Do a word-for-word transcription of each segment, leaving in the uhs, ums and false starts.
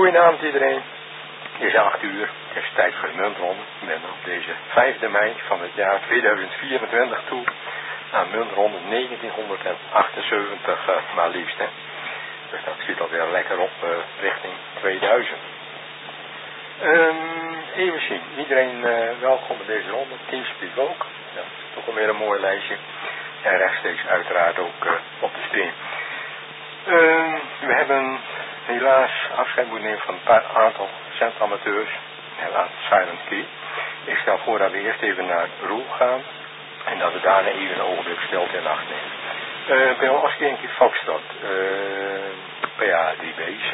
Goedenavond iedereen. Het is acht uur. Het is tijd voor de muntronde. Ik ben op deze vijfde mei van het jaar tweeduizend vierentwintig toe aan muntronde negentienhonderdachtenzeventig uh, maar liefst. Hè. Dus dat schiet alweer lekker op uh, richting tweeduizend. Um, even zien. Iedereen uh, welkom bij deze ronde. Teamspeak ook. Ja, toch alweer een mooi lijstje. En rechtstreeks uiteraard ook uh, op de stream. Um, we hebben helaas afscheid moeten nemen van een paar aantal zendamateurs. Helaas Silent Key. Ik stel voor dat we eerst even naar Roel gaan. En dat we daarna even een ogenblik stilte in acht nemen. Uh, bij ons een keer Foxtrot. Uh, P A drie B C.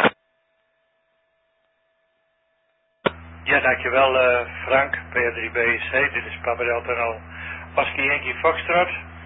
Ja, dankjewel uh, Frank, P A drie B C. Dit is Papa Delta Nol. Oscar Yankee Foxtrot.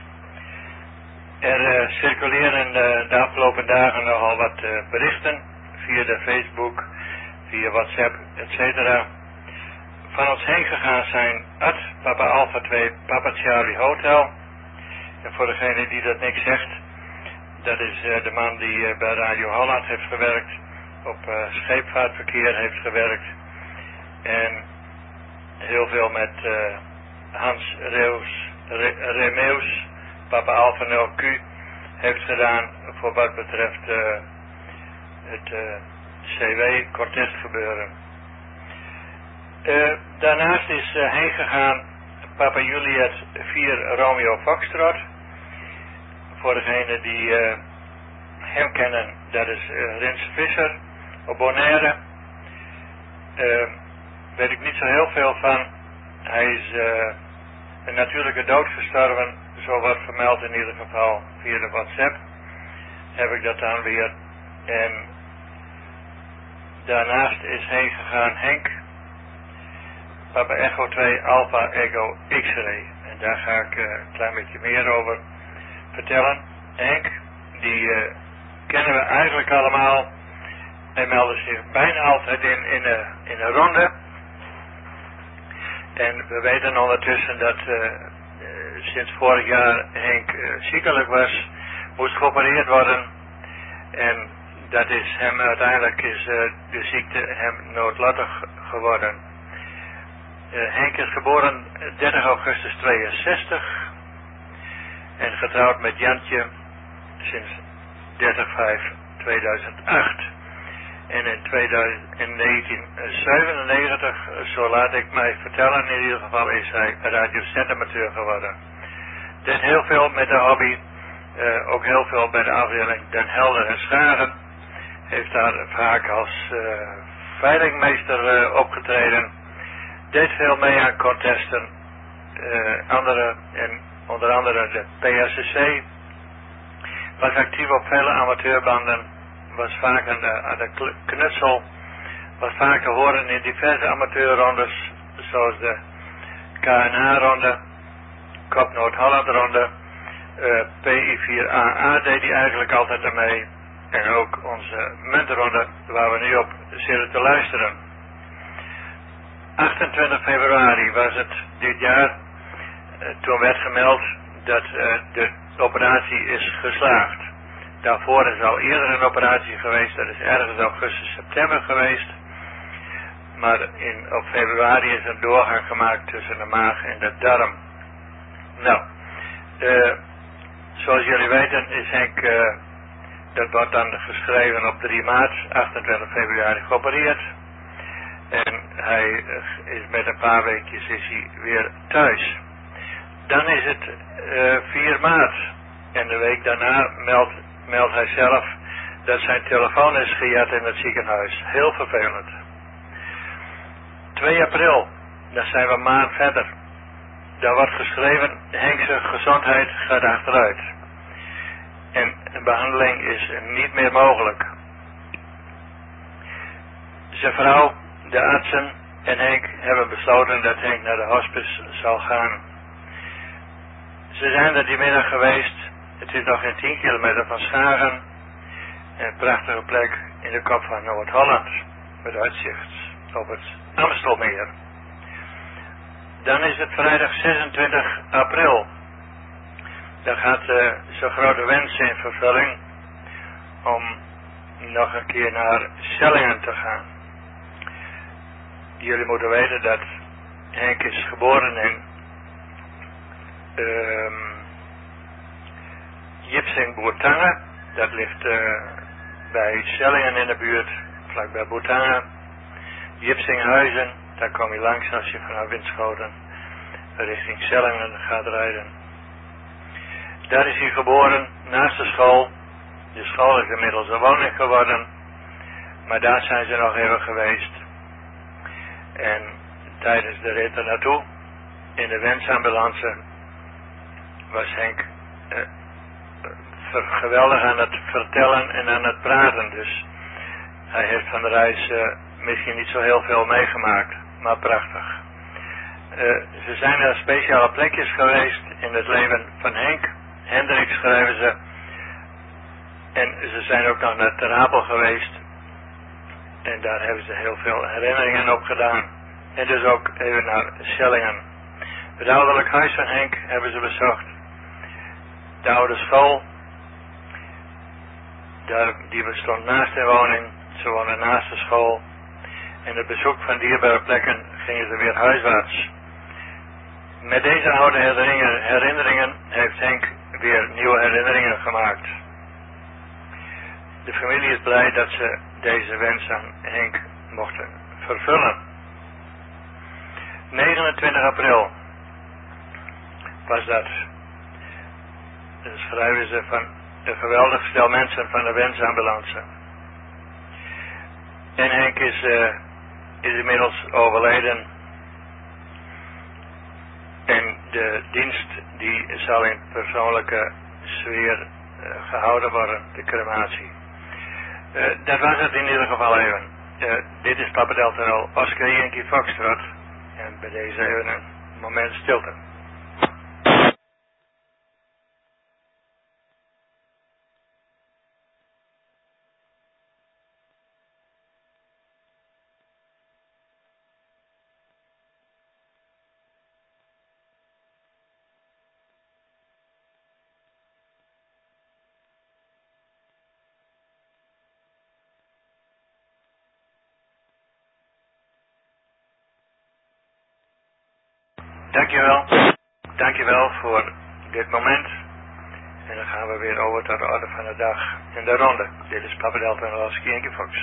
Er uh, circuleren uh, de afgelopen dagen nogal wat uh, berichten via de Facebook, via WhatsApp, et cetera. Van ons heen gegaan zijn at Papa Alpha twee Papa Charlie Hotel. En voor degene die dat niks zegt, dat is uh, de man die uh, bij Radio Holland heeft gewerkt, op uh, scheepvaartverkeer heeft gewerkt en heel veel met uh, Hans Reus, Re, Remeus, Papa Alpha nul Q heeft gedaan voor wat betreft uh, het uh, C W-contestgebeuren. Uh, daarnaast is uh, heen gegaan Papa Juliet vier Romeo Foxtrot. Voor degenen die uh, hem kennen, dat is uh, Rins Visser op Bonaire. Uh, weet ik niet zo heel veel van. Hij is uh, een natuurlijke dood gestorven. Zo wordt vermeld in ieder geval via de WhatsApp. Heb ik dat dan weer. En daarnaast is heen gegaan Henk. Papa Echo twee Alpha Echo X-ray. En daar ga ik uh, een klein beetje meer over vertellen. Henk, die uh, kennen we eigenlijk allemaal. Hij meldde zich bijna altijd in, in, uh, in een ronde. En we weten ondertussen dat uh, uh, sinds vorig jaar Henk uh, ziekelijk was, moest geopereerd worden. En dat is hem uiteindelijk is uh, de ziekte hem noodlottig geworden. Uh, Henk is geboren dertig augustus tweeënzestig en getrouwd met Jantje sinds dertig vijf tweeduizend acht. En in, tweeduizend, in negentien zevenennegentig, zo laat ik mij vertellen, in ieder geval is hij radiozetamateur geworden. Deed heel veel met de hobby, uh, ook heel veel bij de afdeling Den Helder en Schagen. Heeft daar vaak als uh, veilingmeester uh, opgetreden. Deed veel mee aan contesten, uh, andere, en onder andere de P S C C. Was actief op vele amateurbanden. Was vaak aan de, aan de knutsel, was vaak te horen in diverse amateurrondes, zoals de K N H-ronde, Kop Noord-Holland-ronde, uh, P I vier A A deed hij eigenlijk altijd ermee, en ook onze muntronde, waar we nu op zitten te luisteren. achtentwintig februari was het dit jaar, uh, toen werd gemeld dat uh, de operatie is geslaagd. Daarvoor is al eerder een operatie geweest, dat is ergens augustus, september geweest. Maar in, op februari is een doorgang gemaakt tussen de maag en de darm. Nou, uh, zoals jullie weten is Henk, uh, dat wordt dan geschreven op drie maart, achtentwintig februari geopereerd. En hij uh, is met een paar weekjes is hij weer thuis. Dan is het uh, vier maart en de week daarna meldt meldt hij zelf dat zijn telefoon is gejat in het ziekenhuis. Heel vervelend. twee april, dan zijn we een maand verder. Daar wordt geschreven, Henk's gezondheid gaat achteruit. En een behandeling is niet meer mogelijk. Zijn vrouw, de artsen en Henk hebben besloten dat Henk naar de hospice zal gaan. Ze zijn er die middag geweest. Het is nog geen tien kilometer van Schagen. Een prachtige plek in de kop van Noord-Holland. Met uitzicht op het Amstelmeer. Dan is het vrijdag zesentwintig april. Dan gaat uh, zo'n grote wens in vervulling. Om nog een keer naar Sellingen te gaan. Jullie moeten weten dat Henk is geboren in um, Jipsing-Boertange. Dat ligt uh, bij Sellingen in de buurt, vlakbij Boertange. Jipsinghuizen, daar kom je langs als je vanuit Winschoten richting Sellingen gaat rijden. Daar is hij geboren, naast de school. De school is inmiddels een woning geworden, maar daar zijn ze nog even geweest. En tijdens de rit er naartoe, in de wensambulance, was Henk eh, geweldig aan het vertellen en aan het praten. Dus hij heeft van de reis uh, misschien niet zo heel veel meegemaakt, maar prachtig. Uh, ze zijn naar speciale plekjes geweest in het leven van Henk. Hendrik schrijven ze. En ze zijn ook nog naar Ter Apel geweest. En daar hebben ze heel veel herinneringen op gedaan. En dus ook even naar Sellingen. Het ouderlijk huis van Henk hebben ze bezocht. De oude school. Daar, die bestond naast de woning. Ze woonden naast de school. En het bezoek van dierbare plekken gingen ze weer huiswaarts. Met deze oude herinneringen, herinneringen heeft Henk weer nieuwe herinneringen gemaakt. De familie is blij dat ze deze wens aan Henk mochten vervullen. negenentwintig april was dat. Dan schrijven ze van een geweldig stel mensen van de wensambulance. En Henk is, uh, is inmiddels overleden. En de dienst die zal in persoonlijke sfeer uh, gehouden worden, de crematie. Uh, dat was het in ieder geval even. Uh, dit is Papa Delta Oscar Yankee Foxtrot. En bij deze even een moment stilte. Dankjewel. Dankjewel voor dit moment. En dan gaan we weer over tot de orde van de dag in de ronde. Dit is Papa Delta en Oscar Yankee Fox.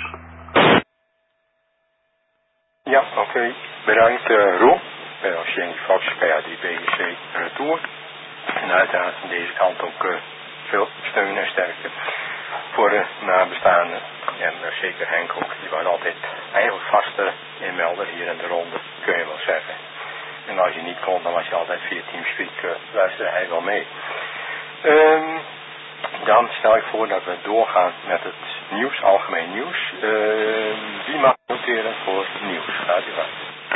Ja, oké. Okay. Bedankt uh, Roel. Bij Oscar Yankee Fox, K A D B C Retour. En uiteraard aan deze kant ook uh, veel steun en sterkte voor de nabestaanden. En uh, zeker Henk ook. Die was altijd eigenlijk vaste inmelder hier in de ronde, kun je wel zeggen. En als je niet kon, dan was je altijd via Teamspeak, uh, luisterde hij wel mee. Um, dan stel ik voor dat we doorgaan met het nieuws, algemeen nieuws. Uh, wie mag noteren voor nieuws? Gaat u maar.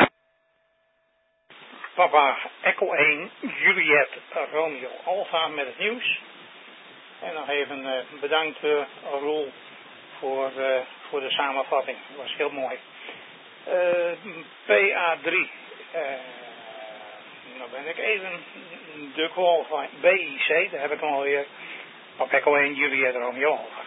Papa Echo één, Juliet Romeo Alpha met het nieuws. En nog even uh, bedankt uh, Roel voor, uh, voor de samenvatting. Dat was heel mooi. Uh, P A drie. Uh, nou ben ik even de call van B I C. Daar heb ik hem alweer. Papa Echo één, Juliet Romeo Alpha.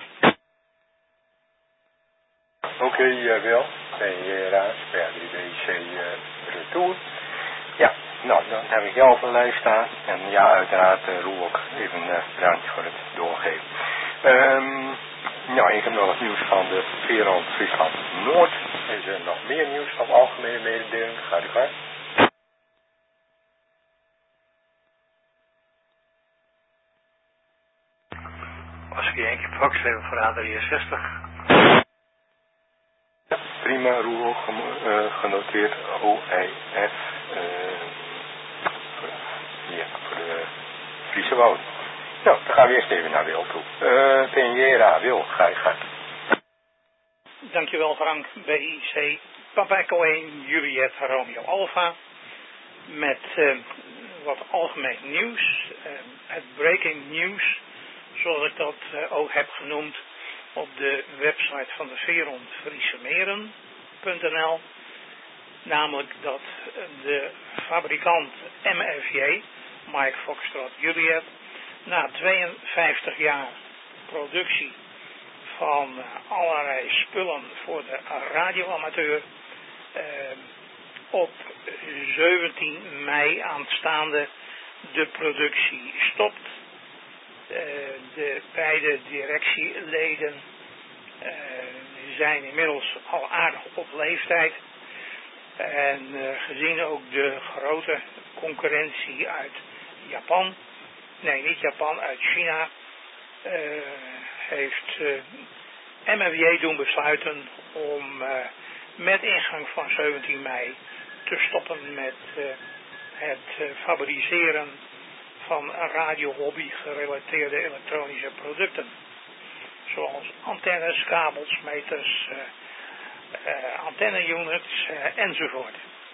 Oké, okay, uh, wel. B I C, P A drie B I C uh, Retour. Ja, nou, dan heb ik jou op de lijst staan. En ja, uiteraard uh, Roel ook even uh, bedankt voor het doorgeven. Um, nou, ik heb nog wat nieuws van de Veerland Friesland Noord. Is er nog meer nieuws van de algemene mededeling? Gaat u gang. Oscar Yankee Fox, even voor A drieënzestig. Ja, prima, Roel uh, genoteerd. O E F. Uh, ja, voor de Friese Woud. Nou, dan gaan we eerst even naar Wil toe. Uh, Penjera, Wil, ga je gang. Dankjewel Frank, B I C, Papa Echo één, Juliet Romeo Alpha. Met uh, wat algemeen nieuws. Uh, het breaking news, zoals ik dat uh, ook heb genoemd op de website van de Veerland Friese Meren punt n l. Namelijk dat de fabrikant M F J, Mike Foxtrot Juliet, na tweeënvijftig jaar productie van uh, allerlei spullen voor de radioamateur. Uh, op zeventien mei aanstaande de productie stopt. Uh, de beide directieleden uh, zijn inmiddels al aardig op leeftijd. En uh, gezien ook de grote concurrentie uit Japan, nee niet Japan, uit China, uh, heeft uh, M F J doen besluiten om uh, met ingang van zeventien mei te stoppen met uh, het uh, fabriceren van radio-hobby gerelateerde elektronische producten. Zoals antennes, kabels, meters, uh, uh, antenne-units uh, enzovoort.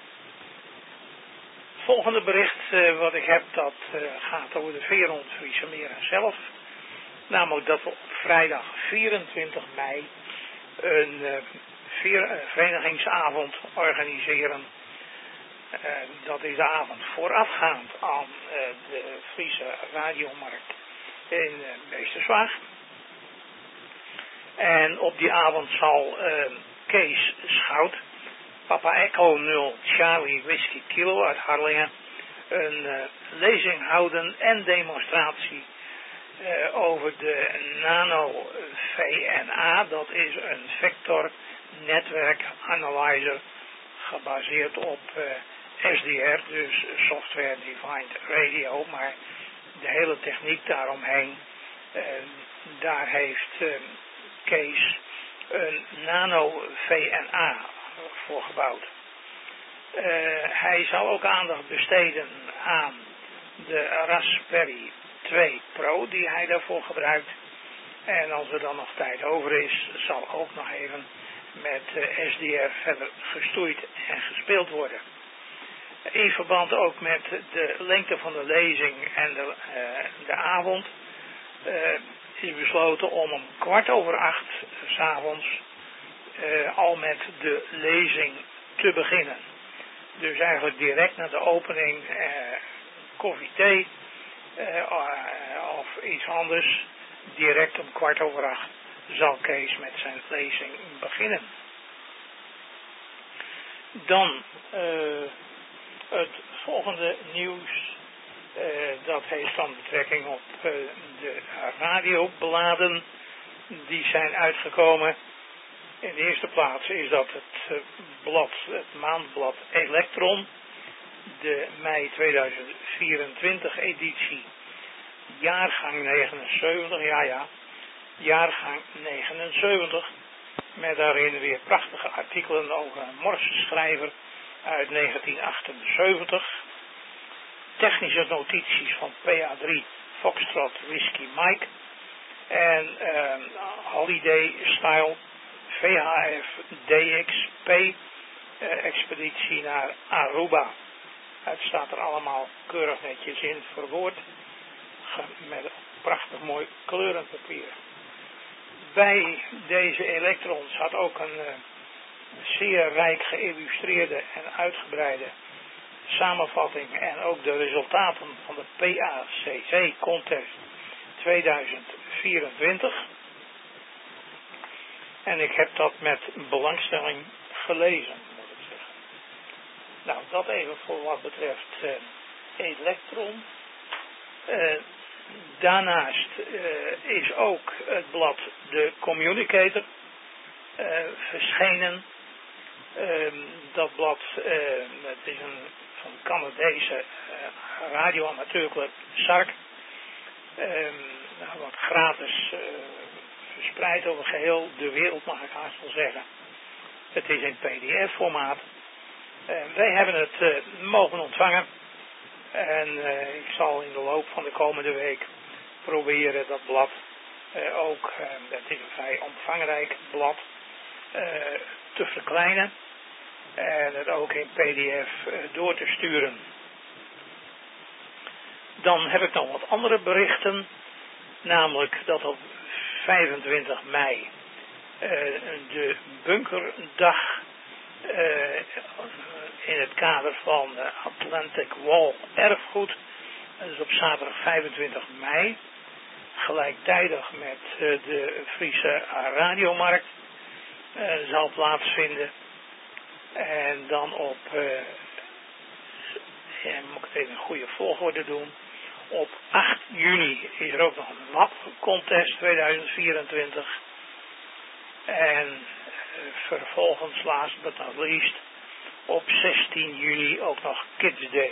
Het volgende bericht uh, wat ik heb, dat uh, gaat over de Veerhond Friese Meren zelf. Namelijk dat we op vrijdag vierentwintig mei een uh, veer, uh, verenigingsavond organiseren. Uh, dat is de avond voorafgaand aan uh, de Friese radiomarkt in uh, Beesterswaag. En op die avond zal uh, Kees Schout, Papa Echo nul Charlie Whisky Kilo uit Harlingen, een uh, lezing houden en demonstratie uh, over de Nano V N A. Dat is een vector netwerk analyzer gebaseerd op uh, S D R, dus Software Defined Radio, maar de hele techniek daaromheen, uh, daar heeft uh, Kees een Nano V N A voor gebouwd. Uh, hij zal ook aandacht besteden aan de Raspberry twee Pro die hij daarvoor gebruikt. En als er dan nog tijd over is, zal ook nog even met uh, S D R verder gestoeid en gespeeld worden. In verband ook met de lengte van de lezing en de, uh, de avond uh, is besloten om om kwart over acht 's avonds uh, al met de lezing te beginnen. Dus eigenlijk direct na de opening uh, koffie, thee uh, uh, of iets anders. Direct om kwart over acht zal Kees met zijn lezing beginnen. Dan uh, het volgende nieuws. Uh, dat heeft dan betrekking op uh, de radiobladen die zijn uitgekomen. In de eerste plaats is dat het uh, blad, het maandblad Elektron, de mei tweeduizend vierentwintig editie, jaargang negenenzeventig, ja ja, jaargang negenenzeventig, met daarin weer prachtige artikelen over een Morse schrijver uit negentien achtenzeventig. Technische notities van P A drie Foxtrot Whiskey Mike en uh, Holiday Style V H F D X P uh, expeditie naar Aruba. Het staat er allemaal keurig netjes in verwoord met prachtig mooi kleurenpapier. Bij deze Elektron zat ook een uh, zeer rijk geïllustreerde en uitgebreide samenvatting en ook de resultaten van de P A C C contest tweeduizend vierentwintig. En ik heb dat met belangstelling gelezen, moet ik zeggen. Nou, dat even voor wat betreft uh, Elektron. Uh, daarnaast uh, is ook het blad De Communicator uh, verschenen. Uh, dat blad uh, het is een van de Canadese uh, radioamateurclub S A R C. Uh, nou, wat gratis uh, verspreid over geheel de wereld, mag ik haast wel zeggen. Het is in P D F formaat. Uh, wij hebben het uh, mogen ontvangen. En uh, ik zal in de loop van de komende week proberen dat blad uh, ook, uh, dat is een vrij omvangrijk blad, uh, te verkleinen. En het ook in P D F uh, door te sturen. Dan heb ik nog wat andere berichten. Namelijk dat op vijfentwintig mei uh, de bunkerdag uh, in het kader van uh, Atlantic Wall erfgoed, dat is op zaterdag vijfentwintig mei, gelijktijdig met uh, de Friese radiomarkt uh, zal plaatsvinden. En dan op, uh, ja, moet ik het even in goede volgorde doen, op acht juni is er ook nog een M A P-contest tweeduizend vierentwintig. En uh, vervolgens, last but not least, op zestien juni ook nog Kids Day.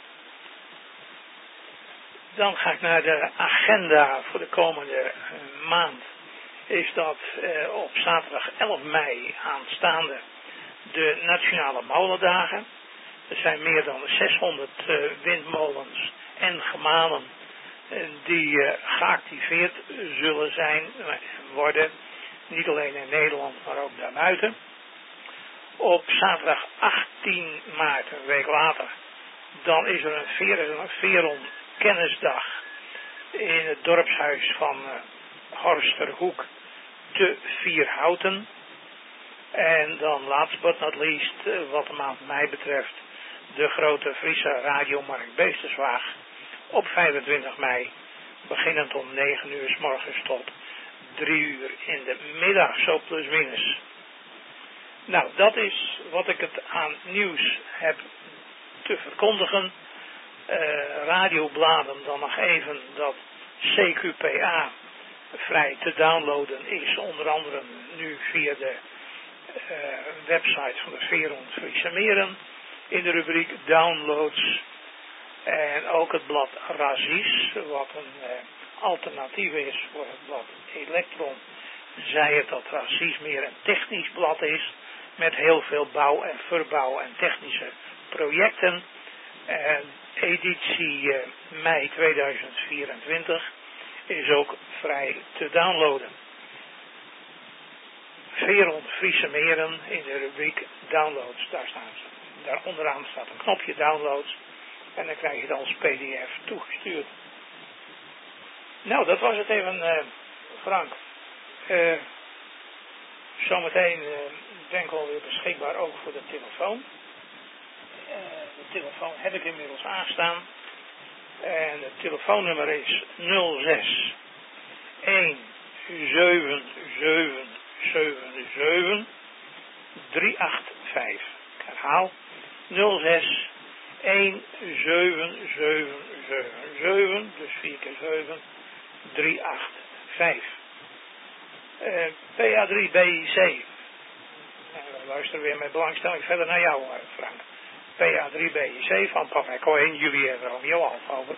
Dan ga ik naar de agenda voor de komende uh, maand. Is dat uh, op zaterdag elf mei aanstaande de Nationale Molendagen. Er zijn meer dan zeshonderd uh, windmolens en gemalen uh, die uh, geactiveerd zullen zijn worden. Niet alleen in Nederland, maar ook daarbuiten. Op zaterdag achttien maart, een week later, dan is er een Veron kennisdag in het dorpshuis van uh, Horsterhoek te Vierhouten. En dan last but not least, uh, wat de maand mei betreft, de grote Friese radiomarkt Beesterswaag op vijfentwintig mei, beginnend om negen uur 's morgens tot drie uur in de middag, zo plus minus. Nou, dat is wat ik het aan nieuws heb te verkondigen. Uh, radiobladen dan nog even dat C Q P A vrij te downloaden is, onder andere nu via de uh, website van de Veron Friese Meren in de rubriek downloads. En ook het blad Razis, wat een uh, alternatief is voor het blad Elektron, zei het dat Razis meer een technisch blad is met heel veel bouw en verbouw en technische projecten. En editie uh, mei tweeduizend vierentwintig is ook vrij te downloaden. Veron Friese Meren in de rubriek downloads, daar staan ze. Daar onderaan staat een knopje downloads en dan krijg je het als P D F toegestuurd. Nou, dat was het even, uh, Frank. Uh, zometeen uh, ben ik alweer beschikbaar ook voor de telefoon. Uh, de telefoon heb ik inmiddels aanstaan. En het telefoonnummer is nul zes een zeven zeven zeven zeven drie acht vijf. Ik herhaal nul zes een zeven zeven zeven zeven, dus vier keer zeven, drie acht vijf. Uh, P A drie B I C. En we luisteren weer met belangstelling verder naar jou, Frank. P A drie B I C van Papa Echo één, Juliet Romeo Alfa, over.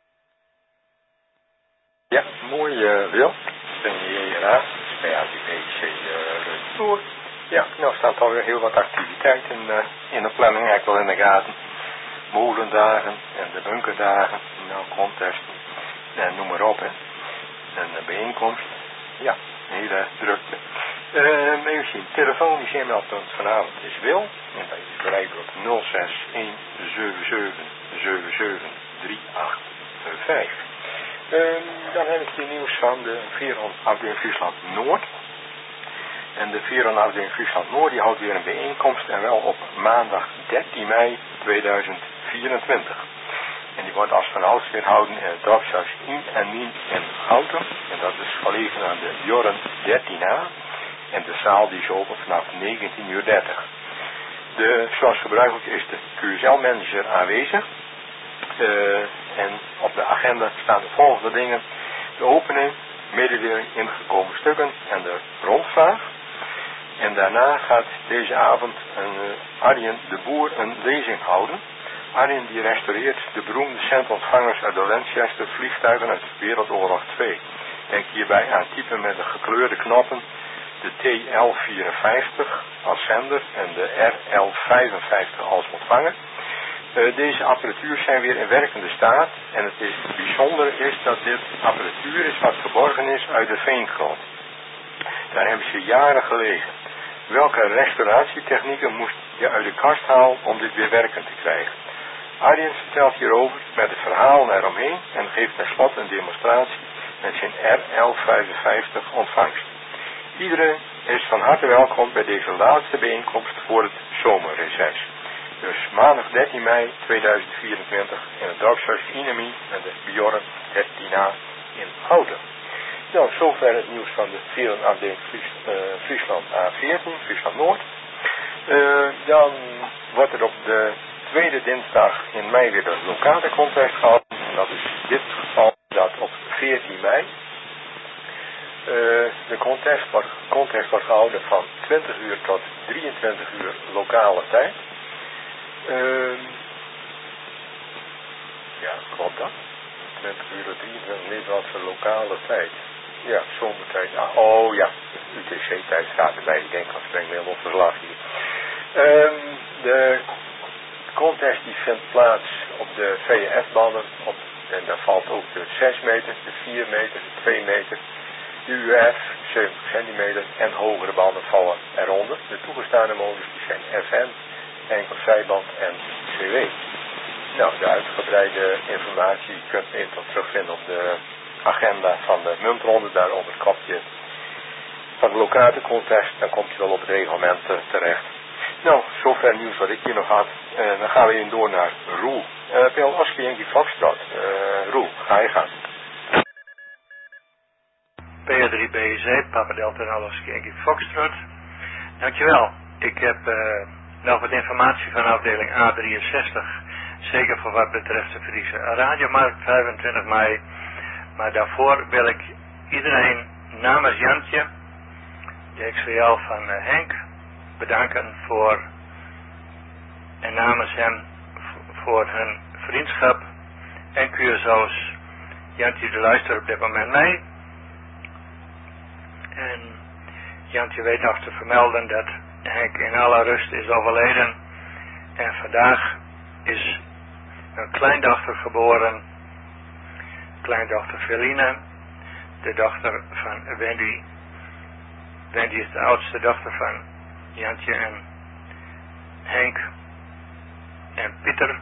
Ja, mooi uh, Wil. Ik ben J R A, P A drie B I C uh, Noord. Ja, nou staat alweer heel wat activiteiten uh, in de planning, eigenlijk wel in de gaten. Molendagen en de bunkerdagen, nou contesten en noem maar op. Hè. En de bijeenkomst. Ja, een hele drukte. Uh, even zien, telefonisch inmeldpunt vanavond is Wil. En dat is bereikbaar op nul zes een zeven zeven zeven zeven drie acht vijf. Uh, dan heb ik hier nieuws van de Veron afdeling Friesland Noord. En de Veron afdeling Friesland Noord die houdt weer een bijeenkomst en wel op maandag dertien mei tweeduizend vierentwintig. En die wordt als van oudsher gehouden in het dorpshuis In en Mien in Houten. En dat is gelegen aan de Bjorn dertien A. En de zaal die is open vanaf negentien uur dertig. De, zoals gebruikelijk is de Q S L-manager aanwezig. Uh, en op de agenda staan de volgende dingen. De opening, mededeling ingekomen stukken en de rondvraag. En daarna gaat deze avond een, uh, Arjen de Boer een lezing houden. Arjen die restaureert de beroemde centontvangers uit de Lanchester vliegtuigen uit Wereldoorlog twee. Denk hierbij aan typen met de gekleurde knoppen, de T L vierenvijftig als zender en de R L vijfenvijftig als ontvanger. Uh, deze apparatuur zijn weer in werkende staat en het is bijzonder is dat dit apparatuur is wat geborgen is uit de veengrond. Daar hebben ze jaren gelegen. Welke restauratietechnieken moest je uit de kast halen om dit weer werkend te krijgen? Arjen vertelt hierover met het verhaal eromheen en geeft tenslotte een demonstratie met zijn R L vijfenvijftig ontvangst. Iedereen is van harte welkom bij deze laatste bijeenkomst voor het zomerreces. Dus maandag dertien mei tweeduizend vierentwintig in het dorpshuis Inemie met de Bjorn dertien A in Houten. Nou, zover het nieuws van de vierde afdeling Fries, uh, Friesland A veertien, Friesland Noord. Uh, dan wordt er op de tweede dinsdag in mei weer de lokale contest gehouden. Dat is in dit geval dat op veertien mei. Uh, de contest wordt, contest wordt gehouden van twintig uur tot drieëntwintig uur lokale tijd. Uh, ja, klopt dat? twintig uur tot drieëntwintig Nederlandse lokale tijd. Ja, zomertijd. Ah, oh ja, U T C-tijd staat erbij. Ik denk dat ik helemaal verslag hier. Um, de contest die vindt plaats op de V F banden. Op, en daar valt ook de zes meter, de vier meter, de twee meter, de U F, zeventig centimeter en hogere banden vallen eronder. De toegestane modus die zijn F M, enkel zijband en C W. Nou, de uitgebreide informatie kunt u eventueel terugvinden op de agenda van de muntronde, daar op het kopje van de lokale contest. Dan komt je wel op het reglement uh, terecht. Nou, zover nieuws wat ik hier nog had. Uh, dan gaan we in door naar Roel. Uh, P L Oscar Yankee Foxtrot. Uh, Roel, ga je gaan. P drie B C, Papa Delta Oscar Yankee Foxtrot. Dankjewel. Ik heb uh, nog wat informatie van afdeling A drieënzestig. Zeker voor wat betreft de Friese Radiomarkt, vijfentwintig mei. Maar daarvoor wil ik iedereen namens Jantje, de X V L van uh, Henk, bedanken voor en namens hem voor hun vriendschap en cursus. Jantje de luistert op dit moment mee. En Jantje weet nog te vermelden dat Henk in alle rust is overleden. En vandaag is een kleindochter geboren. Kleindochter Feline, de dochter van Wendy. Wendy is de oudste dochter van Jantje en Henk en Pieter.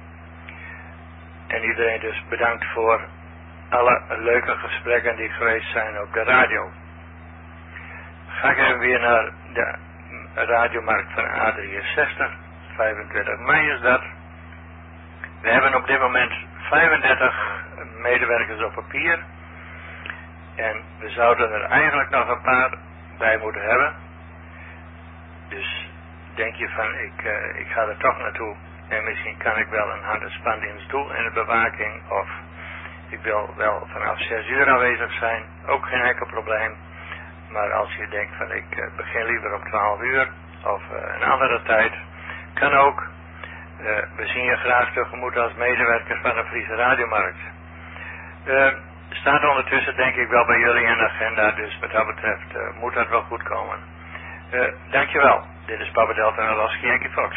En iedereen dus bedankt voor alle leuke gesprekken die geweest zijn op de radio. Ga ik even weer naar de radiomarkt van A drieënzestig. vijfentwintig mei is dat. We hebben op dit moment vijfendertig medewerkers op papier. En we zouden er eigenlijk nog een paar bij moeten hebben. Dus denk je van ik, uh, ik ga er toch naartoe. En misschien kan ik wel een harde spandienst doen in de bewaking. Of ik wil wel vanaf zes uur aanwezig zijn. Ook geen enkel probleem. Maar als je denkt van ik uh, begin liever om twaalf uur. Of uh, een andere tijd. Kan ook. Uh, we zien je graag tegemoet als medewerker van de Friese Radiomarkt. Uh, staat ondertussen denk ik wel bij jullie in de agenda. Dus wat dat betreft uh, moet dat wel goed komen. Uh, dankjewel. Dit is Papa Delta en Oscar Yankee Fox.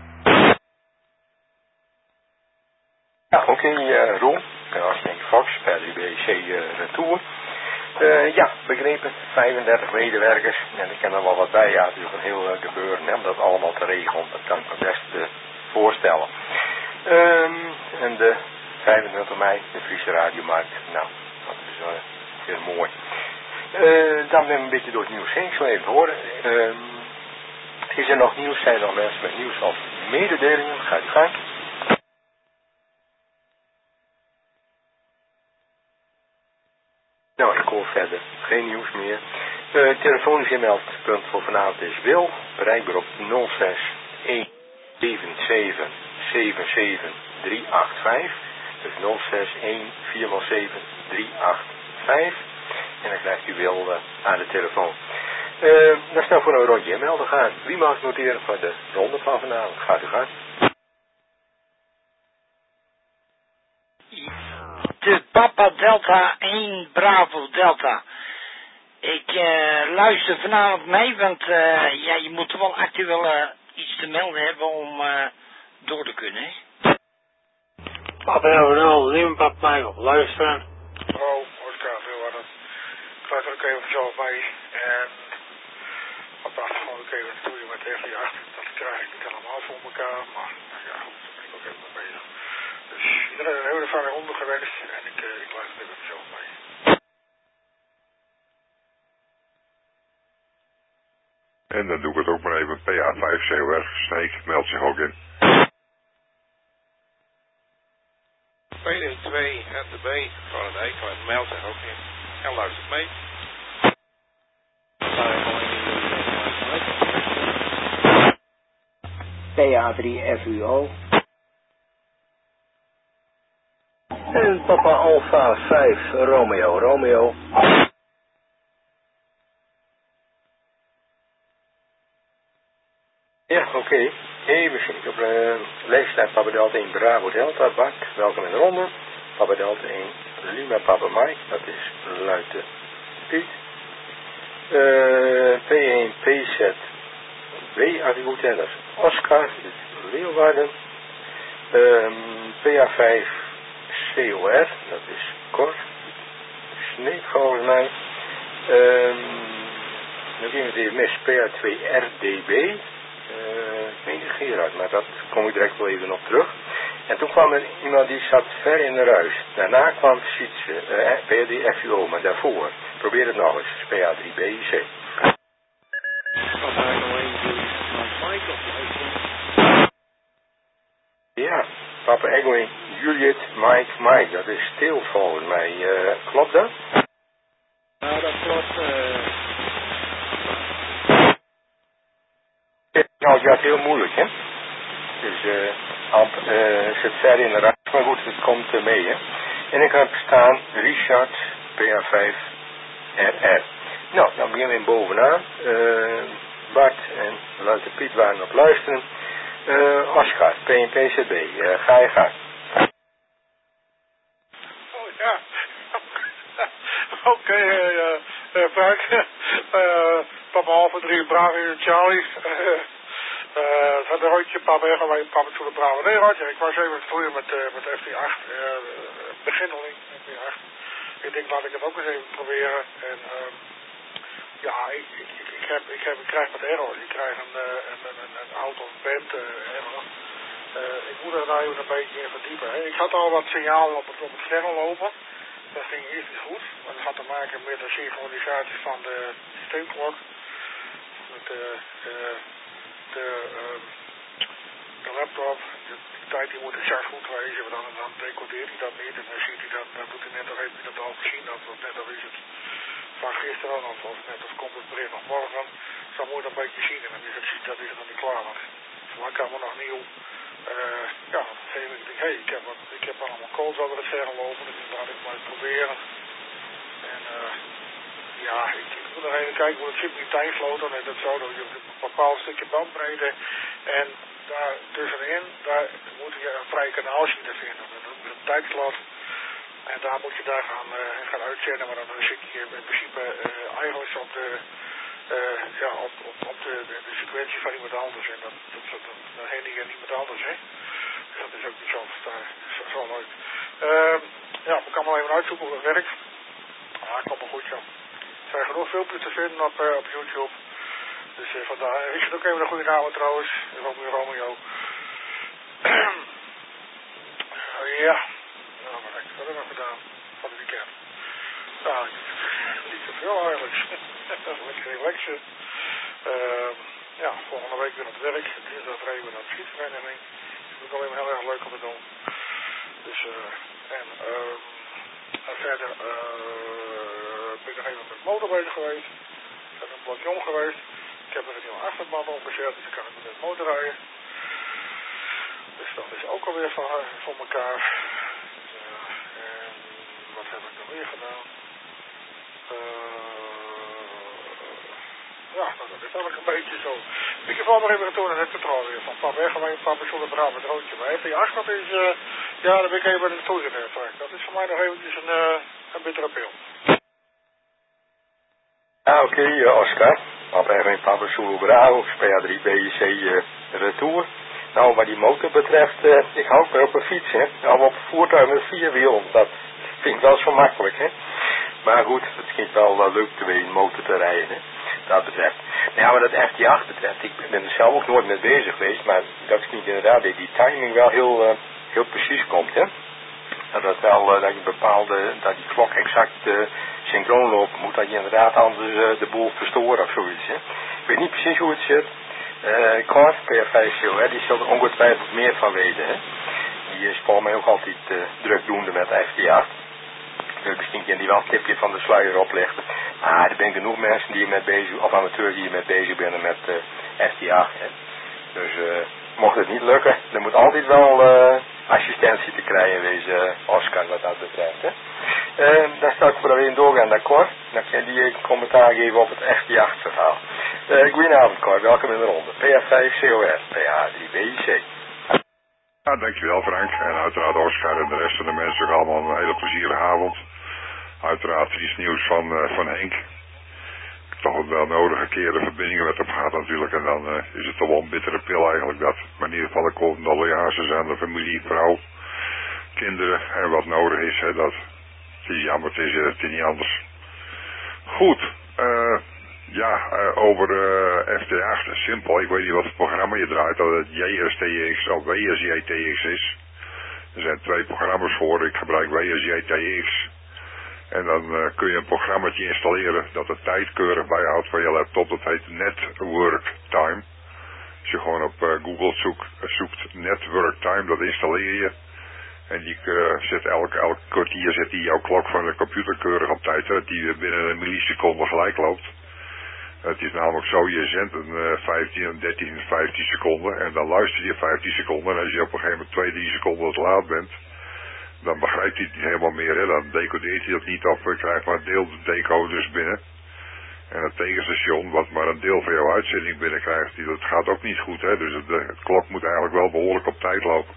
Ja, oké, okay, uh, Roel. Oscar Yankee Fox, P drie B C uh, Retour. Uh, ja, begrepen, vijfendertig medewerkers. En ik ken er wel wat bij. Ja, het is een heel uh, gebeuren hè, om dat allemaal te regelen. Dat kan ik me best uh, voorstellen. Um, en de vijfentwintig mei, de Friese Radiomarkt. Nou, dat is uh, heel mooi. Uh, dan ben ik een beetje door het nieuws heen. Ik zal even horen. Uh, is er nog nieuws? Zijn er nog mensen met nieuws of mededelingen? Ga je gang. Nou, ik hoor verder geen nieuws meer. Uh, telefonisch inmeldpunt voor vanavond is Wil. Bereikbaar op nul zes een zeven zeven zeven zeven drie acht vijf. Dus nul zes een vier zeven drie acht vijf. En dan krijgt u Wil uh, aan de telefoon. Uh, dan snel voor een rondje inmelden gaan. Wie mag noteren voor de ronde van vanavond? Gaat u gaan. De Papa Delta één Bravo Delta. Ik uh, luister vanavond mee, want uh, ja, je moet wel actueel uh, iets te melden hebben om uh, door te kunnen. Hè? Papa Delta, neem Papa Michael, luisteren. Hallo, Oscar, veel wat het. Ik luister ook even zelf mee. En op de achtergrond ook even natuurlijk met tegen die achter. Dat krijg ik niet allemaal voor elkaar, maar nou ja, goed, daar ben ik ook even mee bezig. Dus iedereen een hele fijne ronde gewenst en ik, uh, ik luister even zelf mee. En dan doe ik het ook maar even. P A vijf C O R Sneek meldt zich ook in. P D twee N T B van het Eekland meldt zich ook in. en luistert mee. P A drie F U O. En Papa Alpha vijf Romeo Romeo. Ja, oké. Okay. Even begin ik op de leeftijd Papa Delta één Bravo Delta. Bart, welkom in de ronde. Papa Delta één Lima Papa Mike, dat is Luiten Piet. Uh, P één P Z W Arrigoed, dat is Oscar, dat is Leeuwarden. Um, P A vijf C O R, dat is Cor. Sneek volgens mij. Um, nog iemand even mis, P A twee R D B. Uh, ik weet niet Gerard, maar dat kom ik direct wel even op terug. En toen kwam er iemand die zat ver in de ruis. Daarna kwam Sietse, uh, P A drie F U O, maar daarvoor. Probeer het nog eens, P A drie B I C. Ja, Papa Edwin, Juliet, Mike, Mike, dat is stil volgens mij. Uh, klopt dat? Nou, dat klopt. Uh... Nou, het gaat heel moeilijk, hè? Dus uh, amp, uh, zit ver in de ruis, maar goed, het komt uh, mee, hè? En ik heb staan Richard, P A vijf R R. Nou, dan beginnen we bovenaan. Uh, Bart en Luiten Piet waren op luisteren. Uh, Oscar, P één P Z B, uh, ga je gaan. Oh ja. Oké, okay, uh, uh, Frank. uh, Papa Alpha drie Bravo Charlie. Uh, het had een rondje, Papa Egelwijn, Papa Toele Bravo Nederland. Ik was even vroeger met, uh, met F T acht, uh, beginneling F T acht. Ik denk, laat ik het ook eens even proberen. En uh, ja, ik, ik, ik, heb, ik, heb, ik krijg met error. Ik krijg een, uh, een, een, een auto band uh, error. Uh, ik moet er daar even een beetje in verdiepen. Hè. Ik had al wat signalen op het, op het scherm lopen. Dat ging eerst niet goed. Maar dat had te maken met de synchronisatie van de systeemklok. Met de, de, de, uh, de laptop. De, de tijd die moet exact goed wezen. Maar dan, dan decodeert hij dat niet. En dan ziet hij dat, dan doet hij net nog even dat al gezien. Dat, of net of is het van gisteren. Of, of net of komt het bericht nog morgen. Dus dan moet je dat een beetje zien. En dan is het, dat is het dan niet klaar. Want zolang kan we nog nieuw. Uh, ja, op een gegeven moment denk ik, hé, hey, ik heb, wat, ik heb allemaal calls over het scherm lopen, dus laat ik maar eens proberen. En uh, ja, ik, ik moet nog even kijken hoe het chip niet tijd sloot, en dat zo, dat je een bepaald stukje bandbreedte, en daar tussenin, daar moet je een vrij kanaal zien te vinden. Dat is een tijdslot, en daar moet je daar gaan, uh, gaan uitzenden, maar dan zit je in principe uh, eigenlijk op de... Uh, ja, op, op, op de, de, de sequentie van iemand anders. En dat, dat, dat, dat, dat heen ik en iemand anders, hè. Dus dat is ook niet zo, zo, zo leuk. Uh, ja, ik kan wel even uitzoeken hoe dat werkt. Ja, komt wel goed, joh. Er zijn genoeg filmpjes te vinden op, uh, op YouTube. Dus uh, vandaar. Ik zit ook even een goede naam trouwens. Romeo Romeo. uh, ja. Nou, wat heb ik verder nog gedaan? Van het weekend. Nou, niet zoveel eigenlijk. Lekker relaxen. Uh, ja, volgende week weer op het werk. Dinsdag rijden we naar de schietvereniging. Dat is ook alleen maar heel erg leuk om te doen. Dus, uh, en, uh, en verder uh, ben ik nog even met de motor bezig geweest. Ik ben een blokje om geweest. Ik heb er een nieuwe achterband opgezet, dus dan kan ik met de motor rijden. Dus dat is ook alweer voor, voor elkaar. Uh, en wat heb ik nog weer gedaan? Uh, ja, nou, dat is eigenlijk een beetje zo. Ik heb al nog even retour naar het controle weer. Van Papa Weggemeen, Papa Zonder Braaf met roodje. Maar F T acht, dat is, uh, ja, daar ben ik even naartoe gereden. Dat is voor mij nog eventjes een, uh, een bittere pil. Ah, oké, okay, uh, Oscar. Papa Weggemeen, Papa Zonder Braaf, P A drie B I C uh, retour. Nou, wat die motor betreft, uh, ik hou me op een fiets, hè. Nou, op een voertuig met vier wielen, dat vind ik wel zo makkelijk, hè. Maar goed, het schijnt wel uh, leuk te wezen, een motor te rijden, hè. Dat betreft. Nou ja, wat dat F T acht betreft, ik ben er zelf ook nooit mee bezig geweest, maar dat is niet inderdaad, dat die timing wel heel, uh, heel precies komt, hè. Dat het wel, uh, dat je bepaalde, dat die klok exact uh, synchroon lopen moet, dat je inderdaad anders uh, de boel verstoren of zoiets, hè. Ik weet niet precies hoe het zit. Uh, Cor, P A vijf C O R, die zal er ongetwijfeld meer van weten, hè. Die is volgens mij ook altijd uh, drukdoende met F T acht. Dus misschien kan die wel een tipje van de sluier oplichten. Maar er zijn genoeg mensen die hiermee bezig, of amateurs die hiermee bezig zijn met uh, F T acht. Hè. Dus uh, mocht het niet lukken, dan moet altijd wel uh, assistentie te krijgen wezen, uh, Oscar, wat dat betreft. Hè. Uh, daar sta ik voor alleen doorgaan, d'accord? Dan kan die een commentaar geven op het F T acht verhaal. Uh, goedenavond, Cor, welkom in de ronde. P A vijf C O R, P A drie B I C. Ja, dankjewel Frank. En uiteraard Oscar en de rest van de mensen ook allemaal een hele plezierige avond. Uiteraard iets nieuws van, uh, van Henk. Toch wel nodige keren verbindingen met hem gehad natuurlijk. En dan uh, is het toch wel een bittere pil eigenlijk dat. Maar in ieder geval de condolences aan de familie, vrouw, kinderen en wat nodig is. Hè, dat het is jammer, het is, uh, het is niet anders. Goed. Uh, ja, uh, over uh, F T acht. Simpel. Ik weet niet wat het programma je draait. Dat het J S T X of W S J T X is. Er zijn twee programma's voor. Ik gebruik W S J T X. En dan uh, kun je een programmaatje installeren dat de tijd keurig bijhoudt van je laptop. Dat heet Network Time. Als je gewoon op uh, Google zoekt, uh, zoekt Network Time, dat installeer je. En die uh, zet elk, elk kwartier zet die jouw klok van de computer keurig op tijd. Dat die binnen een milliseconde gelijk loopt. Het is namelijk zo, je zendt een uh, vijftien, dertien, vijftien seconden. En dan luister je vijftien seconden. En als je op een gegeven moment twee, drie seconden te laat bent, dan begrijpt hij het niet helemaal meer. Hè. Dan decodeert hij dat niet of je krijgt maar deeldecoders binnen. En het tegenstation, wat maar een deel van jouw uitzending binnenkrijgt, dat gaat ook niet goed. Hè. Dus het, de, het klok moet eigenlijk wel behoorlijk op tijd lopen.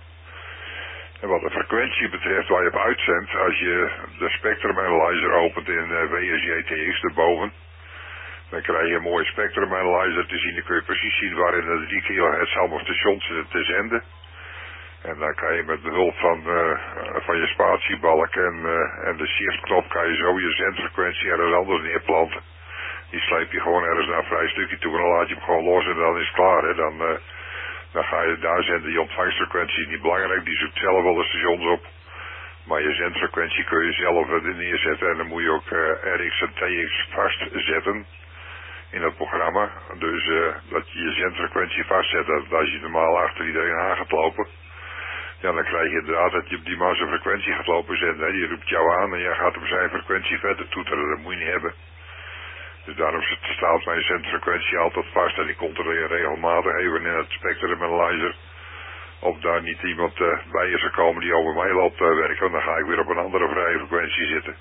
En wat de frequentie betreft waar je op uitzendt, als je de Spectrum Analyzer opent in uh, W S J T X erboven, dan krijg je een mooie Spectrum Analyzer te zien. Dan kun je precies zien waarin de drie kilohertz allemaal stations zitten te zenden. En dan kan je met behulp van, uh, van je spatiebalk en, uh, en de shift-knop kan je zo je zendfrequentie ergens anders neerplanten. Die sleep je gewoon ergens naar een vrij stukje toe en dan laat je hem gewoon los en dan is het klaar. Hè. Dan, uh, dan ga je daar zenden. Je ontvangstfrequentie is niet belangrijk, die zoekt zelf wel de stations op. Maar je zendfrequentie kun je zelf uh, neerzetten en dan moet je ook uh, R X en T X vastzetten in dat programma. Dus uh, dat je je zendfrequentie vastzet, dat als je normaal achter iedereen aan gaat lopen, ja, dan krijg je inderdaad dat je op die man zijn frequentie gaat lopen zenden. Hè. Die roept jou aan en jij gaat op zijn frequentie verder toeteren. Dat moet je niet hebben. Dus daarom staat mijn zendfrequentie altijd vast. En ik controleer regelmatig even in het Spectrum Analyzer of daar niet iemand uh, bij is gekomen die over mij loopt uh, werken. Want dan ga ik weer op een andere vrije frequentie zitten.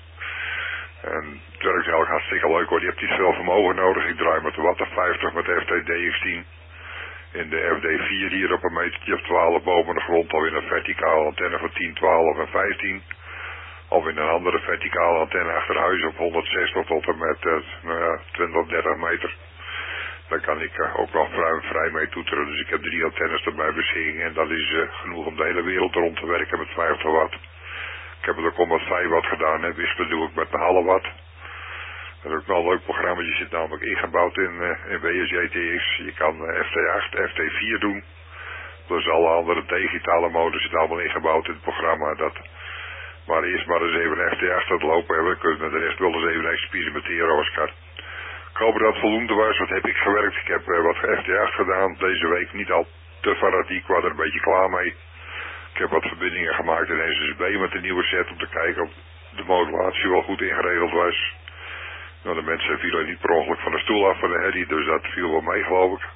En het werkt eigenlijk hartstikke leuk hoor. Je hebt niet veel vermogen nodig. Ik draai met de Watt vijftig met F T D X tien. In de F D vier hier op een metertje of twaalf boven de grond, of in een verticale antenne van tien, twaalf en vijftien. Of in een andere verticale antenne achter huis op honderdzestig tot en met uh, nou ja, twintig, dertig meter. Daar kan ik uh, ook nog vrij, vrij mee toeteren. Dus ik heb drie antennes erbij beschikking en dat is uh, genoeg om de hele wereld rond te werken met vijftig watt. Ik heb het ook al met vijf watt gedaan en wispen doe ik met een half watt. Dat is ook wel een leuk programma, je zit namelijk ingebouwd in, uh, in W S J T X. Je kan uh, F T acht, F T vier doen. Dus alle andere digitale modes zitten allemaal ingebouwd in het programma. Dat, maar eerst maar eens even F T acht aan het lopen hebben. Dan kun je met de rest wel eens even experimenteren, Oscar. Ik hoop dat het voldoende was. Wat heb ik gewerkt? Ik heb uh, wat F T acht gedaan deze week. Niet al te fanatiek, ik was er een beetje klaar mee. Ik heb wat verbindingen gemaakt in S S B met de nieuwe set om te kijken of de modulatie wel goed ingeregeld was. Nou, de mensen vielen niet per ongeluk van de stoel af van de Eddy, dus dat viel wel mee, geloof ik.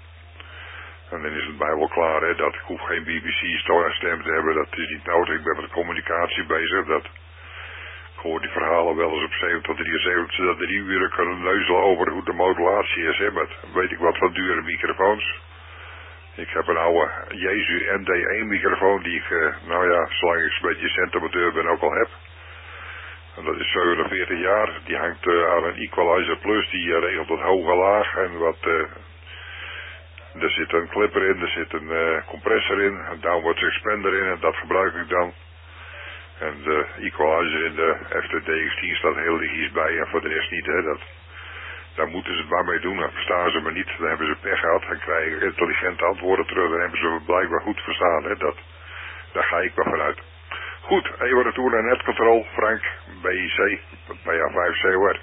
En dan is het mij wel klaar, hè, dat ik hoef geen B B C-stem te hebben, dat is niet nodig. Ik ben met de communicatie bezig, dat ik hoor die verhalen wel eens op zeventig, drieënzeventig, zodat drie uur kunnen neuzelen over hoe de modulatie is, hè, met weet ik wat van dure microfoons. Ik heb een oude Jezu M D één microfoon die ik, uh, nou ja, zolang ik een beetje centamateur ben ook al heb. En dat is zevenenveertig jaar. Die hangt uh, aan een Equalizer Plus. Die uh, regelt het hoog en laag. En wat, uh, er zit een clipper in. Er zit een uh, compressor in. Een downwards expander in. En dat gebruik ik dan. En de Equalizer in de F T D X tien staat heel lichtjes bij. En voor de rest niet. Hè. Dat, daar moeten ze het maar mee doen. Dan verstaan ze me niet. Dan hebben ze pech gehad. Dan krijg ik intelligente antwoorden terug. Dan hebben ze me blijkbaar goed verstaan. Hè. Dat, daar ga ik wel vanuit. Goed, even retour naar netcontrol, Frank, B I C, P A vijf C O R.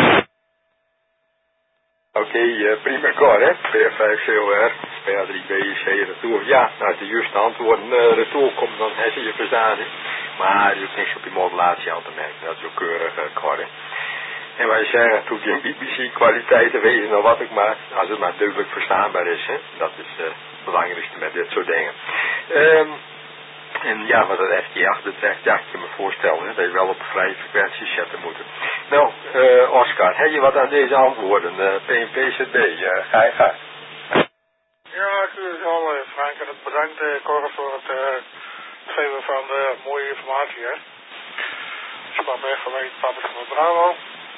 Oké, okay, uh, prima Cor, hè, P A vijf C O R, P A drie B I C, retour. Ja, nou, de juiste antwoorden, uh, retour komt dan heb je je verzadigd. Maar er is ook niks op die modulatie aan te merken. Dat is ook keurig, uh, Corrie. En wij zeggen, toen je B B C kwaliteiten wezen nog wat ik maar, als het maar duidelijk verstaanbaar is, hè. Dat is uh, het belangrijkste met dit soort dingen. Um, en ja, wat het F T acht betreft, ja, ik kan me voorstellen, hè, dat je wel op vrije frequenties zetten moeten. Nou, uh, Oscar, heb je wat aan deze antwoorden? Uh, P N P Z B, uh, ga je gaan. Ja, ik wil wel, uh, Frank, en het bedankt, uh, Cor, voor het uh, geven van uh, mooie informatie, hè. Ik kwam echt gemeente Papa van Bravo.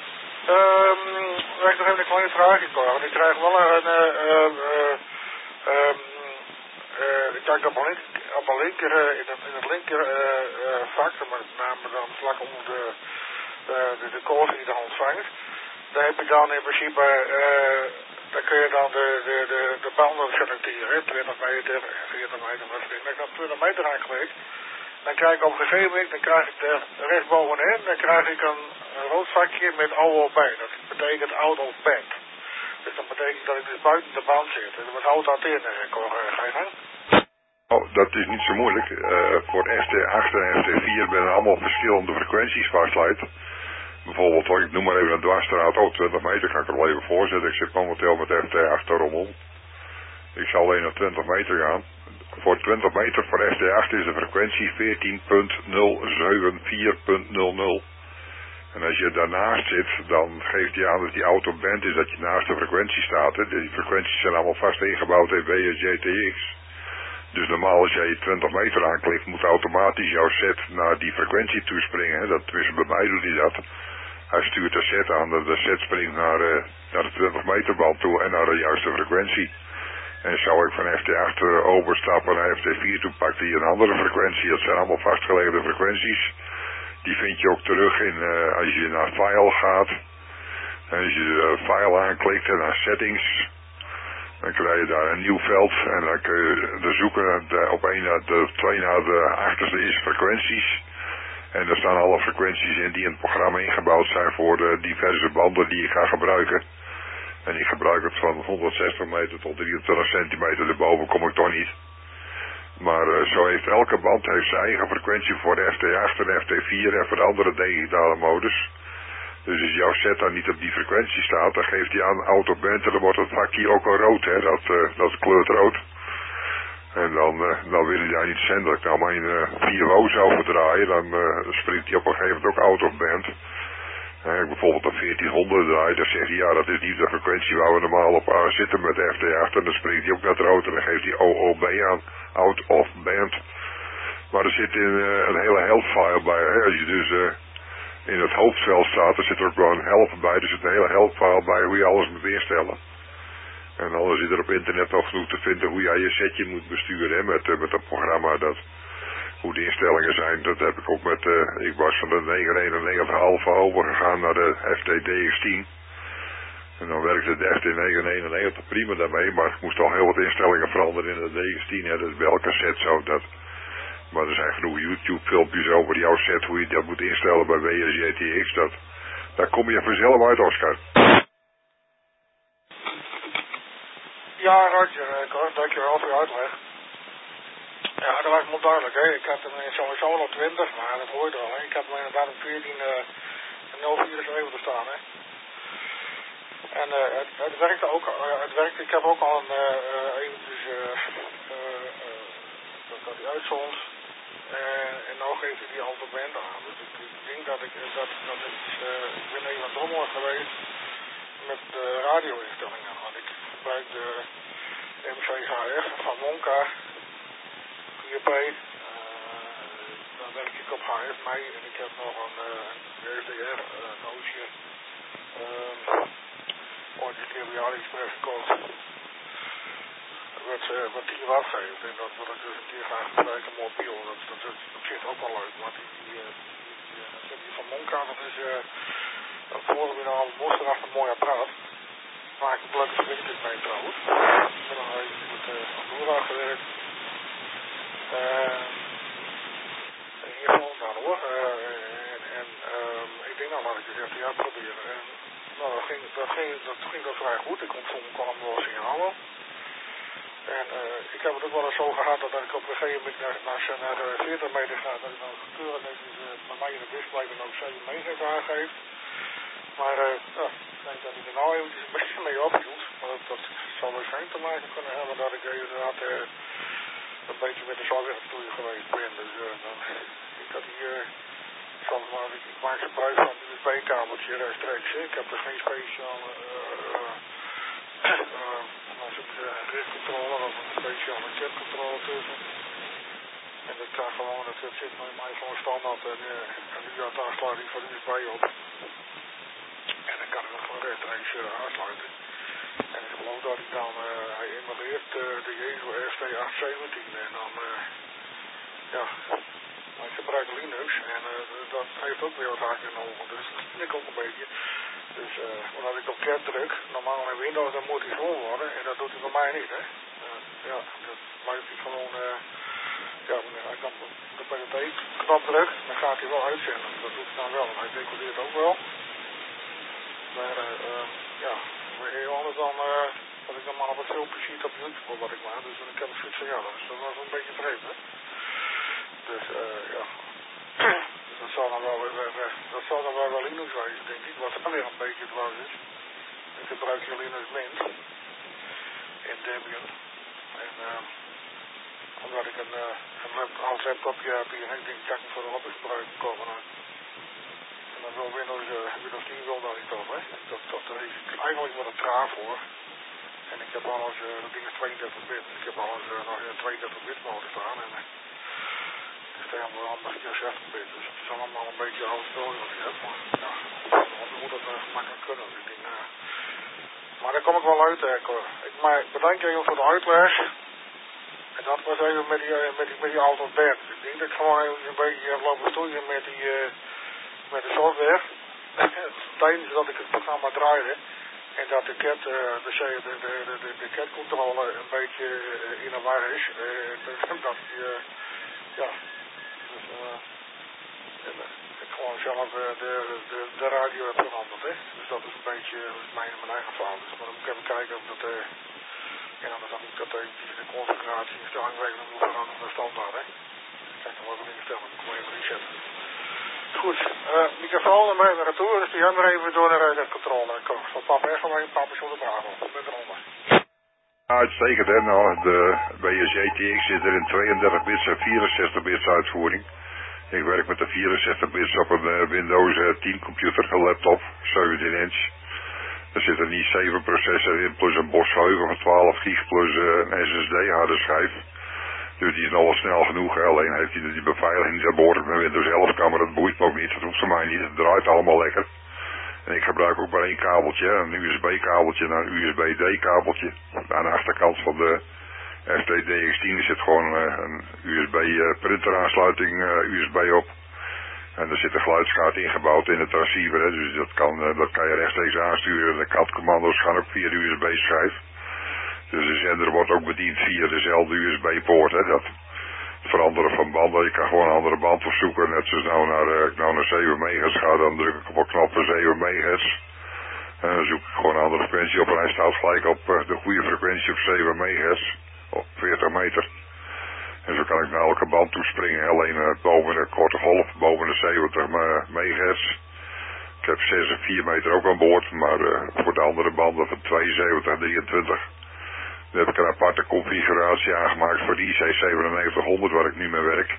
Um, ik heb nog even een kleine vraagje, Cor, want ik krijg wel een, uh, uh, uh, um, uh, ik kijk op een, link, op een linker, uh, in, het, in het linker uh, uh, vak, met name dan vlak onder de, uh, de, de koers die je dan ontvangt. Daar heb je dan in principe, uh, dan kun je dan de, de, de, de banden selecteren, twintig meter, veertig meter, wat vind ik. Ik heb twintig meter aangeklikt. Dan krijg ik op een gegeven moment, dan krijg ik er rechtsbovenin, dan krijg ik een, een rood vakje met oude op bij. Dat betekent out of band. Dus dat betekent dat ik dus buiten de band zit. En wat houdt dat in, Cor? Ga je gang? Oh, dat is niet zo moeilijk. Uh, voor F T acht en F T vier ben allemaal verschillende frequenties vastsluit. Bijvoorbeeld, ik noem maar even een dwarsstraat, oh twintig meter, kan ik er wel even voorzetten. Ik zit momenteel met F T acht rommel. Ik zal alleen naar twintig meter gaan. Voor twintig meter voor F T acht is de frequentie veertien punt nul zeven vier punt nul nul. En als je daarnaast zit, dan geeft hij aan dat die auto band is, dat je naast de frequentie staat. Hè. Die frequenties zijn allemaal vast ingebouwd in W S J T X. Dus normaal als jij je twintig meter aanklikt, moet automatisch jouw set naar die frequentie toespringen. Hè. Dat, tenminste bij mij doet hij dat. Hij stuurt de set aan, de set springt naar, uh, naar de twintig meter band toe en naar de juiste frequentie. En zou ik van F T acht uh, overstappen naar F T vier toe, pakt hij een andere frequentie. Dat zijn allemaal vastgelegde frequenties. Die vind je ook terug in, uh, als je naar file gaat. En als je uh, file aanklikt en naar settings, dan krijg je daar een nieuw veld. En dan kun je er zoeken de, op een na de twee na de achterste is frequenties. En er staan alle frequenties in die in het programma ingebouwd zijn voor de diverse banden die je gaat gebruiken. En ik gebruik het van honderdzestig meter tot drieëntwintig centimeter, erboven kom ik toch niet. Maar uh, zo heeft elke band heeft zijn eigen frequentie voor de F T acht en F T vier en voor de andere digitale modus. Dus als jouw set dan niet op die frequentie staat, dan geeft hij aan autoband en dan wordt het vakje ook al rood, hè. Dat, uh, dat kleurt rood. En dan, uh, dan wil hij daar niet zenden. Als ik nou mijn uh, vier O zou verdraaien, dan uh, springt hij op een gegeven moment ook out of band. Als ik bijvoorbeeld een veertienhonderd draai, dan zegt hij ja, dat is niet de frequentie waar we normaal op aan zitten met F T acht. En dan springt hij ook naar het rood en dan geeft hij O O B aan, out of band. Maar er zit in, uh, een hele helpfile bij. Hè? Als je dus uh, in het hoofdveld staat, dan zit er ook wel een help bij. Er zit een hele helpfile bij hoe je alles moet instellen. En dan zit er op internet nog genoeg te vinden hoe jij je setje moet besturen, hè, met, uh, met dat programma. Dat, hoe de instellingen zijn, dat heb ik ook met, uh, ik was van de negenhonderdeenennegentig Alpha overgegaan naar de F T D X tien. En dan werkte de F T negenhonderdeenennegentig prima daarmee, maar ik moest al heel wat instellingen veranderen in de D X tien, hè, dat is bij elke set zo. Dat, maar er zijn genoeg YouTube filmpjes over jouw set, hoe je dat moet instellen bij W S J T X, dat, daar kom je vanzelf uit, Oscar. Ja, Roger, Cor, dankjewel voor je uitleg. Ja, dat was me duidelijk, hè. Ik had hem sowieso al op twintig, maar dat hoor je wel, hè. Ik had hem inderdaad op veertien nul vierenzeventig staan, hè. En uh, het, het werkte ook, uh, het werkte, ik heb ook al een, uh, eventjes, uh, uh, uh, dat, dat hij uitzond. Uh, en nou geeft hij die autoband aan. Dus ik, ik denk dat ik, dat, dat ik, uh, ik ben even aan drommelig geweest met de radio-instellingen. Want ik gebruik de M C H F van Monka. vier P, uh, dan werk ik op H F mee en ik heb nog een uh, R D R uh, nootje. Um, ooit een keer bij AliExpress gekocht. Wat, uh, wat tien watt geeft en dat wil ik dus een keer gaan gebruiken mobiel. Dat, dat, dat, dat zit ook wel leuk, maar die, die, uh, die, uh, die van Monka, dat is uh, dat vorige weer al moesten achter een mooi apparaat. Maak ik leuke verbinding mee trouwens. Ik ben nog even met uh, Andorra gewerkt. Uh, in ieder geval dan hoor. Uh, en en um, ik denk nou laat ik het F T acht proberen. En, nou, dat ging, dat, ging, dat ging dat vrij goed. Ik kon, kon hem wel signalen. En uh, ik heb het ook wel eens zo gehad dat ik op een gegeven moment naar, naar, naar de veertig meter ga, dat ik dan keurig netjes uh, met mij in de display dan ook zeven meter aangeeft. Maar uh, ja, ik denk dat ik er nou eventjes een beetje mee ophield. Maar dat, dat zal waarschijnlijk te maken kunnen hebben dat ik inderdaad uh, een beetje met de zorg aan toe geweest ben. Dus uh, dan, ik had hier, uh, maar, ik, ik maak gebruik van een U S B-kabeltje rechtstreeks. Ik heb er geen speciale uh, uh, uh, als het uh, richtcontrole of een speciale chatcontrole tussen. En dat kan gewoon, dat, dat zit bij mij gewoon standaard en, uh, en nu had de aansluiting van U S B op. En dan kan ik het gewoon rechtstreeks uh, aansluiten. En ik geloof dat ik dan, uh, hij emuleert uh, de Jezo R T acht zeventien en dan, uh, ja, ik gebruik Linux en uh, dat heeft ook weer wat haken en ogen, dus dat vind ik ook een beetje. Dus uh, omdat ik op cat druk, normaal in Windows, dan moet hij vol worden en dat doet hij bij mij niet, hè. Uh, ja, dat blijft hij gewoon, uh, ja, hij kan de P D T-knop druk, dan gaat hij wel uitzenden. Dat doet hij dan wel, en hij decodeert ook wel. Maar uh, uh, ja, heel anders dan uh, wat ik normaal op het filmpje ziet op YouTube wat ik maak. Dus ik heb zoiets van ja, dus dat was een beetje vreemd, hè. Dus uh, ja, dus dat zal dan wel weer, weer, dat zal dan wel wel Linux wezen, denk ik, wat dan weer een beetje dwars is. Ik gebruik hier Linux Mint in Debian. En uh, omdat ik een, uh, een lap, oud laptopje heb hier, ik denk dat ik hem voor de hobby gebruik komen. En dan wil Windows, uh, Windows tien wil dat niet op, hè. Dat, dat, daar is eigenlijk wat een traag voor. En ik heb alles, uh, dat ding is tweeëndertig bit. Ik heb alles uh, nog in een tweeëndertig bit mode staan. En, uh, het is helemaal allemaal vierenzestig bit. Dus het is allemaal een beetje oud spel wat ik heb. Maar ja, hoe moet dat uh, gemakkelijk kunnen. Dus ik denk, uh, maar daar kom ik wel uit, hè. Ik maar bedank je voor de uitleg. En dat was even met die, uh, met die, met die auto bed. Ik denk dat ik gewoon even een beetje heb lopen stoeien met die, uh, met de software. Tijdens dat ik het programma draaide. En dat de cat, uh, de, de, de, de, de catcontrole een beetje uh, in de war is. Uh, dus dat die, uh, ja, dus, uh, en, uh, ik gewoon zelf uh, de, de, de radio heb veranderd, hè. Dus dat is een beetje uh, mijn, mijn eigen fout. Dus, maar dan moet ik even kijken of dat, uh, en anders dan moet ik dat eventjes in de configuratie instelling regelen moet veranderen naar standaard, hè. Kijk, dan wordt het instelling, ik moet even resetten. Goed, uh, microfoon en mijn retour, dus die gaan we even door naar de controle. Ik zal papa echt alleen papa zonder bravo, met eronder. Uitstekend, hè. Nou, de B S J T X zit er in tweeëndertig bits en vierenzestig bits uitvoering. Ik werk met de vierenzestig bits op een uh, Windows uh, tien computer, een laptop, zeventien inch. Er zit een i zeven processor in, plus een Bosch geheugen van twaalf gig, plus uh, een S S D harde schijf. Dus die is nog wel snel genoeg, hè. Alleen heeft hij die beveiliging niet aan boord met Windows elf kan, maar dat boeit me ook niet. Dat hoeft voor mij niet, het draait allemaal lekker. En ik gebruik ook maar één kabeltje, een U S B-kabeltje naar een U S B D-kabeltje. Aan de achterkant van de F T D X tien zit gewoon uh, een U S B-printeraansluiting uh, U S B op. En er zit een geluidskaart ingebouwd in de transceiver, hè. Dus dat kan, uh, dat kan je rechtstreeks aansturen. De C A D-commando's gaan ook via de U S B-schijf. Dus de zender wordt ook bediend via dezelfde U S B-poort, hè. Dat veranderen van banden, je kan gewoon een andere band opzoeken. Net zoals nou naar, uh, nou naar zeven megahertz ga, dan druk ik op een knop voor zeven megahertz. En dan zoek ik gewoon een andere frequentie op en hij staat gelijk op uh, de goede frequentie op zeven megahertz, op veertig meter. En zo kan ik naar elke band toespringen, alleen uh, boven de korte golf, boven de zeventig megahertz. Ik heb zes en vier meter ook aan boord, maar uh, voor de andere banden van tweeënzeventig, drieëntwintig. Dan heb ik een aparte configuratie aangemaakt voor de I C zevenennegentighonderd waar ik nu mee werk.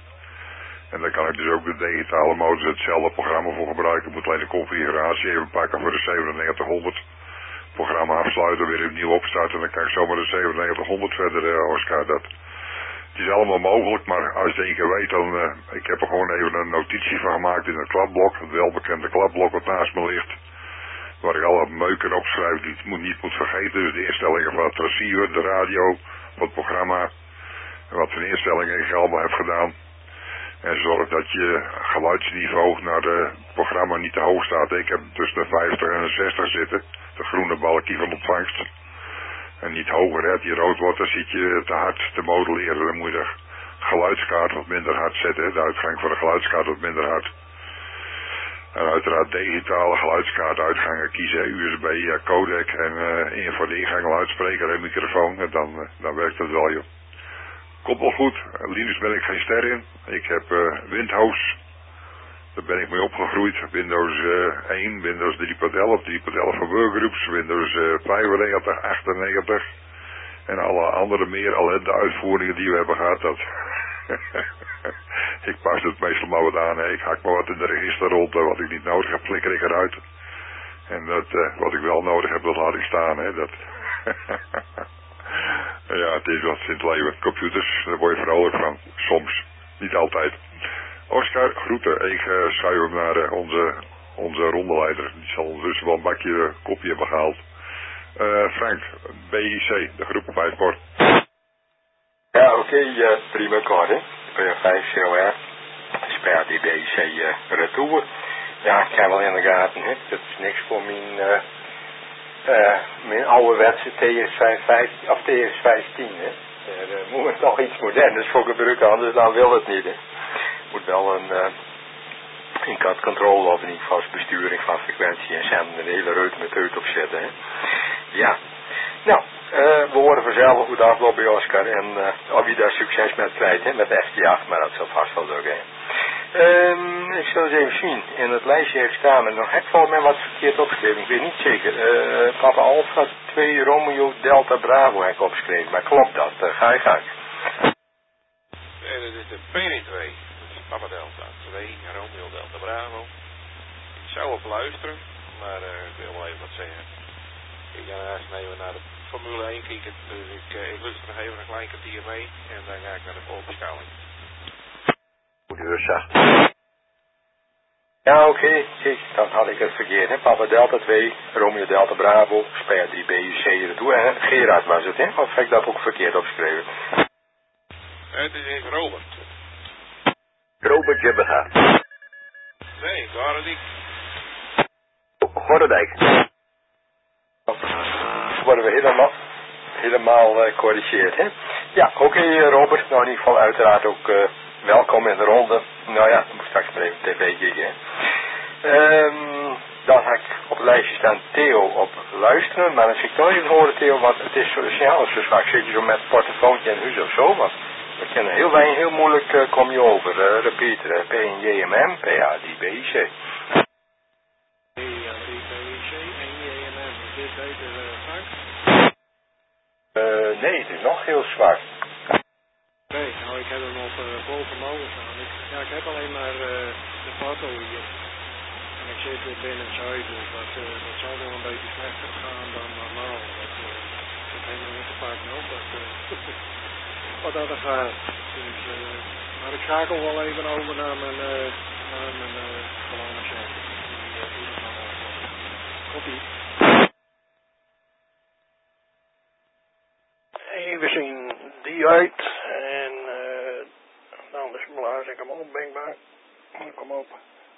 En daar kan ik dus ook de digitale modus hetzelfde programma voor gebruiken. Ik moet alleen de configuratie even pakken voor de zevenennegentighonderd. Programma afsluiten, weer opnieuw opstarten en dan kan ik zomaar de zevenennegentighonderd verder, uh, Oscar. Dat. Het is allemaal mogelijk, maar als je het één keer weet, dan... Uh, ik heb er gewoon even een notitie van gemaakt in het kladblok. Het welbekende kladblok wat naast me ligt. Waar ik alle meuken opschrijf die ik moet, niet moet vergeten. Dus de instellingen van het transceiver, de radio, van het programma. En wat voor instellingen ik allemaal heb gedaan. En zorg dat je geluidsniveau naar het programma niet te hoog staat. Ik heb tussen de vijftig en de zestig zitten. De groene balkje van ontvangst. En niet hoger, hè. Als die rood wordt, dan zit je te hard te modelleren. Dan moet je de geluidskaart wat minder hard zetten. De uitgang van de geluidskaart wat minder hard. En uiteraard digitale geluidskaartuitgangen kiezen, U S B, ja, codec en uh, één voor de ingang luidspreker en microfoon. En dan, uh, dan werkt het wel, joh. Komt wel goed. Linux ben ik geen ster in. Ik heb uh, Windows. Daar ben ik mee opgegroeid. Windows uh, één, Windows drie punt elf, drie punt elf voor workgroups, Windows uh, vijfennegentig, achtennegentig. En alle andere meer ellende uitvoeringen die we hebben gehad. Dat ik pas het meestal maar wat aan. Hè. Ik hak maar wat in de register rond. Wat ik niet nodig heb, flikker ik eruit. En dat, uh, wat ik wel nodig heb, dat laat ik staan. Hè. Dat ja, het is wat in het leven. Computers, daar word je vrolijk van. Soms. Niet altijd. Oscar, groeten. Ik uh, schuif hem naar uh, onze, onze rondeleider. Die zal ondertussen wel een bakje uh, kopje hebben gehaald. Uh, Frank, B I C, de groep op Ijsbord. Ja, oké, okay, uh, prima, klaar, hè. P vijf C O R, speelt die B I C uh, retour. Ja, ik heb wel in de gaten, hè. Dat is niks voor mijn, uh, uh, mijn ouderwetse T S vijfhonderdvijftien, of T S vijftien, hè. Er uh, moet nog iets moderners voor gebruiken, anders dan wil het niet, hè. Moet wel een, uh, een cat control of in ieder geval besturing van frequentie en zenden een hele reut met uit opzetten, hè. Ja, nou, uh, we horen vanzelf hoe dat afloopt bij Oscar en uh, of je daar succes met krijgt, hè, met F T acht, maar dat zal vast wel lukken. Um, ik zal eens even zien, in het lijstje heeft staan, en nog heb ik volgens mij wat verkeerd opgeschreven, ik weet niet zeker. Uh, Papa Alpha twee Romeo Delta Bravo heb ik opgeschreven, maar klopt dat? Uh, ga je gang. Nee, dat is de P D twee, dat is Papa Delta twee Romeo Delta Bravo. Ik zou op luisteren, maar uh, ik wil wel even wat zeggen. Ik ga eerst even naar de Formule één kijken, dus ik, uh, ik luister nog even een klein kwartier mee en dan ga ik naar de voorbeschouwing. Moet u zacht. Ja, oké, okay. Kijk, dan had ik het verkeerd, hè. Papa Delta twee, Romeo Delta Bravo, Speer drie B U C ertoe, en Gerard was het, hè? Of heb ik dat ook verkeerd opgeschreven? Het is even Robert. Robert Jebbegaard. Nee, Gorendijk. Gorendijk. Worden we helemaal, helemaal uh, corrigeerd, hè? Ja, oké, okay, Robert. Nou, in ieder geval uiteraard ook uh, welkom in de ronde. Nou ja, dan moet straks maar even tv kijken, hè. Um, dan ga ik op het lijstje staan Theo op luisteren. Maar dan zit ik nog even horen, Theo, want het is zo snel. Dus vaak zit je zo met een portofoontje in huis of zo. Want we kennen heel weinig, heel moeilijk uh, kom je over. Uh, repeat, uh, P N J M M, P A D B I C. Uh, nee, het is nog heel zwak. Nee, nou ik heb hem op uh, boven mogen staan. Ik, ja, ik heb alleen maar uh, de foto hier. En ik zit weer binnen Zuid, dus dat, uh, dat zal wel een beetje slechter gaan dan normaal. Dat uh, zit helemaal in te pakken ook, dat, uh, wat dat er gaat. Dus, uh, maar ik schakel wel even over naar mijn, uh, naar mijn uh, gewone set. Die uh, doe ik dan ook. Kopie. Even zien die uit en uh, nou, dus blaas ik hem op, ben ik maar. Kom op.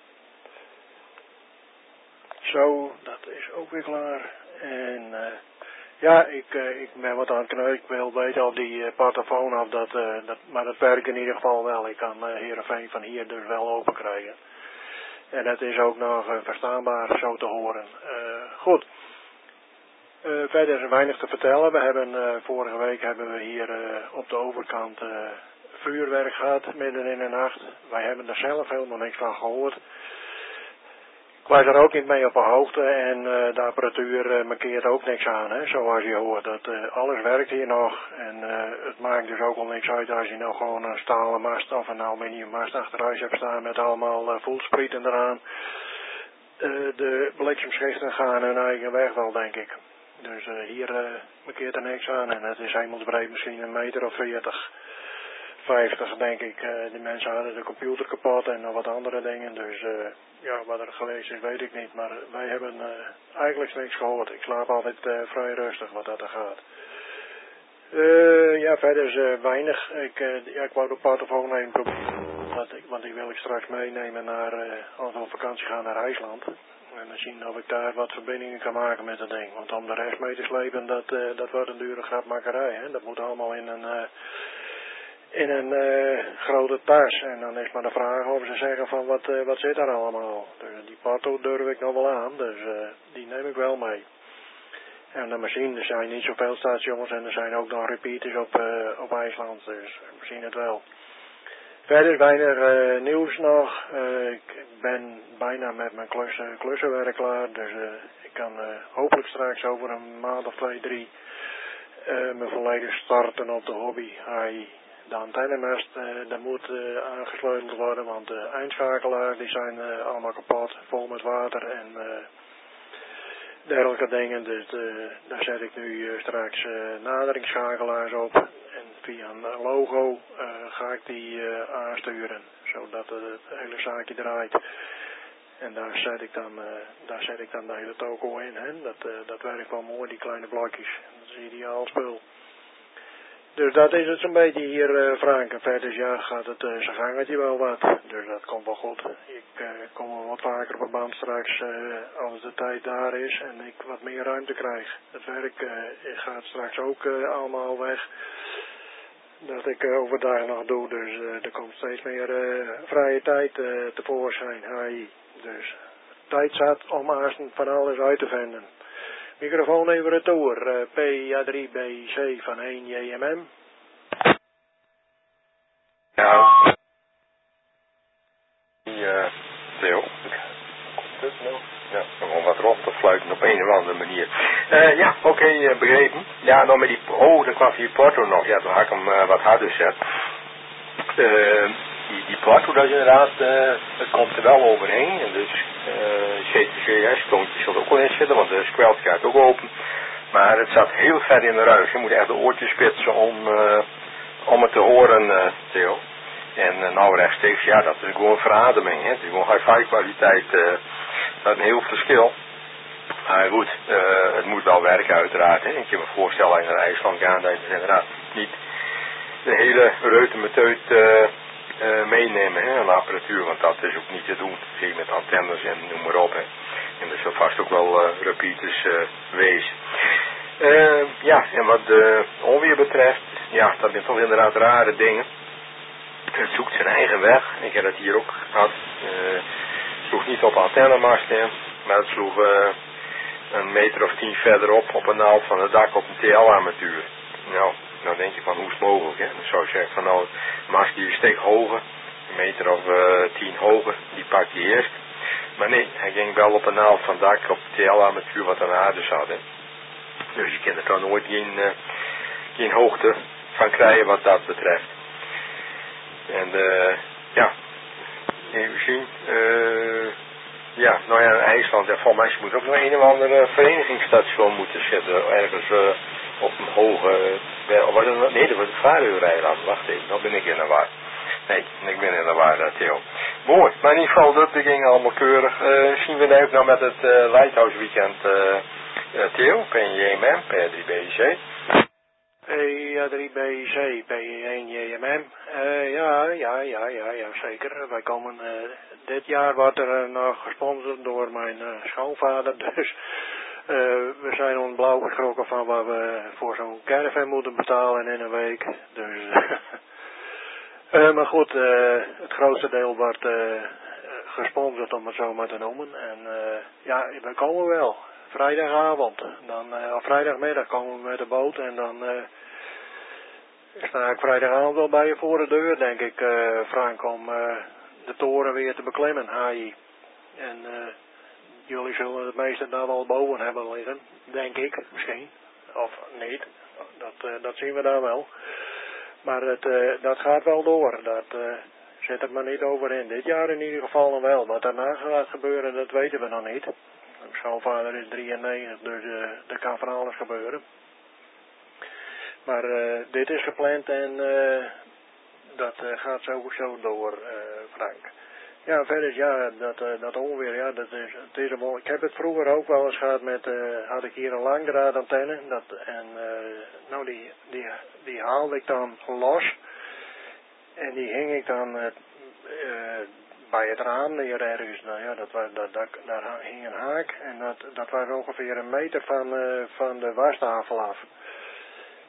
Zo, dat is ook weer klaar. En uh, ja, ik, uh, ik ben wat aan het kneuzen. Ik wil weten of die uh, portofoon of dat, uh, dat, maar dat werkt in ieder geval wel. Ik kan uh, Heerenveen van hier dus wel open krijgen. En het is ook nog uh, verstaanbaar zo te horen. Uh, goed. Uh, verder is er weinig te vertellen. We hebben uh, vorige week hebben we hier uh, op de overkant uh, vuurwerk gehad, midden in de nacht. Wij hebben er zelf helemaal niks van gehoord. Ik was er ook niet mee op de hoogte en uh, de apparatuur uh, markeert ook niks aan, hè, zoals je hoort. Dat, uh, alles werkt hier nog en uh, het maakt dus ook wel niks uit als je nou gewoon een stalen mast of een aluminium mast achter huis hebt staan met allemaal uh, voelsprieten eraan. Uh, de bliksemschichten gaan hun eigen weg wel, denk ik. Dus uh, hier uh, markeert er niks aan en het is hemelsbreed misschien een meter of veertig, vijftig denk ik. Uh, die mensen hadden de computer kapot en nog wat andere dingen. Dus uh, ja, wat er gelezen is weet ik niet. Maar wij hebben uh, eigenlijk niks gehoord. Ik slaap altijd uh, vrij rustig wat dat er gaat. Uh, ja, verder is uh, weinig. Ik, uh, ja, ik wou de portofoon even proberen. Want ik, want die wil ik straks meenemen naar, uh, als we op vakantie gaan naar IJsland. En dan zien of ik daar wat verbindingen kan maken met dat ding. Want om de rest mee te slepen, dat, uh, dat wordt een dure grapmakerij. Hè? Dat moet allemaal in een, uh, in een uh, grote tas. En dan is maar de vraag of ze zeggen van wat, uh, wat zit daar allemaal. Dus die porto durf ik nog wel aan, dus uh, die neem ik wel mee. En de machine, er zijn niet zoveel stations en er zijn ook nog repeaters op, uh, op IJsland, dus we zien het wel. Verder is weinig uh, nieuws nog. Uh, ik ben bijna met mijn klussen, klussenwerk klaar, dus uh, ik kan uh, hopelijk straks over een maand of twee, drie uh, me volledig starten op de hobby. Hij, de antennemast, uh, dat moet uh, aangesleuteld worden, want de eindschakelaars die zijn uh, allemaal kapot, vol met water en uh, dergelijke dingen. Dus uh, daar zet ik nu uh, straks uh, naderingsschakelaars op. En via een logo uh, ga ik die uh, aansturen, zodat uh, het hele zaakje draait. En daar zet ik dan, uh, daar zet ik dan de hele toko in. Hè? Dat, uh, dat werkt wel mooi, die kleine blokjes. Dat is ideaal spul. Dus dat is het zo'n beetje hier, uh, Frank. En verder ja, gaat het uh, zijn gangetje wel wat. Dus dat komt wel goed. Ik uh, kom wel wat vaker op een band straks uh, als de tijd daar is en ik wat meer ruimte krijg. Het werk uh, gaat straks ook uh, allemaal weg. Dat ik uh, overdag nog doe. Dus uh, er komt steeds meer uh, vrije tijd uh, tevoorschijn. Hey. Dus tijd zat om eerst van alles uit te vinden. Microfoon even retour. Uh, P A drie B C van één J M M. Ja. Ja, Theo. Komt het nou? Ja, gewoon wat rond te fluiten op een of andere manier. Uh, ja, oké, okay, uh, begrepen. Ja, nou met die, oh, dan kwam die porto nog. Ja, toen had ik hem uh, wat harder zet. Uh, die, die porto, dat is inderdaad, uh, het komt er wel overheen. En dus uh, C T C S-toontjes zal er ook wel in zitten, want de squelch gaat ook open. Maar het zat heel ver in de ruis. Je moet echt de oortjes spitsen om, uh, om het te horen, uh, Theo. En uh, nou rechtstreeks, ja, dat is gewoon verademing. Hè. Het is gewoon hi-fi kwaliteit. Uh, dat is een heel verschil. Maar goed, uh, het moet wel werken uiteraard. Hè. Ik kan me voorstellen als je naar IJsland gaat, dat je inderdaad niet de hele reutemeteut uh, uh, meenemen hè, aan apparatuur. Want dat is ook niet te doen. Zie je met antennes en noem maar op. Hè. En er zal vast ook wel uh, repeaters uh, wezen. Uh, ja, en wat de onweer betreft, ja, dat zijn toch inderdaad rare dingen. Het zoekt zijn eigen weg. Ik heb het hier ook gehad. Uh, het sloeg niet op antennemasten, maar het sloeg uh, een meter of tien verderop op een naald van het dak op een T L-armatuur. Nou, nou denk je van hoe is het mogelijk, hè? Dan zou je zeggen van nou, de mast die steek hoger, een meter of uh, tien hoger, die pakt je eerst. Maar nee, hij ging wel op een naald van het dak op de T L-armatuur wat aan de aarde zat, hè. Dus je kan er dan nooit geen, uh, geen hoogte van krijgen wat dat betreft. En uh, ja, even zien. Uh, ja, nou ja, in IJsland, en volgens mij moet ook nog een of andere verenigingsstation moeten zitten. Ergens uh, op een hoge, uh, was het, nee, dat was het Faroe-eiland. Wacht even, dan ben ik in de war. Nee, ik ben in de war, uh, Theo. Mooi, maar in ieder geval, dat ging allemaal keurig. Uh, zien we nu ook nog met het uh, Lighthouse Weekend, uh, uh, Theo, P J M M, P A drie B C. P A drie B C, P één J M M. Uh, ja, ja, ja, ja, ja, zeker. Wij komen, uh, dit jaar wordt er uh, nog gesponsord door mijn uh, schoonvader. Dus uh, we zijn ons blauw geschrokken van wat we voor zo'n caravan moeten betalen in een week. Dus, uh, maar goed, uh, het grootste deel wordt uh, gesponsord, om het zo maar te noemen. En uh, ja, we komen wel. Vrijdagavond, dan, uh, of vrijdagmiddag komen we met de boot en dan uh, sta ik vrijdagavond wel bij je voor de deur, denk ik, uh, Frank, om uh, de toren weer te beklimmen, H I. En uh, jullie zullen het meeste daar wel boven hebben liggen, denk ik, misschien, of niet, dat, uh, dat zien we daar wel. Maar het, uh, dat gaat wel door, dat uh, zit er maar niet over in. Dit jaar in ieder geval nog wel, wat daarna gaat gebeuren, dat weten we nog niet. Mijn schoonvader is drieënnegentig, dus uh, er kan van alles gebeuren. Maar uh, dit is gepland en uh, dat uh, gaat sowieso door, uh, Frank. Ja, verder ja, dat, uh, dat onweer, ja, dat is, het is een, ik heb het vroeger ook wel eens gehad met, uh, had ik hier een langdraadantenne, dat, en uh, nou die, die, die haalde ik dan los en die hing ik dan uh, uh, bij het raam hier ergens, nou ja, dat was, dat, dat, daar hing een haak en dat, dat was ongeveer een meter van, uh, van de wastafel af.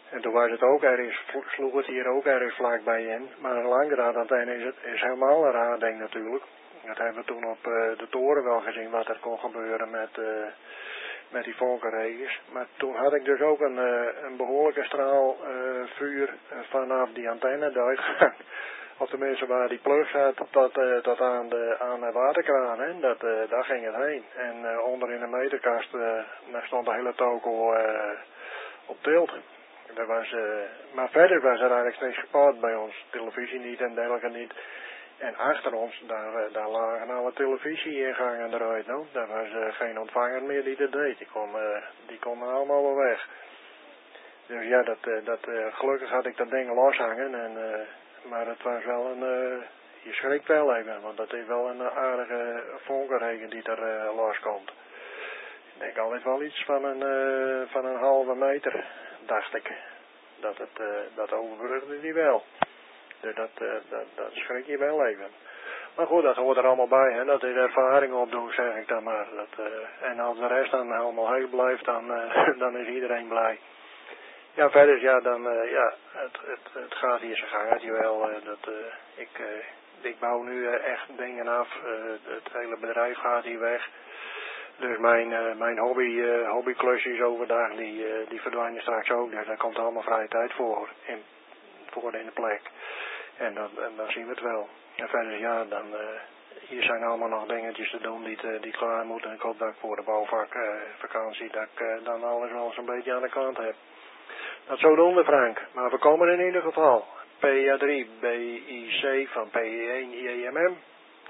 En toen was het ook ergens, sloeg het hier ook ergens vlakbij in. Maar een langdraadantenne is, het, is helemaal een raar ding natuurlijk. Dat hebben we toen op uh, de toren wel gezien wat er kon gebeuren met, uh, met die vonkenregels. Maar toen had ik dus ook een, uh, een behoorlijke straal uh, vuur uh, vanaf die antenne uitgegaan. Of tenminste waar die plug zat tot, uh, tot aan, de, aan de waterkraan. Hè. Dat, uh, daar ging het heen. En uh, onder in de meterkast uh, daar stond de hele toko uh, op tilt. Er was, uh, maar verder was er eigenlijk niks gepaard bij ons. Televisie niet en dergelijke niet. En achter ons, daar, uh, daar lagen alle televisieingangen eruit. No? Daar was uh, geen ontvanger meer die dat deed. Die, kon, uh, die konden allemaal wel weg. Dus ja, dat, uh, dat, uh, gelukkig had ik dat ding loshangen. En, uh, maar het was wel een... Uh, je schrikt wel even, want dat is wel een aardige vonkenregen die er uh, loskomt. Ik denk altijd wel iets van een, uh, van een halve meter, dacht ik. Dat, het, uh, dat overbrugde die wel. Dus dat, uh, dat, dat schrik je wel even. Maar goed, dat hoort er allemaal bij, hè. Dat is ervaring opdoen, zeg ik dan maar. Dat, uh, en als de rest dan helemaal heel blijft, dan, uh, dan is iedereen blij. Ja, verder, ja, dan, uh, ja, het, het, het gaat hier zijn gangetje wel. Uh, dat, uh, ik, uh, ik bouw nu uh, echt dingen af. Uh, het hele bedrijf gaat hier weg. Dus mijn, uh, mijn hobby, uh, hobbyklusjes overdag, die, uh, die verdwijnen straks ook. Dus daar komt allemaal vrije tijd voor in, voor in de plek. En dan, en dan zien we het wel. En verder, ja, dan, uh, hier zijn allemaal nog dingetjes te doen die, te, die klaar moeten. Ik hoop dat ik voor de bouwvakvakantie, uh, dat ik uh, dan alles wel zo'n beetje aan de kant heb. Dat zo doen we, Frank. Maar we komen in ieder geval. P A drie B I C van P E één I E M M.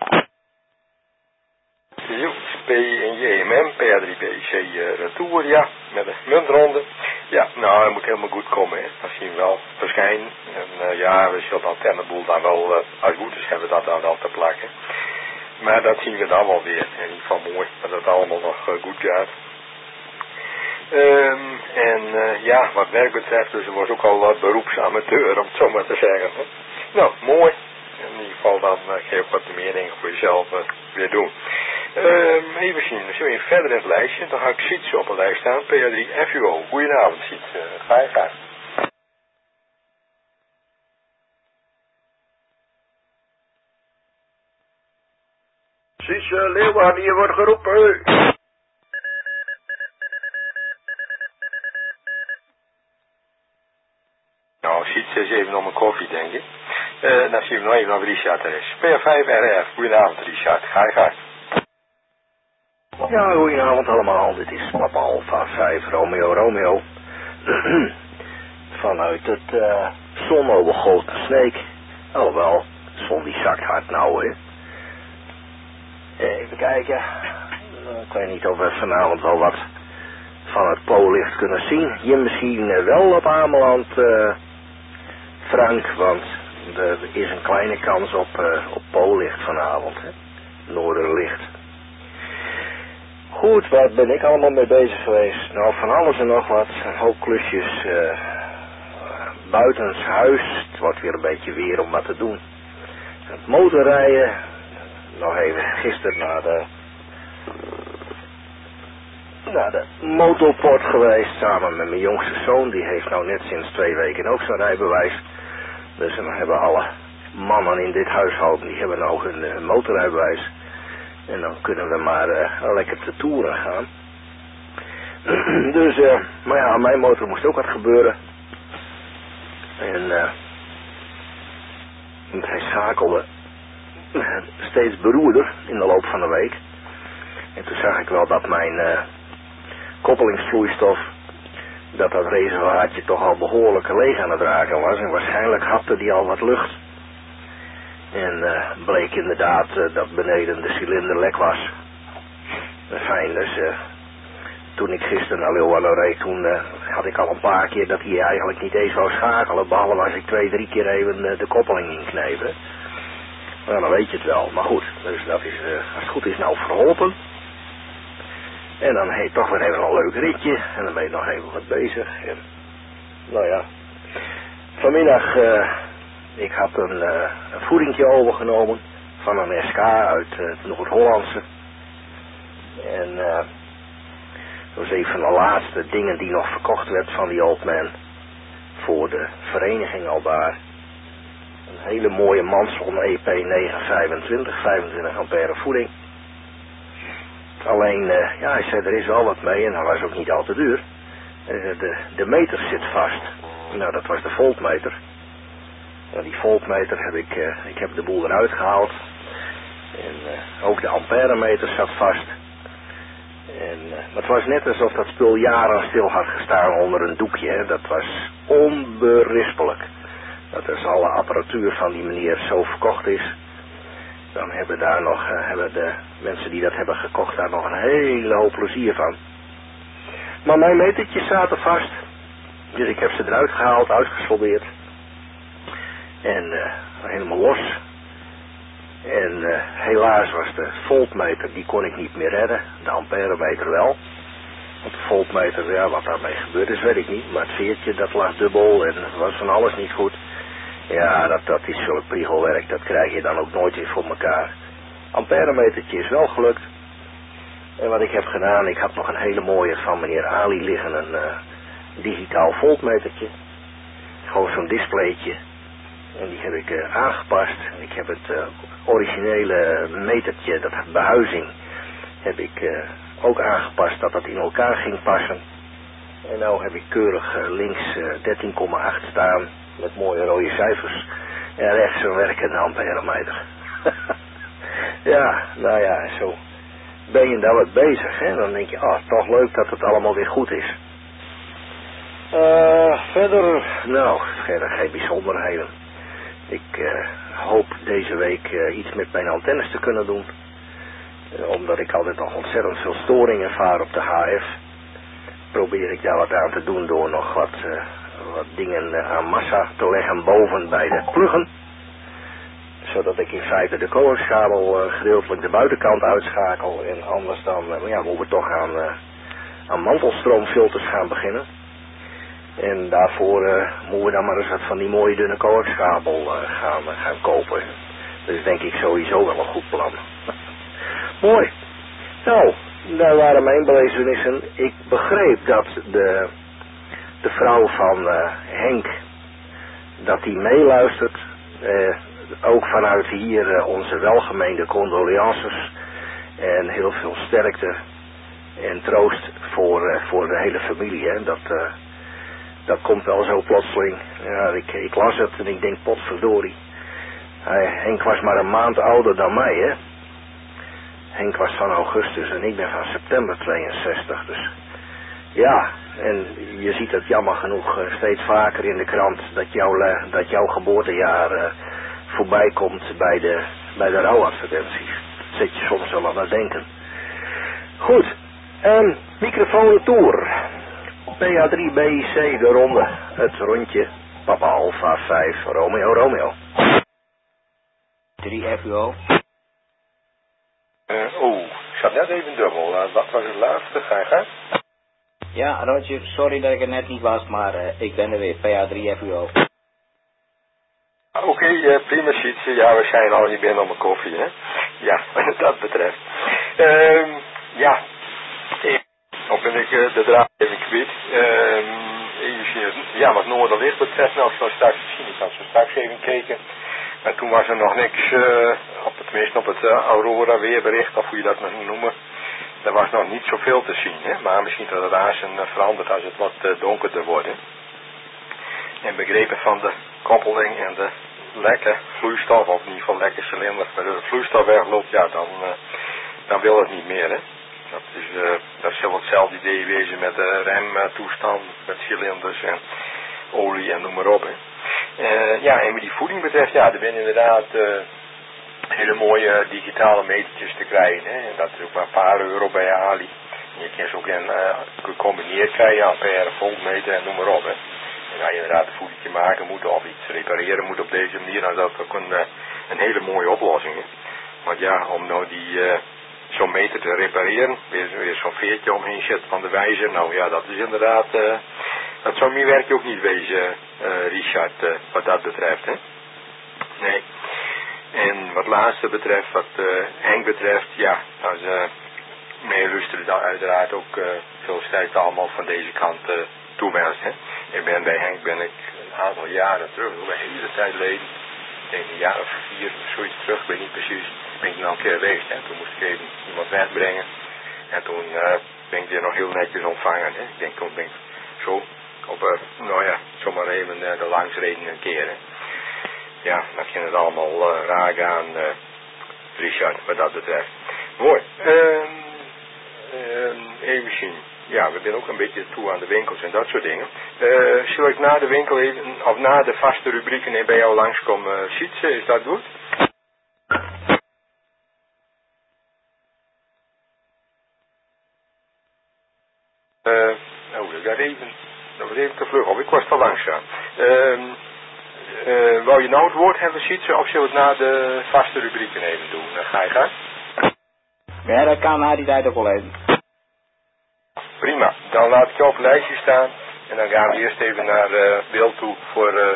Jo, P en J M M, P A drie B I C uh, retour, ja, met een muntronde. Ja, nou, dat moet helemaal goed komen, hè. Dat zien we wel verschijnen. En uh, ja, we zullen de antenneboel dan wel, uh, als het goed is, hebben we dat dan wel te plakken. Maar dat zien we dan wel weer. In ieder geval mooi, dat het allemaal nog uh, goed gaat. Um, en uh, ja, wat werk betreft, dus er was ook al wat beroepsamateur, om het zo maar te zeggen. Hè. Nou, mooi. In ieder geval dan uh, ga je ook wat meer dingen voor jezelf uh, weer doen. Um, even zien, dan zijn we verder in het lijstje. Dan ga ik Siets op een lijst staan, P A drie F U O. Goedenavond, Siets. Uh, ga je gaan. Siets uh, Leeuwarden, je wordt geroepen. Nou, Siets is even om een koffie, denk ik. Uh, dan zien we nog even of Richard er is. P A vijf R R. Goedenavond, Richard. Ga je gaan. Ja, goedenavond allemaal. Dit is Papa Alpha vijf Romeo Romeo. Vanuit het uh, zonovergoten Sneek. Alhoewel, zon die zakt hard nou, hè. Even kijken. Uh, ik weet niet of we vanavond wel wat van het poollicht kunnen zien. Je misschien uh, wel op Ameland, uh, Frank, want er is een kleine kans op, uh, op poollicht vanavond, hè. Noorderlicht. Goed, waar ben ik allemaal mee bezig geweest? Nou, van alles en nog wat. Een hoop klusjes uh, buitenshuis. Het wordt weer een beetje weer om wat te doen. Het motorrijden. Nog even gisteren naar de, naar de motorport geweest. Samen met mijn jongste zoon. Die heeft nou net sinds twee weken ook zijn rijbewijs. Dus dan hebben alle mannen in dit huishouden. Die hebben nou hun, hun motorrijbewijs. En dan kunnen we maar uh, lekker te toeren gaan. Dus, uh, maar ja, aan mijn motor moest ook wat gebeuren. En uh, hij schakelde steeds beroerder in de loop van de week. En toen zag ik wel dat mijn uh, koppelingsvloeistof, dat dat reservaatje toch al behoorlijk leeg aan het raken was. En waarschijnlijk hapte die al wat lucht. En uh, bleek inderdaad uh, dat beneden de cilinder lek was. Fijn, dus uh, toen ik gisteren naar Leeuwarden reed, toen uh, had ik al een paar keer dat hij eigenlijk niet eens wou schakelen. Behalve als ik twee, drie keer even uh, de koppeling inknepen. Nou, dan weet je het wel. Maar goed, dus dat is, uh, als het goed is, nou verholpen. En dan heb je toch weer even een leuk ritje. En dan ben je nog even wat bezig. En, nou ja, vanmiddag... Uh, Ik had een, uh, een voedingje overgenomen van een S K uit uh, het Noord-Hollandse. En uh, dat was een van de laatste dingen die nog verkocht werd van die Old Man. voor de vereniging al daar. Een hele mooie Manson E P negen vijfentwintig, vijfentwintig ampère voeding. Alleen, uh, ja, hij zei er is wel wat mee en dat was ook niet al te duur. Uh, de, de meter zit vast. Nou, dat was de voltmeter. Nou, die voltmeter heb ik, uh, ik heb de boel eruit gehaald. En uh, ook de amperemeter zat vast. En, uh, maar het was net alsof dat spul jaren stil had gestaan onder een doekje. Hè. Dat was onberispelijk. Dat als alle apparatuur van die meneer zo verkocht is, dan hebben daar nog, uh, hebben de mensen die dat hebben gekocht daar nog een hele hoop plezier van. Maar mijn metertjes zaten vast. Dus ik heb ze eruit gehaald, uitgesoldeerd. En uh, helemaal los. En uh, helaas was de voltmeter, die kon ik niet meer redden. De amperemeter wel. Want de voltmeter, ja, wat daarmee gebeurd is, weet ik niet. Maar het veertje, dat lag dubbel en het was van alles niet goed. Ja, dat, dat is zo'n priegelwerk, dat krijg je dan ook nooit weer voor elkaar. Amperemetertje is wel gelukt. En wat ik heb gedaan, ik had nog een hele mooie van meneer Ali liggen, een uh, digitaal voltmetertje. Gewoon zo'n displaytje. En die heb ik uh, aangepast. Ik heb het uh, originele metertje, dat behuizing, heb ik uh, ook aangepast dat dat in elkaar ging passen. En nou heb ik keurig uh, links uh, dertien komma acht staan met mooie rode cijfers. En rechts een werkende amperemeter. Ja, nou ja, zo ben je daar wat bezig. Hè? Dan denk je, ah, toch leuk dat het allemaal weer goed is. Uh, verder, nou, verder geen bijzonderheden. Ik uh, hoop deze week uh, iets met mijn antennes te kunnen doen. Uh, omdat ik altijd nog ontzettend veel storing ervaar op de H F. Probeer ik daar wat aan te doen door nog wat, uh, wat dingen uh, aan massa te leggen boven bij de pluggen. Zodat ik in feite de coaxkabel uh, gedeeltelijk de buitenkant uitschakel. En anders dan uh, ja, moeten we toch aan, uh, aan mantelstroomfilters gaan beginnen. En daarvoor uh, moeten we dan maar eens wat van die mooie dunne coaxkabel uh, gaan, uh, gaan kopen. Dus denk ik sowieso wel een goed plan. Mooi. Nou, daar waren mijn belezenissen. Ik begreep dat de, de vrouw van uh, Henk, dat die meeluistert. Uh, ook vanuit hier uh, onze welgemeende condolences. En heel veel sterkte en troost voor, uh, voor de hele familie. Hè. Dat... Uh, Dat komt wel zo plotseling. Ja, ik, ik las het en ik denk, potverdorie. Hij, Henk was maar een maand ouder dan mij, hè. Henk was van augustus en ik ben van september tweeënzestig. Dus ja, en je ziet het jammer genoeg uh, steeds vaker in de krant dat, jou, uh, dat jouw geboortejaar uh, voorbij komt bij de, bij de rouwadvertenties. Zet je soms wel aan het denken. Goed, um, microfoon tour. P A drie B C de ronde, het rondje, Papa Alpha vijf, Romeo Romeo. drie F U O. Uh, Oeh, ik zat net even dubbel. Uh, wat was het laatste? Ga je gang? Ja, Roger, sorry dat ik er net niet was, maar uh, ik ben er weer, P A drie F U O. Oké, okay, uh, prima Sietse. Ja, we zijn al niet binnen om een koffie, hè? Ja, wat dat betreft. Uh, ja, of ben ik uh, de draad even kwijt. Uh, ja, wat Noorderlicht betreft, nou, ik zal straks zien, ik had zo straks even kijken. Maar toen was er nog niks, uh, op het tenminste op het uh, Aurora weerbericht, of hoe je dat moet noemen. Er was nog niet zoveel te zien, hè? Maar misschien dat het razen uh, verandert als het wat uh, donkerder wordt. Hè? En begrepen van de koppeling en de lekke vloeistof, of in ieder geval lekke cilinder, maar de vloeistof wegloopt, ja, dan, uh, dan wil het niet meer, hè. Dat is, uh, dat zal hetzelfde idee wezen met de remtoestand, met cilinders en olie en noem maar op. Hè. Uh, ja, en wat die voeding betreft, ja, er zijn inderdaad uh, hele mooie digitale metertjes te krijgen. Hè. En dat is ook maar een paar euro bij Ali. En je kan ze ook in, uh, gecombineerd krijgen, ampère, voltmeter en noem maar op. Hè. En als je inderdaad een voedingje maken moet of iets repareren moet op deze manier, dan is dat ook een, uh, een hele mooie oplossing. Hè. Want ja, om nou die... Uh, zo'n meter te repareren, weer, weer zo'n veertje omheen zetten van de wijzer, nou ja, dat is inderdaad, uh, dat zou mijn werk ook niet wezen, uh, Richard, uh, wat dat betreft, hè. Nee. En wat laatste betreft, wat uh, Henk betreft, ja, als uh, meeluisteren dan uiteraard ook uh, veel sterkte allemaal van deze kant uh, toewenst. Hè. Ik ben bij Henk ben ik een aantal jaren terug, een hele tijd geleden, ik denk een jaar of vier, zoiets terug, ik weet niet precies, ben ik nou een keer geweest. Hè. Toen moest ik even iemand wegbrengen en toen uh, ben ik weer nog heel netjes ontvangen. Hè. Ik denk toen ben ik zo op, uh, nou ja, zomaar even uh, de langsreden een keer. Hè. Ja, dan ging het allemaal uh, raar gaan, uh, Richard, wat dat betreft. Mooi. Uh, uh, even zien. Ja, we zijn ook een beetje toe aan de winkels en dat soort dingen. Uh, zal ik na de winkel even, of na de vaste rubrieken even bij jou langskomen, uh, Sietse, is dat goed? Uh, oh, dat gaat even, dat was even te vlug op, ik was te langzaam. Uh, uh, wou je nou het woord hebben, Sietse, of zullen we het na de vaste rubrieken even doen? Dan ga je gaan. Ja, dat kan na die tijd ook wel even. Prima, dan laat ik je op het lijstje staan en dan gaan we eerst even naar uh, beeld toe voor uh,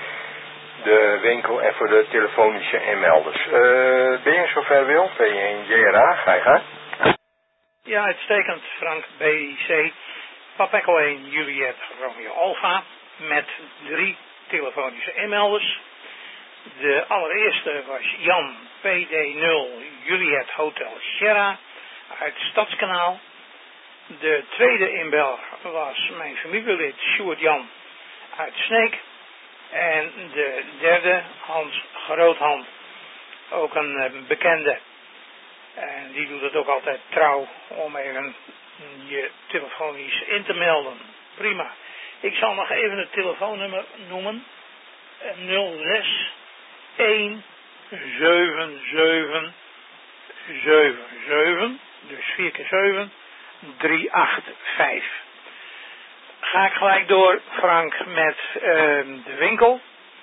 de winkel en voor de telefonische inmelders. Uh, ben je zover Wil? Ben je in J R A? Ga je gaan? Ja, uitstekend Frank, B I C, Papa Echo één, Juliet, Romeo Alpha, met drie telefonische inmelders. De allereerste was Jan, P D nul, Juliet Hotel Sierra, uit Stadskanaal. De tweede inbeller was mijn familielid Sjoerd Jan uit Sneek. En de derde, Hans Groothand, ook een uh, bekende. En die doet het ook altijd trouw om even je telefonisch in te melden. Prima. Ik zal nog even het telefoonnummer noemen. nul zes een zeven zeven zeven zeven, dus vier keer zeven. drie acht vijf. Ga ik gelijk door, Frank, met uh, de winkel.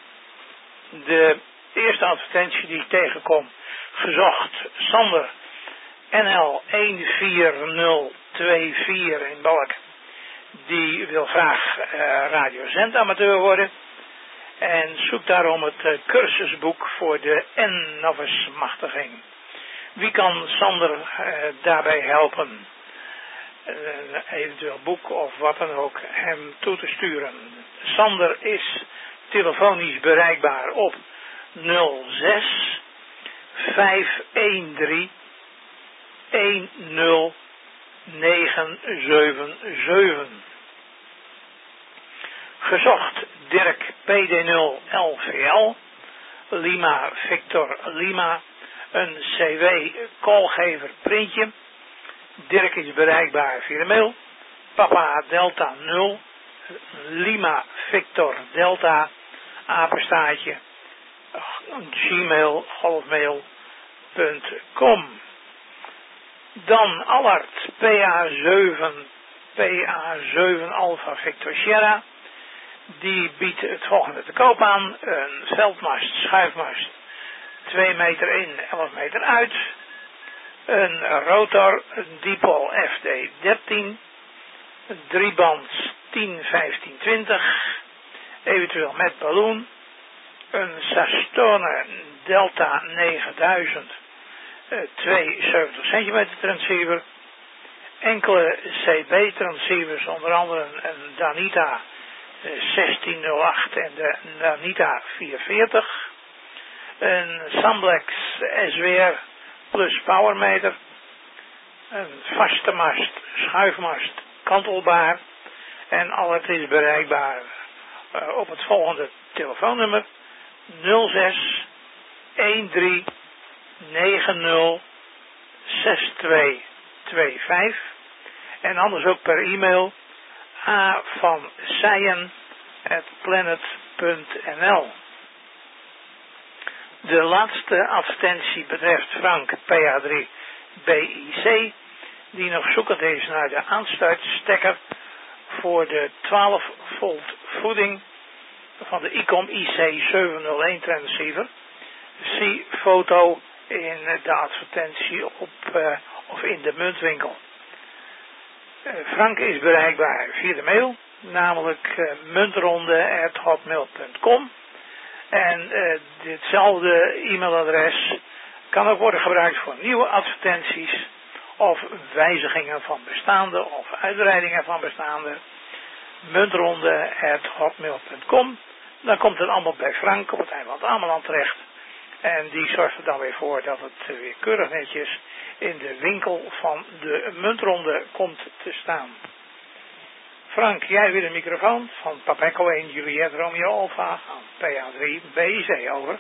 De eerste advertentie die ik tegenkom, gezocht, Sander, N L een vier nul twee vier in Balk. Die wil graag uh, radiozendamateur worden. En zoekt daarom het uh, cursusboek voor de N-novice-machtiging. Wie kan Sander uh, daarbij helpen? Een eventueel boek of wat dan ook hem toe te sturen. Sander is telefonisch bereikbaar op nul zes vijf een drie een nul negen zeven zeven. Gezocht Dirk P D nul L V L Lima Victor Lima, een C W koolgever printje. Dirk is bereikbaar via de mail. Papa Delta nul Lima Victor Delta apenstaartje gmail golfmail punt com. Dan Allard P A zeven P A zeven Alpha Victor Sierra. Die biedt het volgende te koop aan. Een veldmast, schuifmast, twee meter in, elf meter uit. Een rotor, een Dipol F D dertien, driebands tien, vijftien, twintig, eventueel met balloon, een Sastone Delta negenduizend, tweeënzeventig centimeter transceiver, enkele C B transceivers, onder andere een Danita zestien nul acht en de Danita vierhonderdveertig, een Samblex S W R plus powermeter, een vaste mast, schuifmast, kantelbaar en al het is bereikbaar uh, op het volgende telefoonnummer nul zes een drie negen nul zes twee twee vijf en anders ook per e-mail a van Seijen at planet punt n l. De laatste advertentie betreft Frank P A drie B I C, die nog zoekend is naar de aansluitstekker voor de twaalf volt voeding van de ICOM I C zevenhonderdéén transceiver. Zie foto in de advertentie op, uh, of in de muntwinkel. Uh, Frank is bereikbaar via de mail, namelijk uh, muntronde at hotmail punt com. En uh, ditzelfde e-mailadres kan ook worden gebruikt voor nieuwe advertenties of wijzigingen van bestaande of uitbreidingen van bestaande. muntronde at hotmail punt com. Dan komt het allemaal bij Frank op het eiland Ameland terecht. En die zorgt er dan weer voor dat het weer keurig netjes in de winkel van de muntronde komt te staan. Frank, jij weer de microfoon van Papa Echo één Juliet Romeo Alpha aan P A drie B I C, over.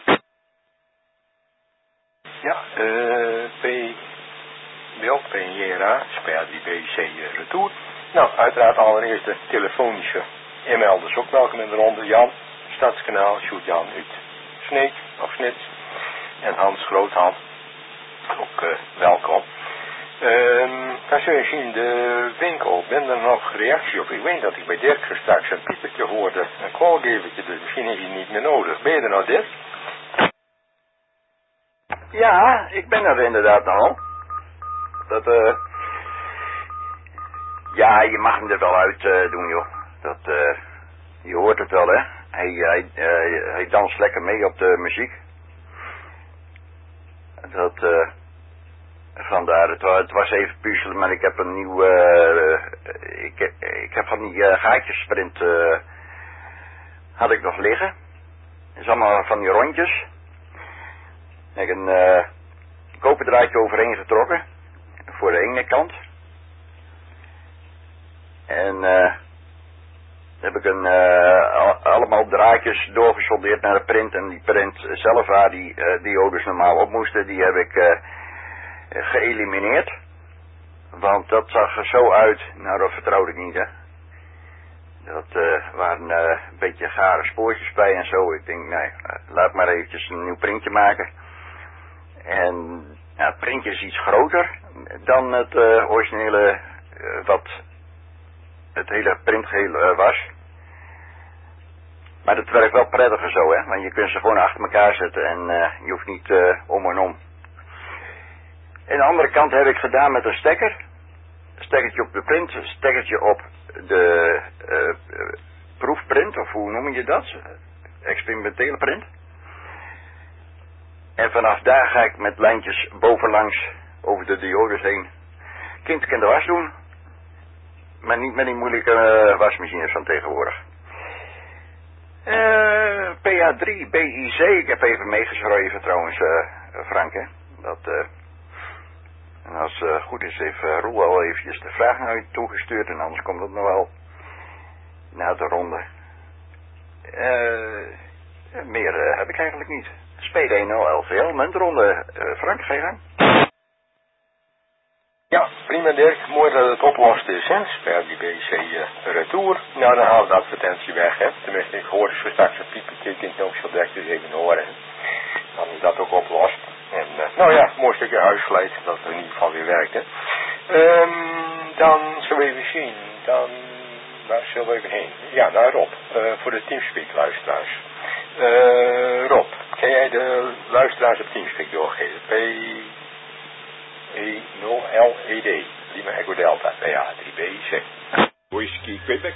Ja, uh, P, wel, P J R A, P A drie B I C uh, retour. Nou, uiteraard allereerst de telefonische e-mailders ook welkom in de ronde. Jan, Stadskanaal, Sjoerd-Jan uit Sneek of Snits. En Hans Groothand, ook uh, welkom. Um, dan zul je zien, de winkel, ben er nog reactie op? Ik weet dat ik bij Dirk straks een piepertje hoorde, een kwalgevertje, dus misschien is hij niet meer nodig. Ben je er nou, Dirk? Ja, ik ben er inderdaad al. Dat, eh... Uh, ja, je mag hem er wel uit uh, doen, joh. Dat, eh... Uh, je hoort het wel, hè. Hij, hij, uh, hij danst lekker mee op de muziek. Dat, eh... Uh, Vandaar, het was, het was even puzzelen, maar ik heb een nieuw, uh, ik, ik heb van die uh, gaatjesprint, uh, had ik nog liggen. Dat is allemaal van die rondjes. Ik heb een uh, koperdraadje overheen getrokken, voor de ene kant. En uh, heb ik een, uh, al, allemaal draadjes doorgesoldeerd naar de print. En die print zelf, waar die uh, diodes normaal op moesten, die heb ik... Uh, geëlimineerd, want dat zag er zo uit, nou dat vertrouwde ik niet, hè. Dat uh, waren uh, een beetje gare spoortjes bij en zo. Ik denk, nee, uh, laat maar eventjes een nieuw printje maken. En ja, het printje is iets groter dan het uh, originele, uh, wat het hele printgeheel uh, was. Maar het werkt wel prettiger zo, hè, want je kunt ze gewoon achter elkaar zetten en uh, je hoeft niet uh, om en om. En de andere kant heb ik gedaan met een stekker. Een stekkertje op de print, een stekkertje op de uh, uh, proefprint, of hoe noem je dat? Experimentele print. En vanaf daar ga ik met lijntjes bovenlangs over de diodes heen. Kind kan de was doen, maar niet met die moeilijke uh, wasmachines van tegenwoordig. Uh, P A drie B I C, ik heb even meegeschreven trouwens, uh, Frank, hè. Dat... Uh, En als het uh, goed is, heeft uh, Roel al eventjes de vraag naar u toegestuurd. En anders komt het nog wel na de ronde. Uh, meer uh, heb ik eigenlijk niet. Spelen één nul L V L, muntronde. Uh, Frank, ga je gang? Ja, prima Dirk. Mooi dat het oplost is, hè. Spel die B C uh, retour. Nou, dan halen we de advertentie weg, hè. Tenminste, ik hoorde zo straks een piepje. Ik denk ook zo direct dus even horen. Dan is dat ook oplost. En, uh, nou ja, mooi stukje huisvleit, dat het in ieder geval weer werkt, hè. Um, dan zullen we even zien, dan, waar zullen we even heen? Ja, naar Rob, uh, voor de Teamspeak luisteraars. Uh, Rob, kan jij de luisteraars op Teamspeak doorgeven? P E nul L E D, Lima Echo Delta, P A drie B I C. Whisky Quebec.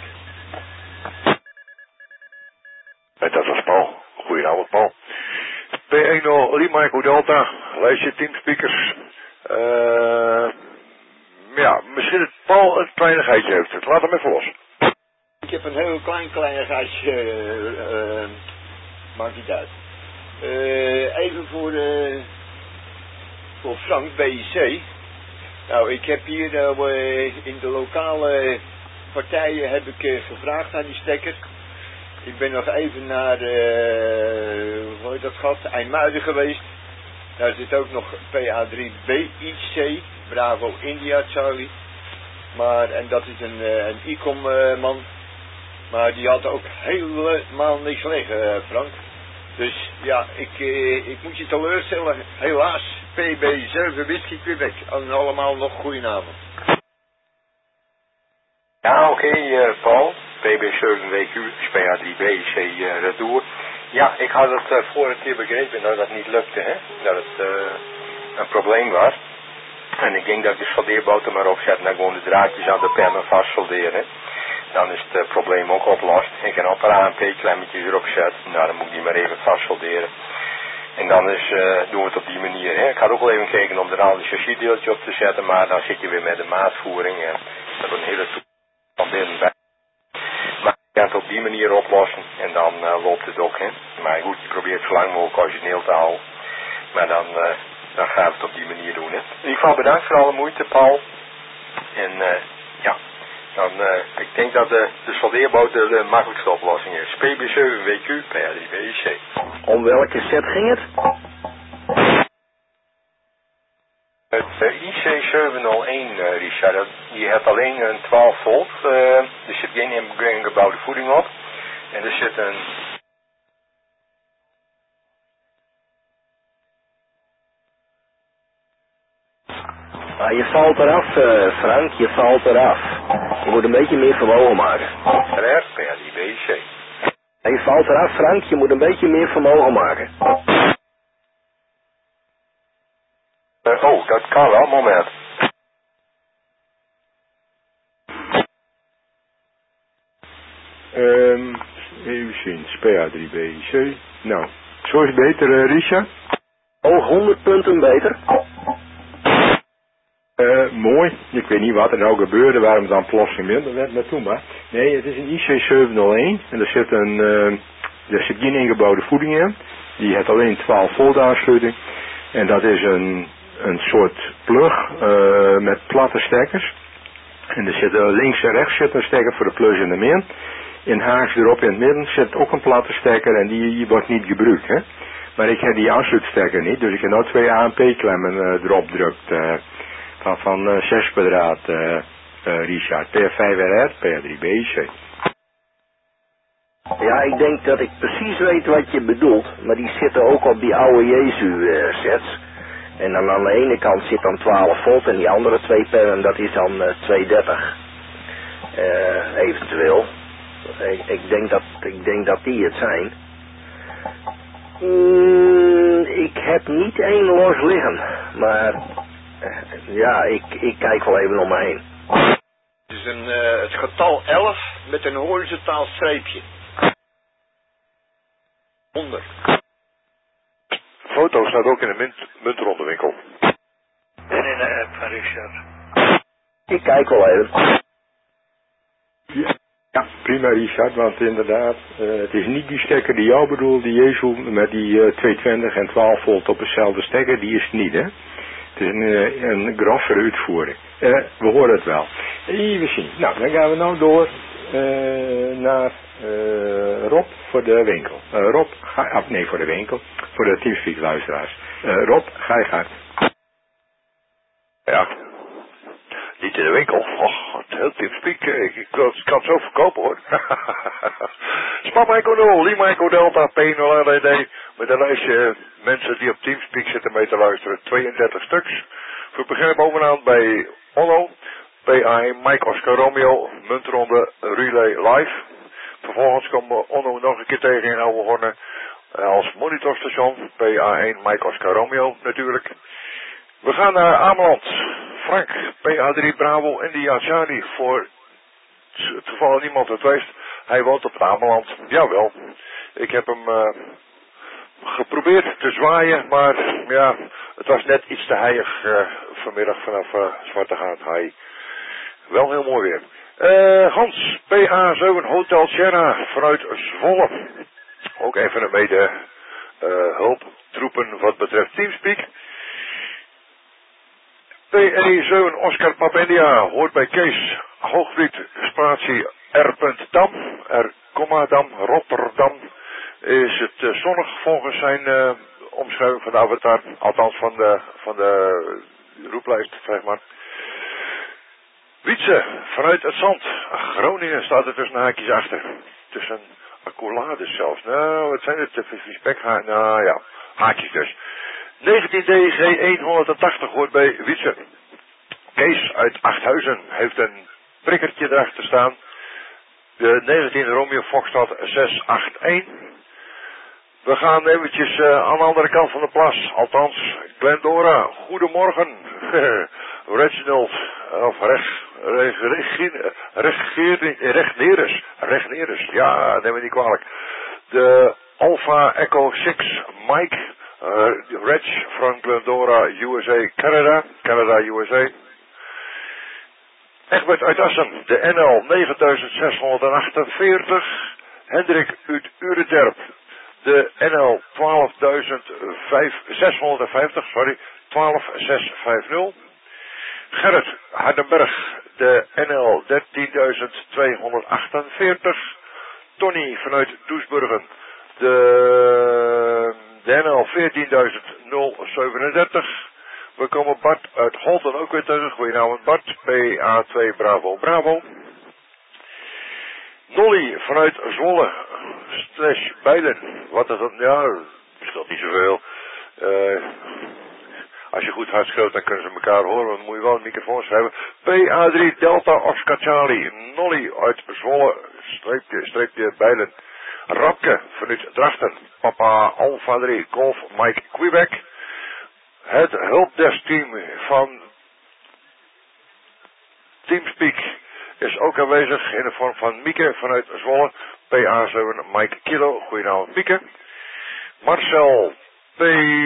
En dat was Paul. Goedenavond, Paul. P één nul Lima Echo Delta, lijstje teamspeakers. Uh, ja, misschien dat Paul een kleinigheidje heeft. Laat hem even los. Ik heb een heel klein kleinigheidje, uh, uh, maakt niet uit. Uh, even voor, uh, voor Frank, B I C. Nou, ik heb hier uh, in de lokale partijen heb ik uh, gevraagd naar die stekker. Ik ben nog even naar, uh, hoe heet dat gat, IJmuiden geweest. Daar zit ook nog P A drie B I C, Bravo India Charlie. Maar, en dat is een, uh, een I C O M uh, man. Maar die had ook helemaal niks liggen, uh, Frank. Dus ja, ik, uh, ik moet je teleurstellen. Helaas, P B zeven Whisky Quebec. En allemaal nog goedenavond. Ja, oké, okay, uh, Paul. P B zeven W Q, P A drie B I C uh, retour. Ja, ik had het uh, vorige keer begrepen dat dat niet lukte, hè. Dat het uh, een probleem was. En ik denk dat ik de soldeerboter maar opzet en dan gewoon de draadjes aan de pennen vast solderen. Dan is het uh, probleem ook opgelost. Ik kan op een A M P-klemmetjes erop zetten. Nou, dan moet ik die maar even vast solderen. En dan is, uh, doen we het op die manier. Hè. Ik had ook wel even kijken om er al een chassisdeeltje op te zetten, maar dan zit je weer met de maatvoering en dat is een hele toekomst van binnen bij. Je kan het op die manier oplossen en dan uh, loopt het ook, hè. Maar goed, je probeert zo lang mogelijk origineel te houden. Maar dan, uh, dan gaat het op die manier doen, hè. In ieder geval bedankt voor alle moeite, Paul. En uh, ja, dan, uh, ik denk dat de, de soldeerboot de, de makkelijkste oplossing is. P B zeven W Q, P A drie B I C. Om welke set ging het? Het uh, I C zevenhonderdéén, uh, Richard, dat, die heeft alleen een twaalf volt. Uh, er zit geen ingebouwde voeding op. En er zit een... Ah, je valt eraf, uh, Frank, je valt eraf. Je moet een beetje meer vermogen maken. R, P A drie B I C. En je valt eraf, Frank, je moet een beetje meer vermogen maken. Uh, oh, dat kan wel, moment. Um, even zien, P A drie B I C. Nou, zo is het beter, uh, Richard. Oh, honderd punten beter. Uh, mooi. Ik weet niet wat er nou gebeurde, waarom het dan plotseling minder werd naartoe, maar nee, het is een I C zevenhonderdéén en er zit een, uh, er zit geen ingebouwde voeding in. Die heeft alleen twaalf volt aansluiting en dat is een, een soort plug uh, met platte stekkers. En er zit uh, links en rechts zit een stekker voor de plus en de min. In haaks erop in het midden zit ook een platte stekker en die, die wordt niet gebruikt, hè. Maar ik heb die aansluitstekker niet, dus ik heb nou twee A N P-klemmen uh, erop drukt. Uh, van, van uh, zes kwadraat, uh, uh, Richard. P A vijf R R, P A drie B I C. Ja, ik denk dat ik precies weet wat je bedoelt, maar die zitten ook op die oude Jezu-sets. En dan aan de ene kant zit dan twaalf volt en die andere twee pennen, dat is dan uh, tweehonderddertig. Uh, eventueel. Ik, ik, denk dat, ik denk dat die het zijn. Mm, ik heb niet één los liggen, maar uh, ja, ik, ik kijk wel even om me heen. Het is een, uh, het getal elf met een horizontaal streepje. honderd. De foto staat ook in de munt, muntrondewinkel. En in de app van Richard. Ik kijk wel even. Ja, ja, prima Richard, want inderdaad, uh, het is niet die stekker die jou bedoelt, die Jezu met die uh, tweehonderdtwintig en twaalf volt op dezelfde stekker, die is het niet, hè. Het is een, uh, een grossere uitvoering. Uh, we horen het wel. Even zien. Nou, dan gaan we nou door uh, naar uh, Rob voor de winkel. Uh, Rob, ga, ah, nee, voor de winkel. Voor de Teamspeak luisteraars. Uh, Rob, ga je gang. Ja. Niet in de winkel. Och, het heel Teamspeak. Ik, ik kan het zo verkopen hoor. Spap Echo nul, Lima Echo Delta, P nul L E D. Met een lijstje mensen die op Teamspeak zitten mee te luisteren. tweeëndertig stuks. We beginnen bovenaan bij Onno. P A één Mike Oscar Romeo. Muntronde Relay Live. Vervolgens komen we Onno nog een keer tegen in Oude Horne. Als monitorstation. P A één Mike Oscar Romeo natuurlijk. We gaan naar Ameland. Frank, P A drie Bravo India Charlie. Voor het geval niemand het weet. Hij woont op het Ameland. Jawel. Ik heb hem uh, geprobeerd te zwaaien. Maar ja, het was net iets te heilig uh, vanmiddag vanaf uh, Zwartegaat. Hij. Wel heel mooi weer. Uh, Hans, P A zeven Hotel Sierra vanuit Zwolle. Ook even een mede uh, hulptroepen wat betreft Teamspeak. P E zeven Oscar Papendia hoort bij Kees Hoogvliet, spatie R. Dam, R, Dam, Rotterdam. Is het uh, zonnig volgens zijn uh, omschrijving van de avatar, althans van de, van de roeplijst, zeg maar. Wietse, vanuit het zand, Groningen staat er tussen haakjes achter. Tussen accolades zelfs. Nou, wat zijn het? De spekhaar, nou ja, haakjes dus. negentien D G honderdtachtig hoort bij Wietse. Kees uit Achthuizen heeft een prikkertje erachter staan. De negentien Romeo Foxtrot zes acht een. We gaan eventjes uh, aan de andere kant van de plas. Althans, Glendora, goedemorgen. Reginald, of recht, recht, recht, rechtneres, rechtneres, ja, neem me niet kwalijk. De Alpha Echo zes Mike, uh, Reg van Glendora, U S A, Canada, Canada, U S A. Egbert uit Assen, de N L negen zeshonderdachtenveertig. Hendrik uit Ureterp, de N L twaalf zeshonderdvijftig, sorry, twaalf zeshonderdvijftig. Gerrit Hardenberg, de N L dertien tweehonderdachtenveertig. Tony vanuit Doesburgen, de, de N L veertien zevenendertig. We komen Bart uit Holten ook weer terug. Goedenavond Bart, P A twee Bravo Bravo. Nolly vanuit Zwolle, slash Bijlen. Wat is dat? Ja, dat scheelt niet zoveel. Uh, als je goed hard schreeuwt, dan kunnen ze elkaar horen. Dan moet je wel een microfoon schrijven. P A drie Delta Oscar Charlie. Nolly uit Zwolle, streepje, streepje Bijlen. Rapke vanuit Drachten. Papa Alpha drie Golf Mike Quebec. Het hulpdesk-team van Teamspeak is ook aanwezig in de vorm van Mieke vanuit Zwolle. P A zeven Mike Kilo. Goedenavond Mieke. Marcel P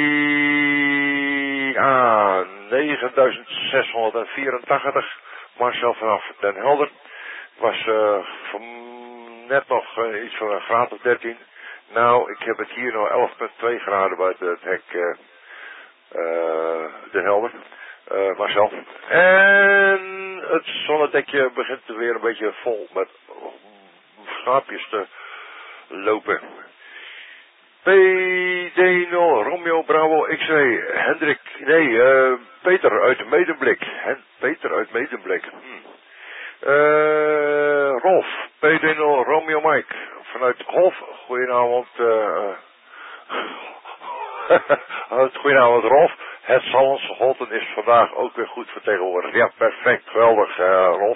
A negen zeshonderdvierentachtig. Marcel vanaf Den Helder. Was uh, van net nog uh, iets van een graad of dertien. Nou, ik heb het hier nog elf komma twee graden buiten het hek uh, uh, Den Helder. Uh, Marcel. En het zonnedekje begint weer een beetje vol met schaapjes te lopen. P D nul Romeo Bravo X-ray Hendrik, nee, uh, Peter uit Medemblik. Hen, Peter uit Medemblik. Hmm. Uh, Rolf, P D nul Romeo Mike vanuit Golf. Goedenavond. Uh, Goedenavond Rolf. Het Salons Holten is vandaag ook weer goed vertegenwoordigd. Ja, perfect. Geweldig, uh, Rolf.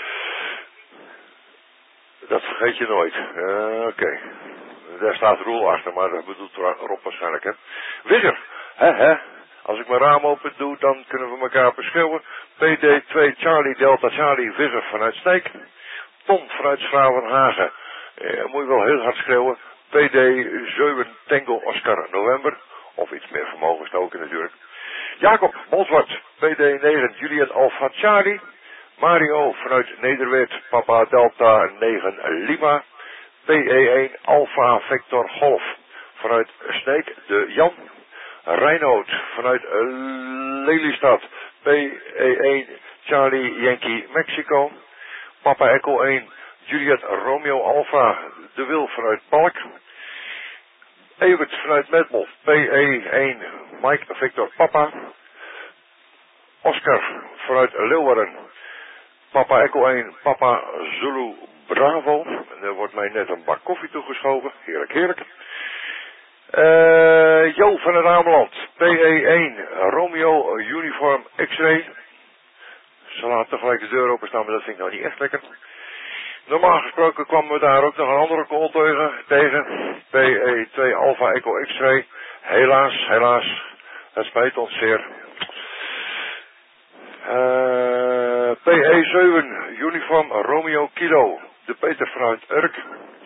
Dat vergeet je nooit. Uh, Oké. Okay. Daar staat Roel achter, maar dat bedoelt Rob waarschijnlijk, hè. Wigger. Hè, hè. Als ik mijn raam open doe, dan kunnen we elkaar beschouwen. P D twee Charlie Delta Charlie Wigger vanuit Sneek. Ton vanuit Schravenhagen. Uh, moet je wel heel hard schreeuwen. P D zeven Tango Oscar November. Of iets meer vermogen stoken natuurlijk. Jacob Molswart, P D negen Juliet Alpha Charlie. Mario vanuit Nederweert, Papa Delta negen Lima. P E één Alpha Vector Golf vanuit Sneek de Jan. Reinoud vanuit Lelystad, P E één Charlie Yankee Mexico. Papa Echo één Juliet Romeo Alpha de Wil vanuit Balk. Evert vanuit Metmel, P E één Mike Victor Papa. Oscar vanuit Leeuwarden, Papa Echo één Papa Zulu Bravo. En er wordt mij net een bak koffie toegeschoven. Heerlijk, heerlijk. Uh, Jo van het Ameland, P E één Romeo Uniform X-ray. Ze laten tegelijk de deur openstaan, maar dat vind ik nou niet echt lekker. Normaal gesproken kwamen we daar ook nog een andere call tegen, tegen. P E twee Alpha Echo X-ray. Helaas, helaas. Het spijt ons zeer. Uh, P E zeven Uniform Romeo Kilo. De Peter vanuit Urk.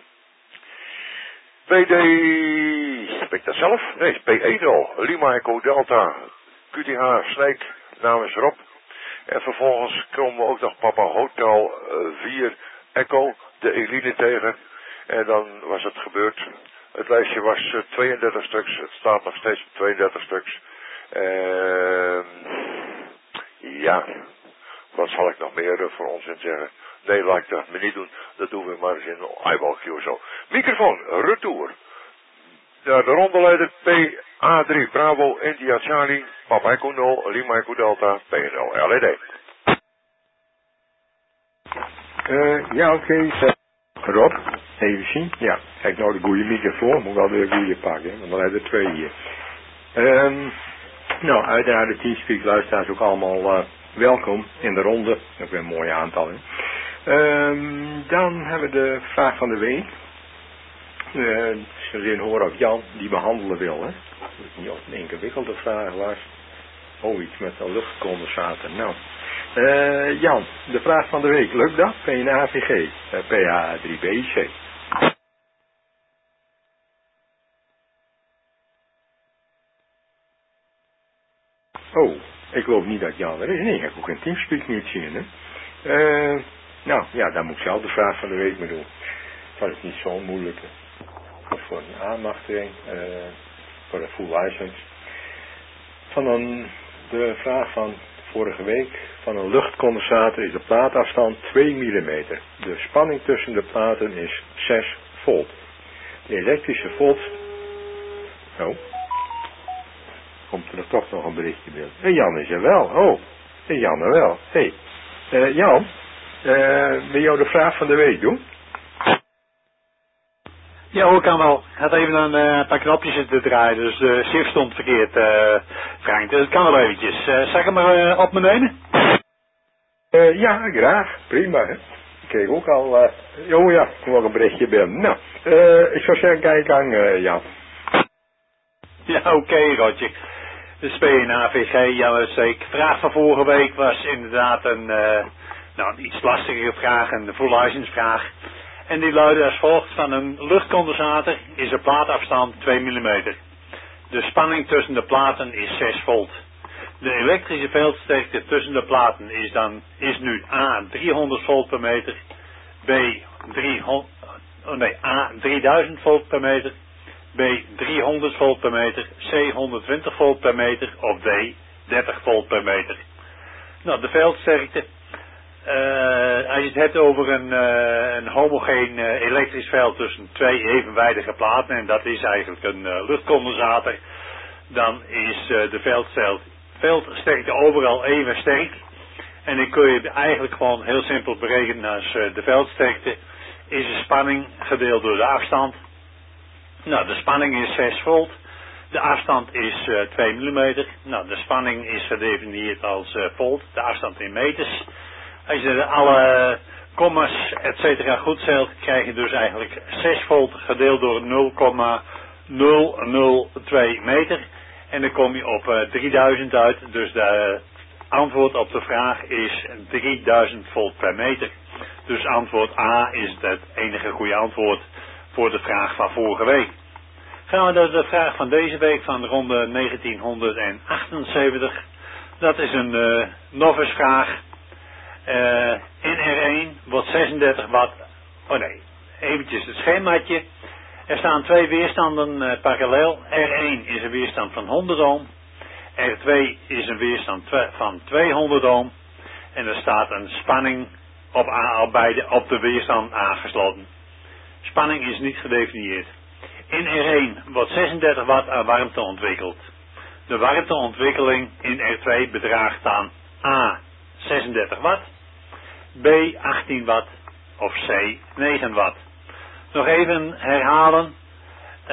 P D... Heb ik dat zelf? Nee, P E nul Lima Echo Delta. Q T H Sneek namens Rob. En vervolgens komen we ook nog Papa Hotel vier Echo, de Eline tegen. En dan was het gebeurd. Het lijstje was tweeëndertig stuks. Het staat nog steeds op tweeëndertig stuks. Uh, ja, wat zal ik nog meer voor ons in zeggen? Nee, laat ik dat maar niet doen. Dat doen we maar eens in een eyeball queue zo. Microfoon, retour. Ja, de rondeleider P A drie Bravo India Charlie, Papa Echo nul, Lima Echo Delta, P N L L E D. Uh, ja, oké. Okay. Rob, even zien. Ja, kijk nou de goede microfoon. Moet wel weer een goede pakken, want dan hebben we er twee hier. Um, nou, uiteraard de Teamspeak luisteraars ook allemaal uh, welkom in de ronde. Ook weer een mooi aantal. Hè. Um, dan hebben we de vraag van de week. Uh, ze zullen horen of Jan die behandelen wil. Hè. Dat het niet of een ingewikkelde vraag was. Oh, iets met een luchtcondensator. Nou. Uh, Jan, de vraag van de week, lukt dat? P N A V G, uh, P A drie B C. Oh, ik geloof niet dat Jan er is. Nee, ik heb ook een Teamspeak niet zien, hè. Uh, nou, ja, daar moet ik zelf de vraag van de week mee doen. Dat is niet zo moeilijk. Voor een aanmachtiging, uh, voor een full license. Van een, de vraag van vorige week, van een luchtcondensator is de plaatafstand twee millimeter. De spanning tussen de platen is zes volt. De elektrische volt... Oh. Komt er toch nog een berichtje binnen. En Jan is er wel. Oh. En Jan er wel. Hé. Hey. Uh, Jan. Uh, wil jou de vraag van de week doen? Ja hoor, kan wel. Ik had even een uh, paar knopjes te draaien, dus de shift stond verkeerd, uh, Frank. Dus het kan wel eventjes. Uh, zal ik hem maar uh, op me nemen? Uh, ja, graag. Prima, hè. Ik kreeg ook al... Uh, oh ja, ik nog een berichtje binnen. Nou, uh, ik zou zeggen, kijk aan, uh, Jan. Ja, oké, okay, Roger. De S P N A V G, ja, dat zeker. De vraag van vorige week was inderdaad een, uh, nou, een iets lastigere vraag, een full license vraag. En die luidde als volgt: van een luchtcondensator is de plaatafstand twee millimeter. De spanning tussen de platen is zes volt. De elektrische veldsterkte tussen de platen is dan is nu A driehonderd volt per meter, B driehonderd, oh nee, A drieduizend volt per meter, B driehonderd volt per meter, C honderdtwintig volt per meter of D dertig volt per meter. Nou, de veldsterkte. Uh, als je het hebt over een, uh, een homogeen uh, elektrisch veld tussen twee evenwijdige platen, en dat is eigenlijk een uh, luchtcondensator, dan is uh, de veldsterkte, veldsterkte overal even sterk. En dan kun je eigenlijk gewoon heel simpel berekenen als uh, de veldsterkte is de spanning gedeeld door de afstand. Nou, de spanning is zes volt, de afstand is uh, twee millimeter. Nou, de spanning is gedefinieerd als uh, volt, de afstand in meters. Als je alle kommas et cetera goed stelt, krijg je dus eigenlijk zes volt gedeeld door nul komma nul nul twee meter. En dan kom je op uh, drieduizend uit. Dus de antwoord op de vraag is drieduizend volt per meter. Dus antwoord A is het enige goede antwoord voor de vraag van vorige week. Gaan we naar de vraag van deze week van de ronde negentienhonderdachtenzeventig. Dat is een uh, novice vraag. Uh, in R één wordt zesendertig watt, oh nee, eventjes het schemaatje. Er staan twee weerstanden uh, parallel. R één is een weerstand van honderd ohm. R twee is een weerstand van tweehonderd ohm. En er staat een spanning op, A, op, beide, op de weerstand aangesloten. Spanning is niet gedefinieerd. In R één wordt zesendertig watt aan warmte ontwikkeld. De warmteontwikkeling in R twee bedraagt dan A zesendertig watt, B achttien watt of C negen watt. Nog even herhalen. Uh,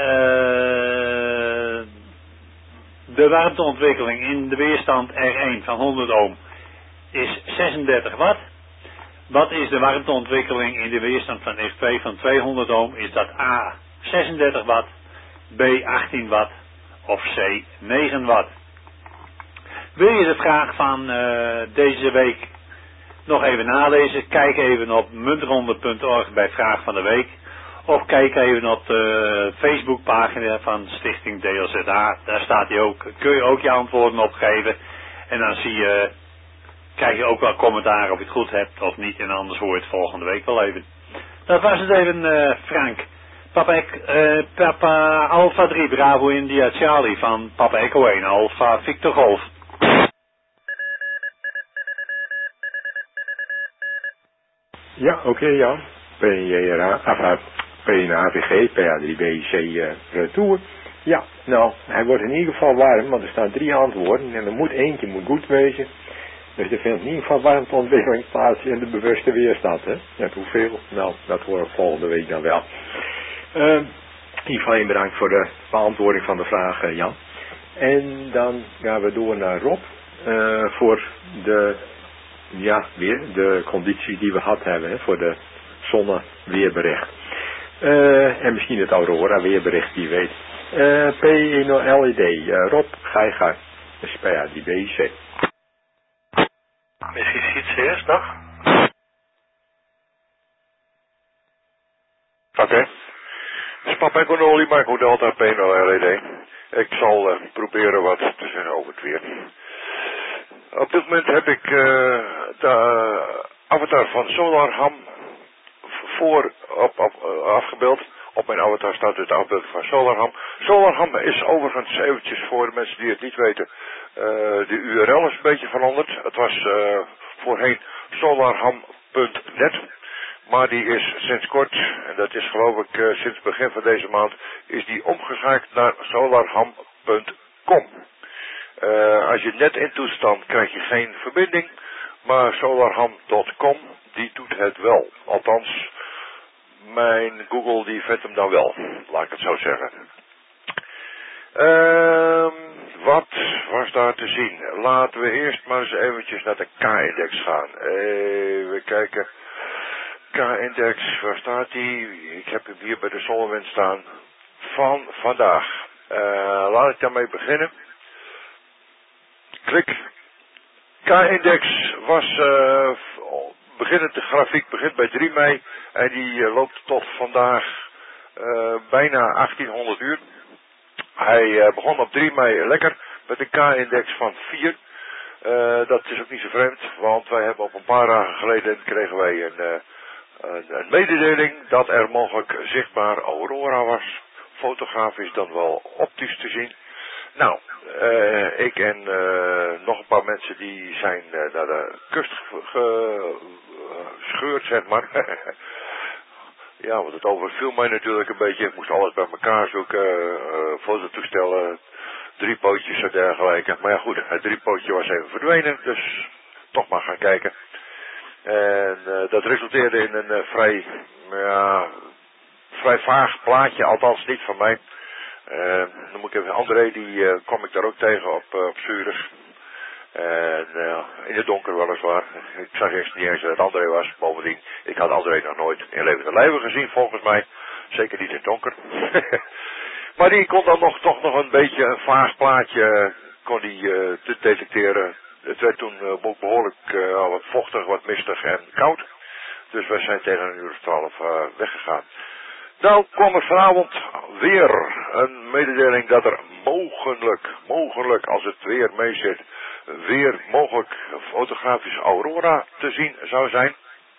de warmteontwikkeling in de weerstand R één van honderd ohm is zesendertig watt. Wat is de warmteontwikkeling in de weerstand van R twee van tweehonderd ohm? Is dat A zesendertig watt, B achttien watt of C negen watt. Wil je de vraag van uh, deze week nog even nalezen? Kijk even op muntronde punt org bij Vraag van de Week. Of kijk even op de Facebookpagina van Stichting D L Z A. Daar staat hij ook. Kun je ook je antwoorden opgeven. En dan zie je, krijg je ook wel commentaar of je het goed hebt of niet. En anders hoor je het volgende week wel even. Dat was het even, uh, Frank. Papa, uh, Papa Alpha drie Bravo India Charlie van Papa Echo één Alpha Victor Golf. Ja, oké, okay, ja. P J R A, enfin, P N A V G, P A drie B C uh, retour. Ja, nou, hij wordt in ieder geval warm, want er staan drie antwoorden en er moet eentje moet goed wezen. Dus er vindt in ieder geval warmteontwikkeling plaats in de bewuste weerstand, hè. Ja, hoeveel? Nou, dat horen we volgende week dan wel. Uh, in ieder geval bedankt voor de beantwoording van de vraag, uh, Jan. En dan gaan we door naar Rob, uh, voor de... Ja, weer de conditie die we gehad hebben, hè, voor de zonneweerbericht. Uh, en misschien het Aurora weerbericht, wie weet. Uh, P één L E D, uh, Rob, ga je gang. Dus P A die B C. Misschien iets eerst nog? Oké. Okay. Dus Papa Echo Noli, Marco Delta, P nul L E D. Ik zal uh, proberen wat te zeggen over het weer. Op dit moment heb ik uh, de avatar van Solarham voor op, op, afgebeeld. Op mijn avatar staat het afbeelding van Solarham. Solarham is overigens, eventjes voor de mensen die het niet weten, uh, de U R L is een beetje veranderd. Het was uh, voorheen solarham punt net. Maar die is sinds kort, en dat is geloof ik uh, sinds het begin van deze maand, is die omgeschakeld naar solarham punt com. Uh, als je net intoetst, dan krijg je geen verbinding. Maar solarham punt com, die doet het wel. Althans, mijn Google die vindt hem dan wel. Laat ik het zo zeggen. Uh, wat was daar te zien? Laten we eerst maar eens eventjes naar de K-index gaan. Even kijken. K-index, waar staat die? Ik heb hem hier bij de SolarWinds staan. Van vandaag. Uh, laat ik daarmee beginnen. Klik. K-index was, uh, beginnend, de grafiek begint bij drie mei en die uh, loopt tot vandaag uh, bijna achttienhonderd uur. Hij uh, begon op drie mei lekker met een K-index van vier. Uh, dat is ook niet zo vreemd, want wij hebben op een paar dagen geleden kregen wij een, uh, een, een mededeling dat er mogelijk zichtbaar aurora was. Fotografisch dan wel optisch te zien. Nou, uh, ik en uh, nog een paar mensen die zijn uh, naar de kust gescheurd, ge, zeg maar. Ja, want het overviel mij natuurlijk een beetje. Ik moest alles bij elkaar zoeken, uh, fototoestellen, drie pootjes en dergelijke. Maar ja goed, het driepootje was even verdwenen, dus toch maar gaan kijken. En uh, dat resulteerde in een uh, vrij, ja, vrij vaag plaatje, althans niet van mij. Uh, dan moet ik even, André, die uh, kwam ik daar ook tegen op, uh, op Zurich. En uh, in het donker weliswaar. Ik zag eerst niet eens dat het André was. Bovendien, ik had André nog nooit in levende lijven gezien volgens mij. Zeker niet in het donker. Maar die kon dan nog, toch nog een beetje een vaag plaatje kon die, uh, te detecteren. Het werd toen uh, behoorlijk uh, wat vochtig, wat mistig en koud. Dus we zijn tegen een uur of twaalf uh, weggegaan. Nou kwam er vanavond weer een mededeling dat er mogelijk, mogelijk als het weer mee zit, weer mogelijk fotografische aurora te zien zou zijn.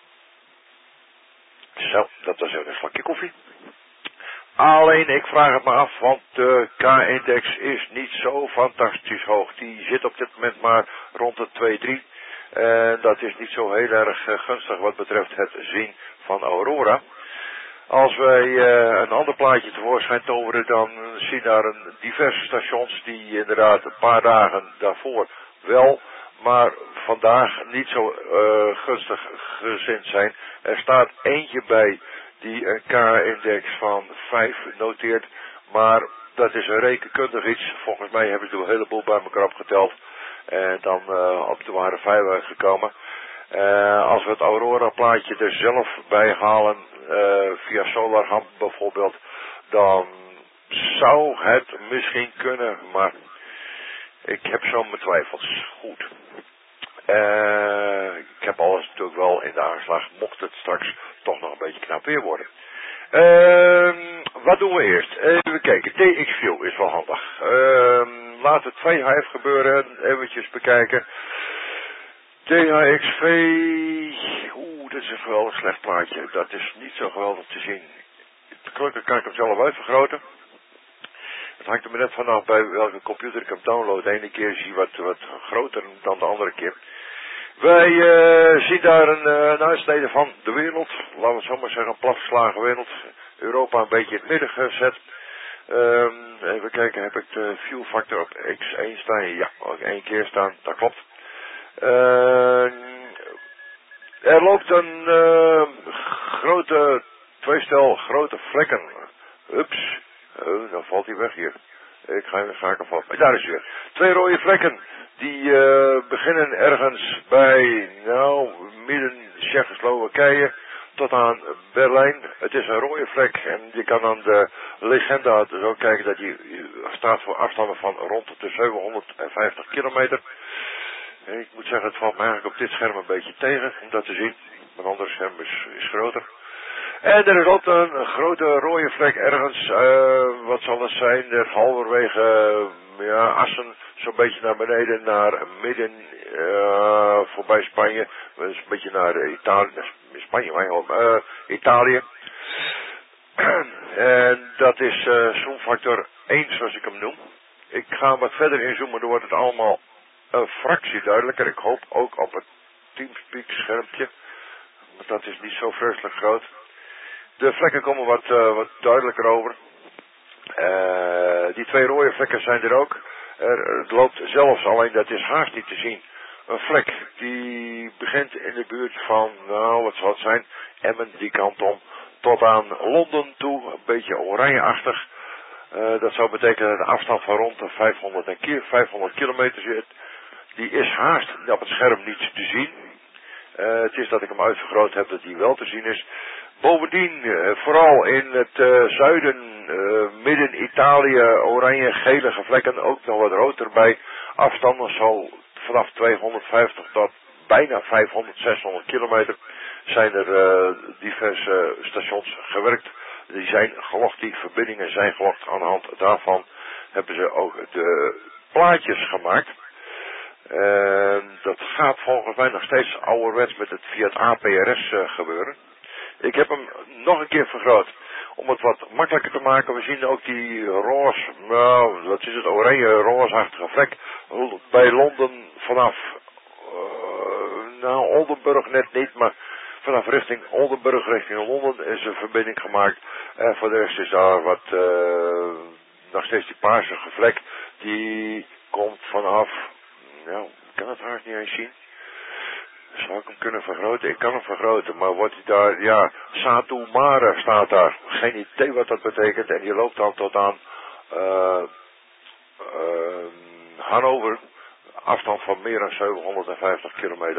Zo, dat was even een slokje koffie. Alleen, ik vraag het me af, want de K-index is niet zo fantastisch hoog. Die zit op dit moment maar rond de twee komma drie. En dat is niet zo heel erg uh, gunstig wat betreft het zien van aurora. Als wij uh, een ander plaatje tevoorschijn toveren, dan zien daar een diverse stations die inderdaad een paar dagen daarvoor wel, maar vandaag niet zo uh, gunstig gezind zijn. Er staat eentje bij die een K-index van vijf noteert, maar dat is een rekenkundig iets. Volgens mij hebben ze een heleboel bij elkaar opgeteld en dan uh, op de ware vijf gekomen. Uh, als we het aurora plaatje er zelf bij halen, uh, via Solarham bijvoorbeeld, dan zou het misschien kunnen, maar ik heb zo mijn twijfels. Goed. Uh, ik heb alles natuurlijk wel in de aanslag, mocht het straks toch nog een beetje knap weer worden. Uh, wat doen we eerst? Even kijken, T X View is wel handig. Uh, laat het V H F gebeuren, eventjes bekijken. T H X V, oeh, dat is een geweldig slecht plaatje. Dat is niet zo geweldig te zien. Gelukkig kan ik hem zelf uitvergroten. Het hangt er maar net vanaf bij welke computer ik hem download. De ene keer zie je wat, wat groter dan de andere keer. Wij uh, zien daar een, uh, een uitsnede van de wereld. Laten we het zo maar zeggen, een platgeslagen wereld. Europa een beetje in het midden gezet. Um, even kijken, heb ik de view factor op X één staan? Ja, ook één keer staan, dat klopt. Uh, er loopt een uh, grote, tweestel grote vlekken. Ups, uh, dan valt hij weg hier. Ik ga, ga ik ervan. Daar is hij weer. Twee rode vlekken. Die uh, beginnen ergens bij, nou, midden Tsjechoslowakije tot aan Berlijn. Het is een rode vlek en je kan aan de legenda dus ook kijken dat die staat voor afstanden van rond de zevenhonderdvijftig kilometer. Ik moet zeggen, het valt me eigenlijk op dit scherm een beetje tegen om dat te zien. Mijn andere scherm is, is groter. En er is ook een, een grote rode vlek ergens, uh, wat zal het zijn, er halverwege, uh, ja, Assen, zo'n beetje naar beneden, naar midden, uh, voorbij Spanje, dus een beetje naar uh, Italië, Spanje, uh, Italië. En dat is uh, zoomfactor één, zoals ik hem noem. Ik ga wat verder inzoomen, dan wordt het allemaal een fractie duidelijker. Ik hoop ook op het Teamspeak schermpje, want dat is niet zo vreselijk groot. De vlekken komen wat, uh, wat duidelijker over. Uh, die twee rode vlekken zijn er ook. Er, het loopt zelfs, alleen dat is haast niet te zien, een vlek die begint in de buurt van, nou wat zal het zijn, Emmen, die kant om, tot aan Londen toe, een beetje oranjeachtig. Uh, dat zou betekenen dat de afstand van rond de vijfhonderd kilometer zit. Die is haast op het scherm niet te zien. Uh, het is dat ik hem uitvergroot heb dat die wel te zien is. Bovendien, uh, vooral in het uh, zuiden, uh, midden Italië, oranje, gelige vlekken, ook nog wat rood erbij. Afstanden zo vanaf tweehonderdvijftig tot bijna vijfhonderd, zeshonderd kilometer zijn er uh, diverse stations gewerkt. Die zijn gelogd, die verbindingen zijn gelogd. Aan de hand daarvan hebben ze ook de plaatjes gemaakt. En dat gaat volgens mij nog steeds ouderwets met het via het A P R S uh, gebeuren. Ik heb hem nog een keer vergroot. Om het wat makkelijker te maken. We zien ook die roze, nou, wat is het, oranje roosachtige vlek. Bij Londen vanaf, uh, nou, Oldenburg net niet, maar vanaf richting Oldenburg, richting Londen is een verbinding gemaakt. En voor de rest is daar wat, uh, nog steeds die paarsige vlek. Die komt vanaf, nou, ik kan het haast niet eens zien. Zou ik hem kunnen vergroten? Ik kan hem vergroten, maar wordt hij daar, ja, Satu Mare staat daar. Geen idee wat dat betekent. En die loopt dan tot aan uh, uh, Hannover. Afstand van meer dan zevenhonderdvijftig kilometer.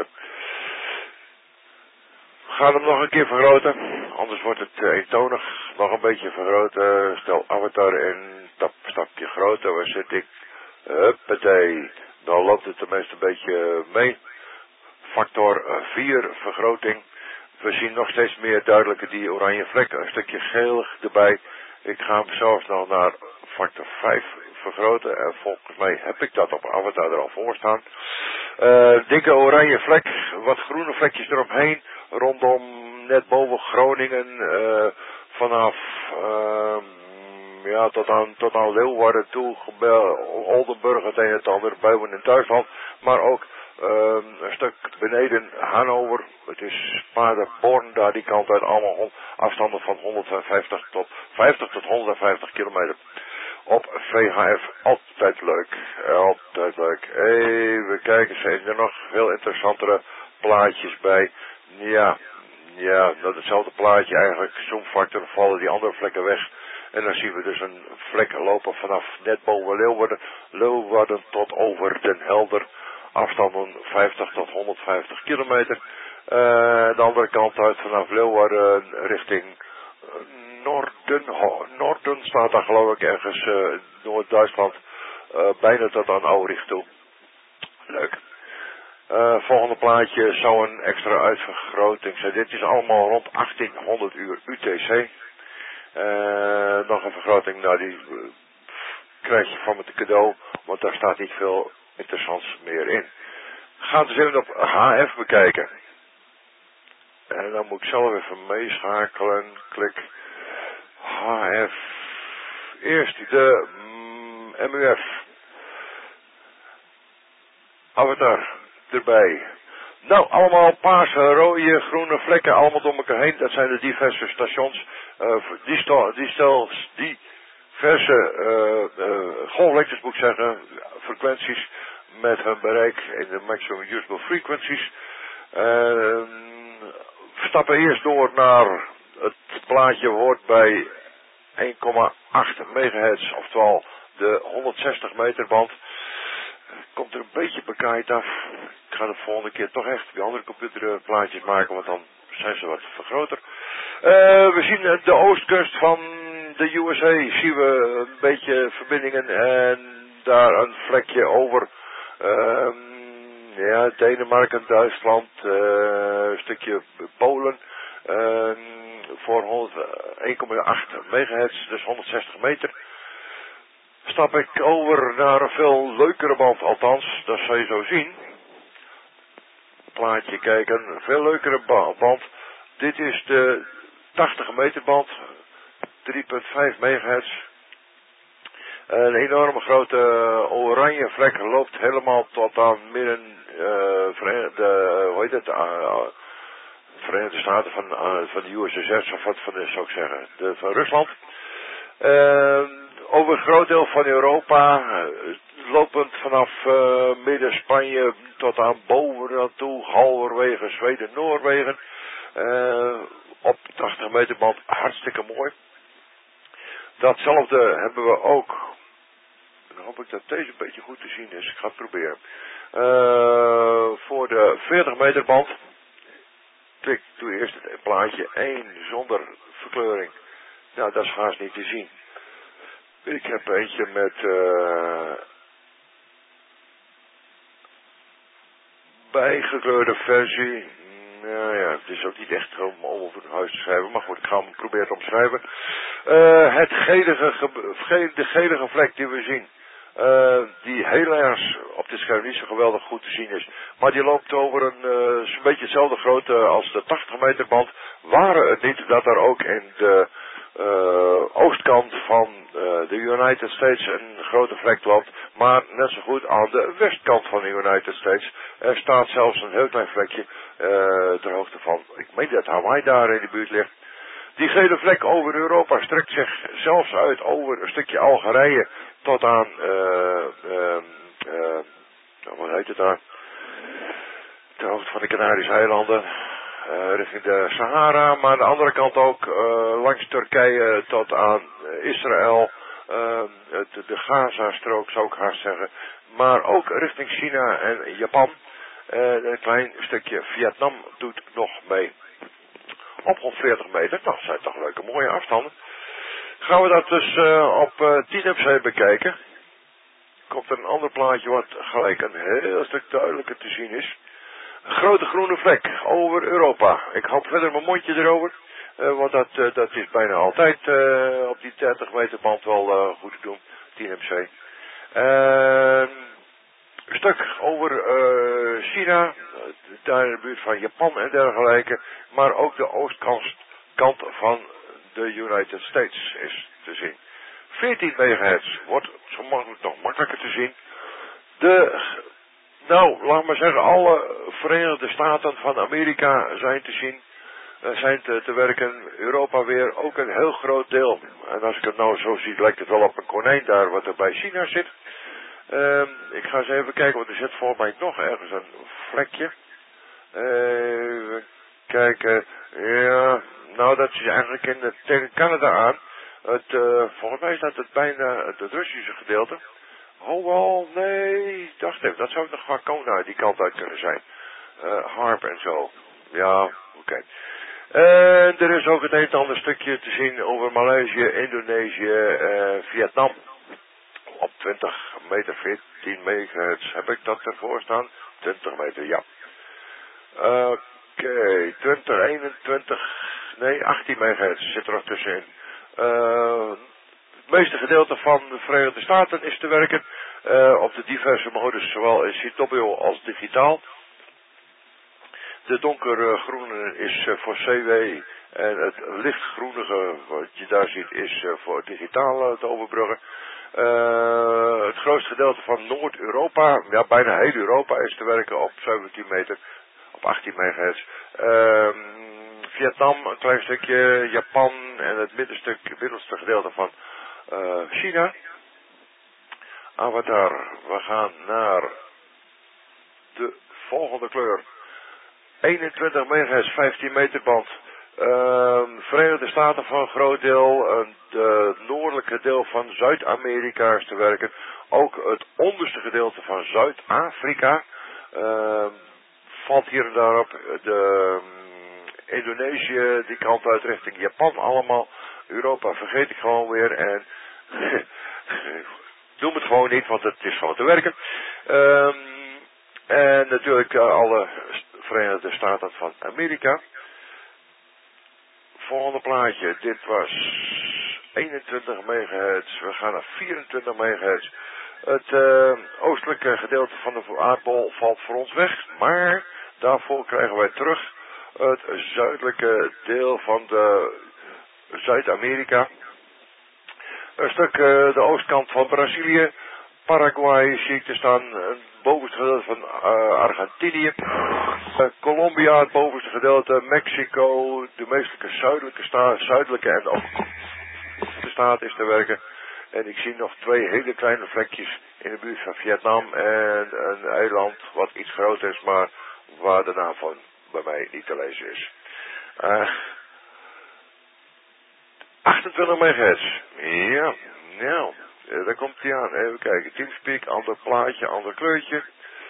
Ga hem nog een keer vergroten. Anders wordt het uh, eentonig. Nog een beetje vergroten. Stel avatar in. Tap, stapje groter. Waar zit ik? Huppatee. Dan loopt het tenminste een beetje mee. Factor vier vergroting. We zien nog steeds meer duidelijker die oranje vlekken. Een stukje gelig erbij. Ik ga hem zelfs nog naar factor vijf vergroten. En volgens mij heb ik dat op avatar er al voor staan. Uh, dikke oranje vlek. Wat groene vlekjes eromheen. Rondom net boven Groningen. Uh, vanaf uh, ja, tot aan, tot aan Leeuwarden toe. Oldenburg, het een en het ander. Buiten in Duitsland. Maar ook Uh, een stuk beneden Hannover, het is Paderborn, daar die kant uit, allemaal afstanden van honderdvijftig tot vijftig tot honderdvijftig kilometer. Op V H F, altijd leuk, altijd leuk. Even kijken, zijn er nog veel interessantere plaatjes bij. Ja, ja, dat hetzelfde plaatje eigenlijk, zoomfactor, vallen die andere vlekken weg. En dan zien we dus een vlek lopen vanaf net boven Leeuwarden, Leeuwarden tot over Den Helder. Afstanden vijftig tot honderdvijftig kilometer. Uh, de andere kant uit vanaf Leeuwarden richting Noorden. Oh, Noorden staat daar geloof ik ergens uh, Noord-Duitsland. Uh, bijna tot aan Aurich toe. Leuk. Uh, volgende plaatje zou een extra uitvergroting zijn. Dit is allemaal rond achttienhonderd uur U T C. Uh, nog een vergroting, nou die uh, krijg je van me te cadeau. Want daar staat niet veel interessants meer in. Ga het eens even op H F bekijken. En dan moet ik zelf even meeschakelen. Klik. H F. Eerst de mm, M U F. Avatar erbij. Nou, allemaal paarse, rode, groene vlekken, allemaal door elkaar heen. Dat zijn de diverse stations. Uh, die, sto die stels, die diverse uh, uh, golflengtes moet ik zeggen, frequenties met hun bereik in de maximum usable frequencies. Uh, we stappen eerst door naar het plaatje hoort bij één komma acht megahertz, oftewel de honderdzestig meter band. Komt er een beetje bekaaid af. Ik ga de volgende keer toch echt bij andere computer plaatjes maken, want dan zijn ze wat vergroter. Uh, we zien de oostkust van de U S A, zien we een beetje verbindingen en daar een vlekje over. Uh, ja, Denemarken, Duitsland, uh, een stukje Polen. Uh, voor één komma acht megahertz, dus honderdzestig meter, stap ik over naar een veel leukere band, althans, dat zal je zo zien. Plaatje kijken, een veel leukere band. Dit is de tachtig meter band, drie komma vijf megahertz. Een enorme grote oranje vlek loopt helemaal tot aan midden uh, de, hoe heet het, uh, Verenigde Staten van, uh, van de U S S R, of wat van de, zou ik zeggen, de, van Rusland. Uh, over een groot deel van Europa, uh, lopend vanaf uh, midden Spanje tot aan boven naartoe, halverwege Zweden, Noorwegen. Uh, op tachtig meter band, hartstikke mooi. Datzelfde hebben we ook. Dan hoop ik dat deze een beetje goed te zien is. Ik ga het proberen. Uh, voor de veertig meter band. Klik, doe eerst het plaatje één zonder verkleuring. Nou, dat is haast niet te zien. Ik heb eentje met uh, bijgekleurde versie. Nou ja, het is ook niet echt om over het huis te schrijven, maar goed, ik ga hem proberen te omschrijven. Uh, het gelige, ge, de gelige vlek die we zien, uh, die helaas op dit scherm niet zo geweldig goed te zien is, maar die loopt over een uh, zo'n beetje hetzelfde grootte als de tachtig meter band, waren het niet dat er ook in de uh, oostkant van uh, de United States een grote vlek loopt, maar net zo goed aan de westkant van de United States. Er staat zelfs een heel klein vlekje uh, ter hoogte van, ik meen dat Hawaii daar in de buurt ligt. Die gele vlek over Europa strekt zich zelfs uit over een stukje Algerije tot aan, uh, uh, uh, wat heet het daar, ter hoogte van de Canarische eilanden, uh, richting de Sahara, maar aan de andere kant ook uh, langs Turkije tot aan Israël, uh, de, de Gaza-strook zou ik haast zeggen, maar ook richting China en Japan. Uh, een klein stukje Vietnam doet nog mee. Op honderdveertig meter, dat zijn toch leuke mooie afstanden. Gaan we dat dus uh, op uh, tien M C bekijken. Komt er een ander plaatje wat gelijk een heel stuk duidelijker te zien is. Een grote groene vlek over Europa. Ik hoop verder mijn mondje erover. Uh, want dat, uh, dat is bijna altijd uh, op die dertig meter band wel uh, goed te doen. tien M C. Uh, Een stuk over uh, China, daar in de buurt van Japan en dergelijke, maar ook de oostkant kant van de United States is te zien. veertien megahertz wordt zo mogelijk nog makkelijker te zien. De, nou, laat maar zeggen, alle Verenigde Staten van Amerika zijn te zien, uh, zijn te, te werken. Europa weer ook een heel groot deel. En als ik het nou zo zie, lijkt het wel op een konijn daar wat er bij China zit. Uh, ik ga eens even kijken, want er zit voor mij nog ergens een vlekje. Even kijken. Ja, nou dat is eigenlijk in het, tegen Canada aan. Het, uh, volgens mij is dat het bijna het, het Russische gedeelte. Hoewel, nee, dacht even, dat zou nog Hakona die kant uit kunnen zijn. Uh, Harp en zo. Ja, oké. Okay. En er is ook het een en ander stukje te zien over Maleisië, Indonesië, uh, Vietnam. Op twintig meter, veertien megahertz. Heb ik dat ervoor staan? twintig meter, ja. Oké, okay, twintig, eenentwintig, nee, achttien megahertz zit er nog tussenin. Uh, het meeste gedeelte van de Verenigde Staten is te werken uh, op de diverse modus, zowel in C W als digitaal. De donkergroene is uh, voor C W en het lichtgroenige wat je daar ziet is uh, voor digitaal uh, te overbruggen. Uh, het grootste gedeelte van Noord-Europa, ja bijna heel Europa is te werken op zeventien meter, op achttien megahertz. Uh, Vietnam een klein stukje, Japan en het middenstuk, middelste gedeelte van uh, China. Avatar, we gaan naar de volgende kleur. eenentwintig megahertz, vijftien meter band. Uh, Verenigde Staten voor een groot deel, uh, het noordelijke deel van Zuid-Amerika is te werken. Ook het onderste gedeelte van Zuid-Afrika uh, valt hier en daar op. De um, Indonesië, die kant uit richting Japan allemaal. Europa vergeet ik gewoon weer en doe het gewoon niet, want het is gewoon te werken. Um, en natuurlijk uh, alle Verenigde Staten van Amerika. volgende plaatje. Dit was eenentwintig megahertz. We gaan naar vierentwintig megahertz. Het uh, oostelijke gedeelte van de aardbol valt voor ons weg. Maar daarvoor krijgen wij terug het zuidelijke deel van de Zuid-Amerika. Een stuk uh, de oostkant van Brazilië. Paraguay zie ik te staan. Het bovenste gedeelte van uh, Argentinië. Uh, Colombia, het bovenste gedeelte. Mexico, de meestelijke zuidelijke, sta zuidelijke en ook de staat is te werken. En ik zie nog twee hele kleine vlekjes in de buurt van Vietnam en een eiland wat iets groter is, maar waar de naam van bij mij niet te lezen is. Uh, achtentwintig megahertz. Ja, nou, daar komt hij aan. Even kijken. Teamspeak, ander plaatje, ander kleurtje.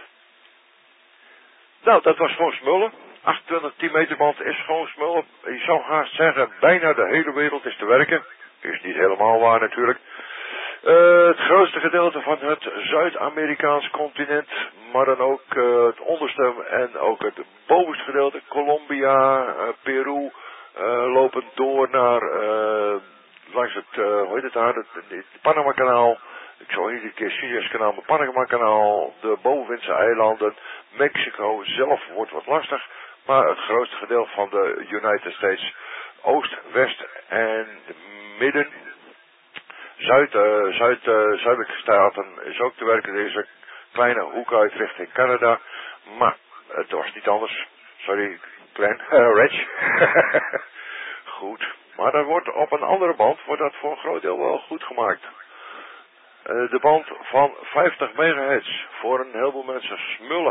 Nou, dat was gewoon smullen. achtentwintig tien meter band is gewoon smullen. Je zou haast zeggen, bijna de hele wereld is te werken. Is niet helemaal waar natuurlijk. Uh, het grootste gedeelte van het Zuid-Amerikaans continent, maar dan ook uh, het onderste en ook het bovenste gedeelte, Colombia, uh, Peru, uh, lopen door naar, uh, langs het, uh, hoe heet het daar, het, het Panama-kanaal. Ik zou niet een keer Suezkanaal, maar Panama-kanaal, de bovenwindse eilanden, Mexico zelf wordt wat lastig, maar het grootste gedeelte van de United States, oost, west en midden, Zuid, uh, Zuid, uh, zuidelijke staten is ook te werken. Er is een kleine hoek uit richting Canada. Maar het was niet anders. Sorry, klein. Uh, Reg. Goed. Maar dat wordt op een andere band wordt dat voor een groot deel wel goed gemaakt. Uh, de band van vijftig megahertz. Voor een heleboel mensen smullen.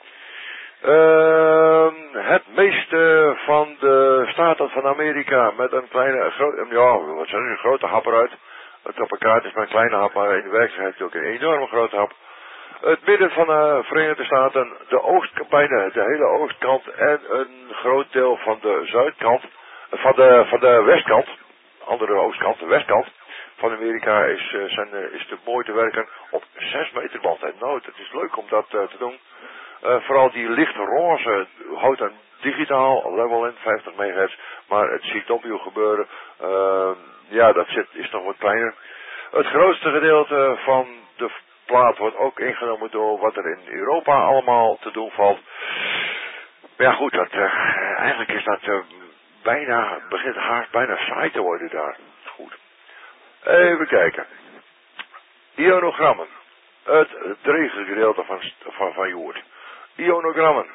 Uh, het meeste van de staten van Amerika met een kleine, gro- ja, wat zijn er, een grote hap eruit. Het op elkaar is maar een kleine hap, maar in de werkelijkheid ook een enorme grote hap. Het midden van de Verenigde Staten, de oostkant, bijna de hele oostkant en een groot deel van de zuidkant, van de, van de westkant, andere oostkant, de westkant van Amerika is, zijn, is te mooi te werken op zes meter band. En nou, het is leuk om dat uh, te doen. Uh, vooral die lichte roze houdt een digitaal level in, vijftig megahertz, maar het C W gebeuren, uh, ja, dat zit, is nog wat kleiner. Het grootste gedeelte van de plaat wordt ook ingenomen door wat er in Europa allemaal te doen valt. Maar ja goed, dat, uh, eigenlijk is dat uh, bijna, begint haast bijna saai te worden daar. Goed. Even kijken. Ionogrammen. Het dregelgedeelte van, van, van je woord. Ionogrammen.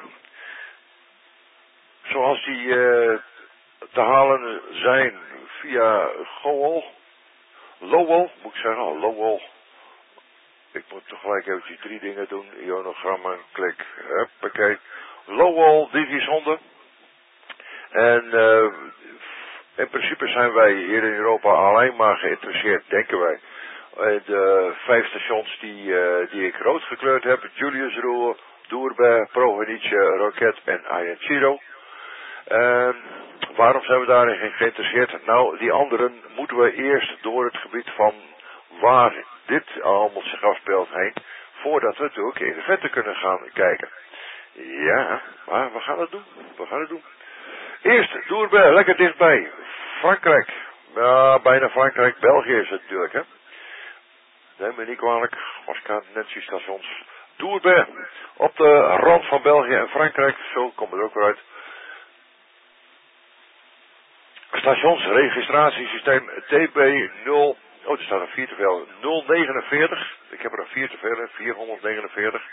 Zoals die uh, te halen zijn via Goal, Lowell, moet ik zeggen, Lowell. Ik moet tegelijk eventjes drie dingen doen. Ionogrammen, klik, huppakee. Lowell, digizonden. En uh, in principe zijn wij hier in Europa alleen maar geïnteresseerd, denken wij. De vijf stations die, uh, die ik rood gekleurd heb, Julius Roer, Doerbe, Provenice, Rocket en Ayachido. Uh, waarom zijn we daarin geïnteresseerd? Nou, die anderen moeten we eerst door het gebied van waar dit allemaal zich afspeelt heen, voordat we natuurlijk in de vette kunnen gaan kijken. Ja, maar we gaan het doen. We gaan het doen. Eerst Doerbe, lekker dichtbij. Frankrijk. Ja, bijna Frankrijk. België is het natuurlijk, hè. Neem me niet kwalijk. Oscar-Nancy-stations. Doerbe. Op de rand van België en Frankrijk. Zo komt het ook weer uit. Stationsregistratiesysteem T B nul. Oh, er staat een vier te veel. nul negenenveertig. Ik heb er een vier te veel in. vierhonderdnegenenveertig.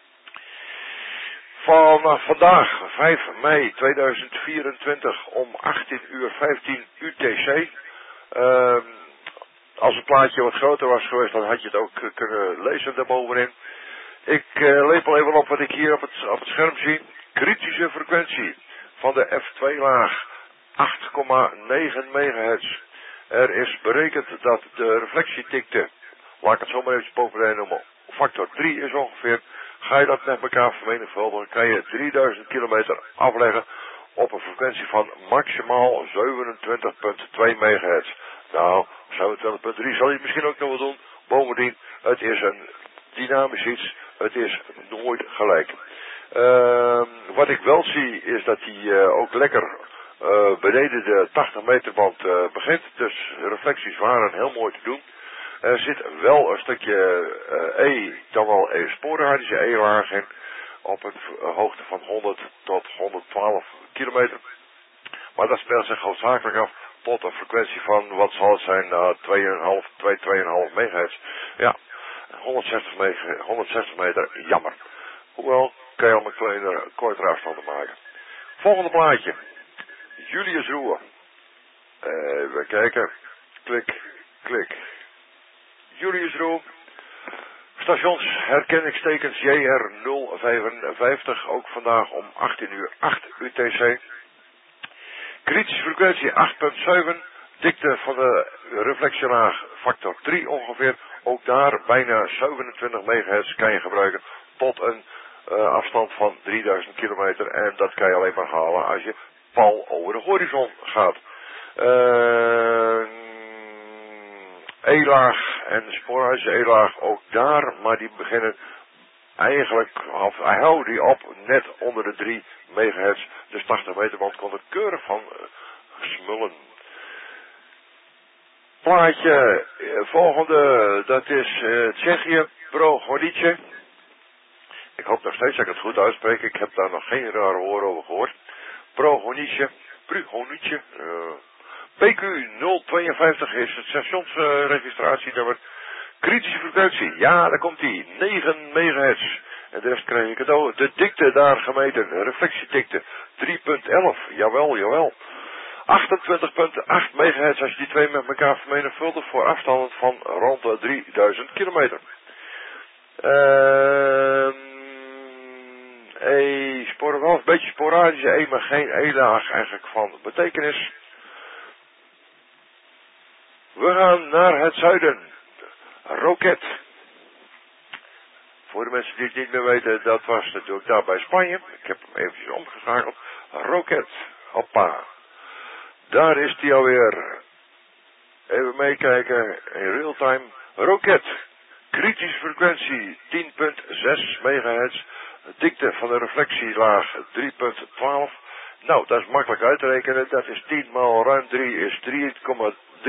Vanaf vandaag, vijf mei tweeduizend vierentwintig, om achttien uur vijftien U T C. Uh, als het plaatje wat groter was geweest, dan had je het ook kunnen lezen daarbovenin. Ik uh, lepel even op wat ik hier op het, op het scherm zie. Kritische frequentie van de F twee laag, acht komma negen megahertz. Er is berekend dat de reflectiedikte, laat ik het zo maar even bovenin noemen, factor drie is ongeveer. Ga je dat met elkaar vermenigvuldigen, kan je drieduizend kilometer afleggen op een frequentie van maximaal zevenentwintig komma twee megahertz. Nou, zevenentwintig komma drie zal je misschien ook nog wel doen. Bovendien, het is een dynamisch iets, het is nooit gelijk. Uh, wat ik wel zie is dat hij uh, ook lekker uh, beneden de tachtig meter band uh, begint. Dus reflecties waren heel mooi te doen. Er zit wel een stukje uh, E, dan wel een spoorradische E-laag in. Op een uh, hoogte van honderd tot honderdtwaalf kilometer. Maar dat speelt zich hoofdzakelijk af tot een frequentie van, wat zal het zijn, uh, twee komma vijf, twee, twee komma vijf megahertz. Ja, honderdzestig meter, honderdzestig meter, jammer. Hoewel, kan je al een kleine, kortere afstanden maken. Volgende plaatje. Julius Roer. Even kijken. Klik, klik. Julius Roer. Stationsherkenningstekens J R nul vijfenvijftig. Ook vandaag om achttien uur acht U T C. Kritische frequentie acht komma zeven. Dikte van de reflectielaag factor drie ongeveer. Ook daar bijna zevenentwintig megahertz kan je gebruiken tot een uh, afstand van drieduizend kilometer. En dat kan je alleen maar halen als je pal over de horizon gaat. Uh, E-laag en de spoorhuis E-laag ook daar, maar die beginnen eigenlijk, of hij houdt die op net onder de drie megahertz. Dus tachtig meter band kon er keurig van uh, smullen. Plaatje, volgende, dat is uh, Tsjechië, Prohonice. Ik hoop nog steeds dat ik het goed uitspreek. Ik heb daar nog geen rare woorden over gehoord. Prohonice, Prohonice. Uh, P Q nul tweeënvijftig is het stationsregistratienummer. Uh, Kritische frequentie, ja, daar komt die. negen megahertz. En de rest krijg je cadeau. De dikte daar gemeten, reflectiedikte drie komma elf. Jawel, jawel. achtentwintig komma acht megahertz als je die twee met elkaar vermenigvuldigt voor afstanden van rond de drieduizend kilometer. Ehm... E, spoor, wel een beetje sporadische E, maar geen E-laag eigenlijk van betekenis. We gaan naar het zuiden. Roquet. Voor de mensen die het niet meer weten, dat was natuurlijk daar bij Spanje. Ik heb hem eventjes omgeschakeld. Roquet. Hoppa. Daar is die alweer. Even meekijken in real time. Roquet. Kritische frequentie tien komma zes megahertz. Dikte van de reflectielaag drie komma twaalf. Nou, dat is makkelijk uit te rekenen. Dat is tien maal ruim drie is drie komma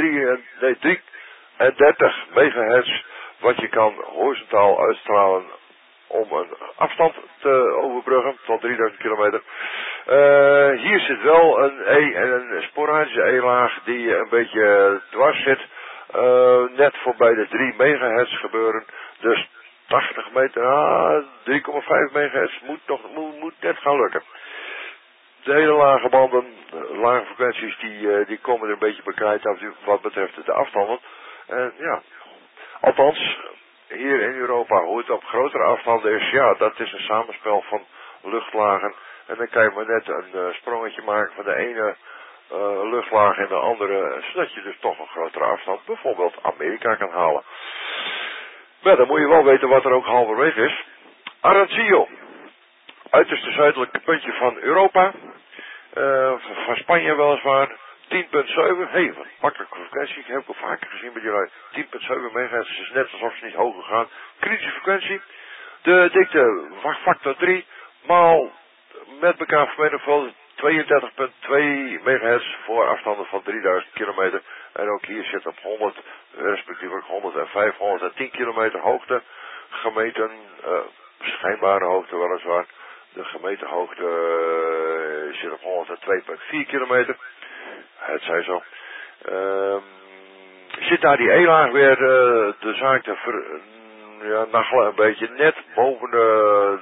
drieëndertig megahertz. Wat je kan horizontaal uitstralen om een afstand te overbruggen tot drieduizend kilometer. Uh, hier zit wel een E en een sporadische E-laag die een beetje dwars zit. Uh, net voorbij de drie megahertz gebeuren. Dus tachtig meter, ah, drie komma vijf megahertz moet, nog, moet, moet net gaan lukken. De hele lage banden, lage frequenties, die, uh, die komen er een beetje bekijkt af wat betreft de afstanden. En ja, althans, hier in Europa, hoe het op grotere afstanden is, ja, dat is een samenspel van luchtlagen. En dan kan je maar net een uh, sprongetje maken van de ene uh, luchtlaag in de andere, zodat je dus toch een grotere afstand, bijvoorbeeld Amerika, kan halen. Maar dan moet je wel weten wat er ook halverwege is. Arancillo, uiterste zuidelijke puntje van Europa, uh, van Spanje weliswaar, tien komma zeven, hé, hey, wat makkelijke frequentie, ik heb ik al vaker gezien bij jullie, tien komma zeven megahertz is net alsof ze niet hoger gaan. Kritische frequentie, de dikte factor drie, maal met elkaar vermenigvuldigd tweeëndertig komma twee megahertz voor afstanden van drieduizend kilometer. En ook hier zit op honderd, respectievelijk honderdvijf, honderdtien kilometer hoogte gemeten, uh, schijnbare hoogte weliswaar. De gemeten hoogte uh, zit op honderdtwee komma vier kilometer. Het zij zo. Uh, zit daar die E-laag weer uh, de zaak te ver, uh, ja, nachelen een beetje net boven de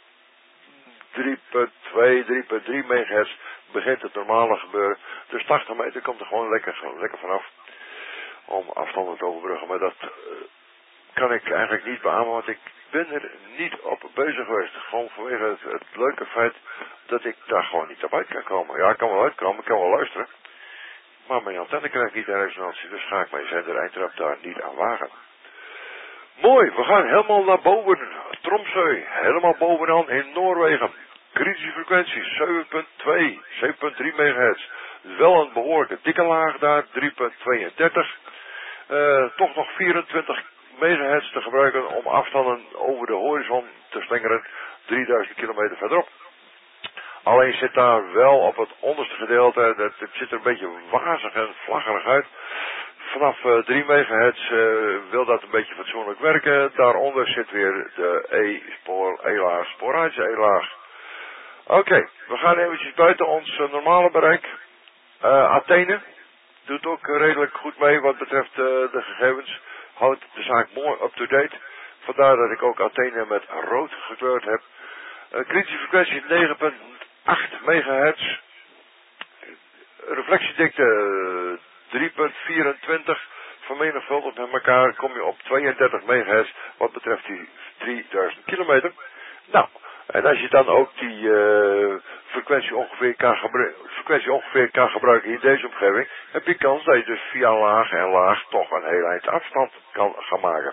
drie komma twee, drie komma drie megahertz begint het normale gebeuren. Dus tachtig meter komt er gewoon lekker, lekker vanaf om afstanden te overbruggen. Maar dat uh, kan ik eigenlijk niet beamen, want ik ben er niet op bezig geweest. Gewoon vanwege het, het leuke feit dat ik daar gewoon niet op uit kan komen. Ja, ik kan wel uitkomen, ik kan wel luisteren. Maar mijn antenne krijgt niet de resonantie, dus ga ik mijn zender eindtrap daar niet aan wagen. Mooi, we gaan helemaal naar boven. Tromsø, helemaal bovenaan in Noorwegen. Kritische frequentie zeven komma twee, zeven komma drie megahertz. Wel een behoorlijke dikke laag daar, drie komma tweeëndertig. Uh, toch nog vierentwintig megahertz te gebruiken om afstanden over de horizon te slingeren, drieduizend kilometer verderop. Alleen zit daar wel op het onderste gedeelte, dat, het ziet er een beetje wazig en vlaggerig uit. Vanaf uh, drie megahertz uh, wil dat een beetje fatsoenlijk werken. Daaronder zit weer de E-spoor, E-laag, sporadische E-laag. Oké, okay, we gaan eventjes buiten ons uh, normale bereik. Uh, Athene doet ook uh, redelijk goed mee wat betreft uh, de gegevens. Houdt de zaak mooi up-to-date. Vandaar dat ik ook Athene met rood gekleurd heb. Uh, kritische frequentie negen komma acht megahertz. Reflectiedikte uh, drie komma vierentwintig. Vermenigvuldigd met elkaar kom je op tweeëndertig megahertz wat betreft die drieduizend kilometer. Nou, en als je dan ook die uh, frequentie, ongeveer kan frequentie ongeveer kan gebruiken in deze omgeving, heb je kans dat je dus via laag en laag toch een heel eind afstand kan gaan maken.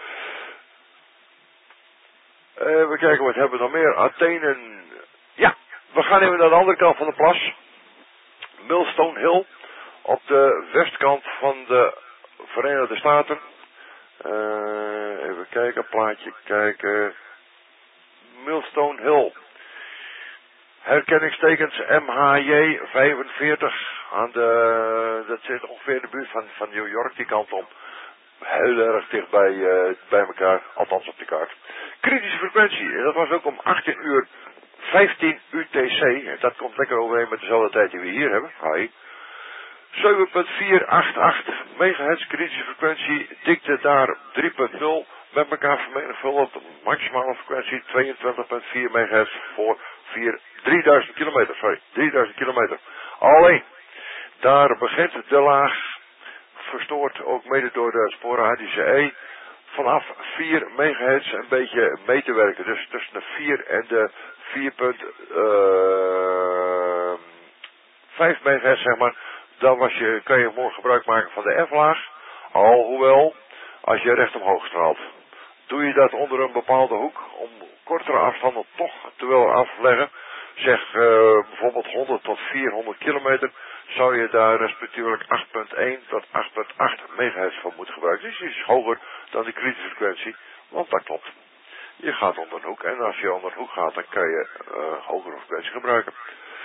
Uh, we kijken wat hebben we nog meer. Athene. Ja, we gaan even naar de andere kant van de plas. Millstone Hill. Op de westkant van de Verenigde Staten. Uh, even kijken, plaatje kijken. Millstone Hill. Herkenningstekens M H J vijfenveertig. Aan de, dat zit ongeveer in de buurt van, van New York, die kant op. Heel erg dicht bij, uh, bij elkaar, althans op de kaart. Kritische frequentie, dat was ook om achttien uur vijftien U T C. Dat komt lekker overeen met dezelfde tijd die we hier hebben. Hi. zeven komma vierhonderdachtenachtig megahertz kritische frequentie, dikte daar drie komma nul, met elkaar vermenigvuldigd, maximale frequentie tweeëntwintig komma vier megahertz voor drieduizend kilometer, sorry, drieduizend kilometer. Alleen, daar begint de laag, verstoord ook mede door de sporadische E, vanaf vier megahertz een beetje mee te werken. Dus tussen de vier en de vier komma vijf megahertz, zeg maar, dan was je, kan je mooi gebruik maken van de F-laag. Alhoewel, als je recht omhoog straalt, doe je dat onder een bepaalde hoek om kortere afstanden toch te willen afleggen. Zeg uh, bijvoorbeeld honderd tot vierhonderd kilometer, zou je daar respectievelijk acht komma één tot acht komma acht megahertz van moeten gebruiken. Dus die is hoger dan de kritische frequentie, want dat klopt. Je gaat onder een hoek en als je onder een hoek gaat, dan kan je uh, hogere frequentie gebruiken.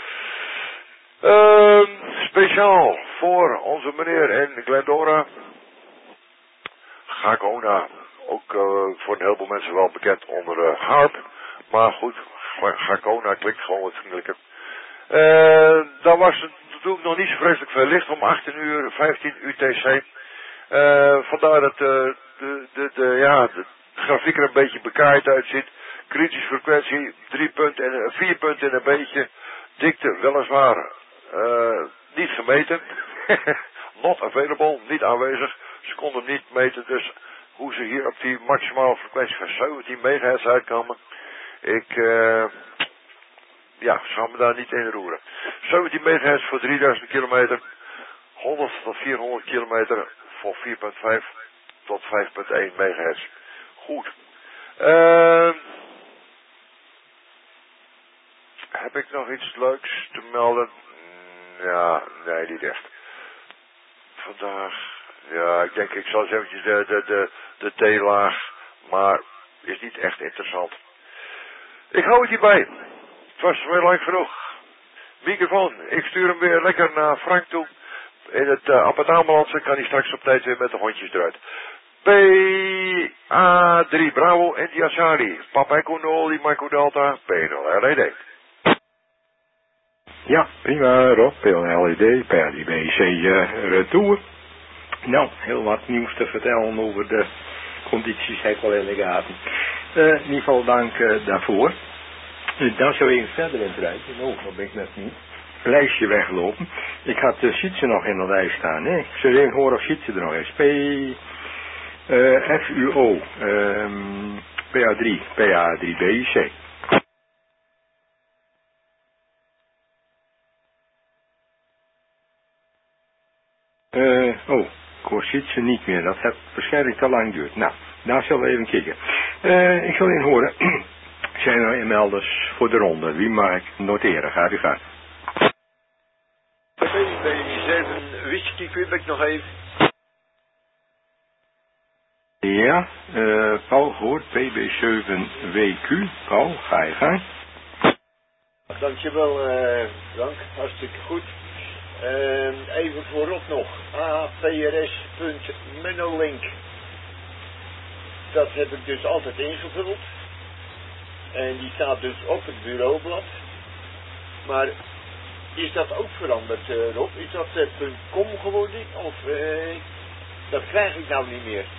Uh, speciaal voor onze meneer in Glendora, Gakona, ook uh, voor een heleboel mensen wel bekend onder uh, Harp, maar goed, Gakona klinkt gewoon wat vriendelijker. Uh, daar was het natuurlijk nog niet zo vreselijk veel licht om achttien uur vijftien U T C. Uh, vandaar dat uh, de, de, de, ja, de grafiek er een beetje bekaaid uitziet. Kritische frequentie drie punten en vier punten en een beetje. Dikte weliswaar uh, niet gemeten. Not available, niet aanwezig. Ze konden hem niet meten, dus hoe ze hier op die maximale frequentie van zeventien megahertz uitkomen. Ik uh, ja, zou me daar niet in roeren. zeventien megahertz voor drieduizend kilometer. honderd tot vierhonderd kilometer voor vier komma vijf tot vijf komma één megahertz. Goed. Uh, heb ik nog iets leuks te melden? Ja, nee, niet echt. Vandaag, ja, ik denk ik zal eens eventjes de, de, de, de T-laag, maar is niet echt interessant. Ik hou het hierbij. Het was weer lang genoeg. Microfoon, ik stuur hem weer lekker naar Frank toe. In het uh, Appeltaanbalans kan hij straks op tijd weer met de hondjes eruit. P A drie Bravo India Charlie. Papa Echo Noli Marco Delta P nul L E D. Ja, prima Rob, P nul L E D, P A drie B C uh, retour. Nou, heel wat nieuws te vertellen over de condities, heb ik wel in de gaten. Uh, in ieder geval dank uh, daarvoor. Uh, dan zou ik even verder in het rijden. Oh, dat ben ik net niet. Lijstje weglopen. Ik had de Sietse nog in de lijst staan. Hè? Ik zou even horen of Sietse er nog is. P, uh, F U O, um, P A drie, P A drie B C. Uh, oh, ik hoor Sietse niet meer. Dat heeft waarschijnlijk te lang duurt. Nou, daar zullen we even kijken. Uh, ik zal even horen. Zijn er inmelders voor de ronde? Wie mag ik noteren? Gaat u gaan. P B zeven Whisky Quebec nog even. Ja, uh, Paul hoort P B zeven W Q. Paul, ga je gaan. dankjewel uh, Frank, hartstikke goed. Uh, even voorop nog, a p r s punt menolink. Dat heb ik dus altijd ingevuld. En die staat dus op het bureaublad. Maar is dat ook veranderd, uh, Rob? Is dat uh, .com geworden? Of uh, dat krijg ik nou niet meer?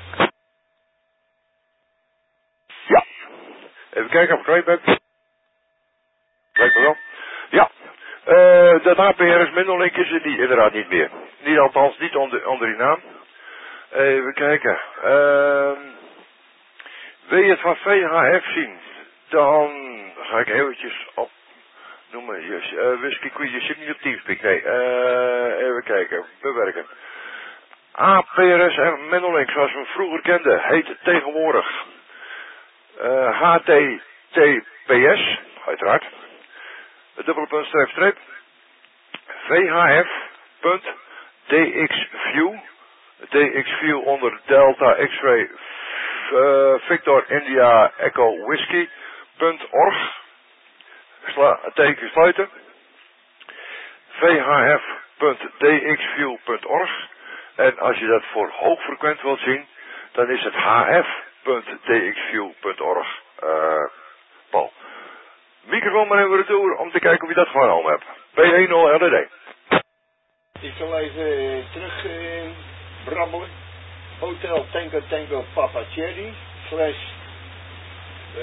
Ja. Even kijken of ik eruit ben. Lijkt me wel. Ja. Uh, dat A P R S Menolink is er niet, inderdaad niet meer. Niet althans, niet onder, onder die naam. Even kijken. Uh, wil je het van V H F zien? Dan ga ik eventjes op. Noem maar eens. Uh, whisky Quiz, je zit niet op Teamspeak. Nee. Uh, even kijken. Bewerken. A P R S en Menolink, zoals we hem vroeger kenden, heet tegenwoordig uh, H T T P S, uiteraard. Dubbele punt, streep, streep. V H F punt D X View. D X View onder Delta X-ray uh, Victor India Echo Whiskey. .org. Sla, teken sluiten. V H F punt D X view punt org. En als je dat voor hoogfrequent wilt zien, dan is het H F punt D X view punt org. Uh, Paul. Microfoon maar even retour om te kijken of je dat genomen hebt. P één nul L D D. Ik zal even terug uh, brabbelen. Hotel Tango Tango Papa Cherry slash uh,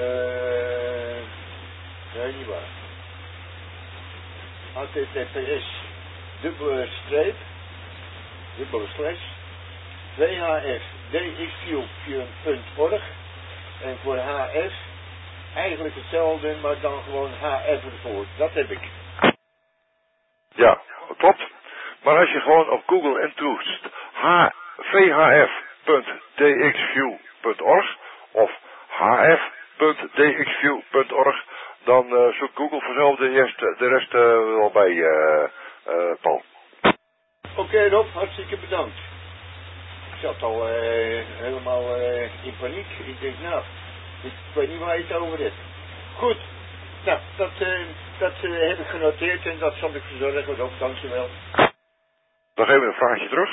nee, niet waar. H T T P S dubbele streep dubbele slash V H F D X view punt org en voor H F eigenlijk hetzelfde, maar dan gewoon H F ervoor. Dat heb ik. Ja, klopt. Maar als je gewoon op Google intoetst V H F punt D X view punt org of H F punt D X view punt org, dan uh, zoekt Google vanzelf de rest, de rest uh, wel bij, uh, uh, Paul. Oké okay, Rob, hartstikke bedankt. Ik zat al uh, helemaal uh, in paniek. Ik denk, nou, ik weet niet waar je het over hebt. Goed, nou, dat, uh, dat uh, heb ik genoteerd en dat zal ik verzorgen. Rob, dankjewel. Nog even een vraagje terug.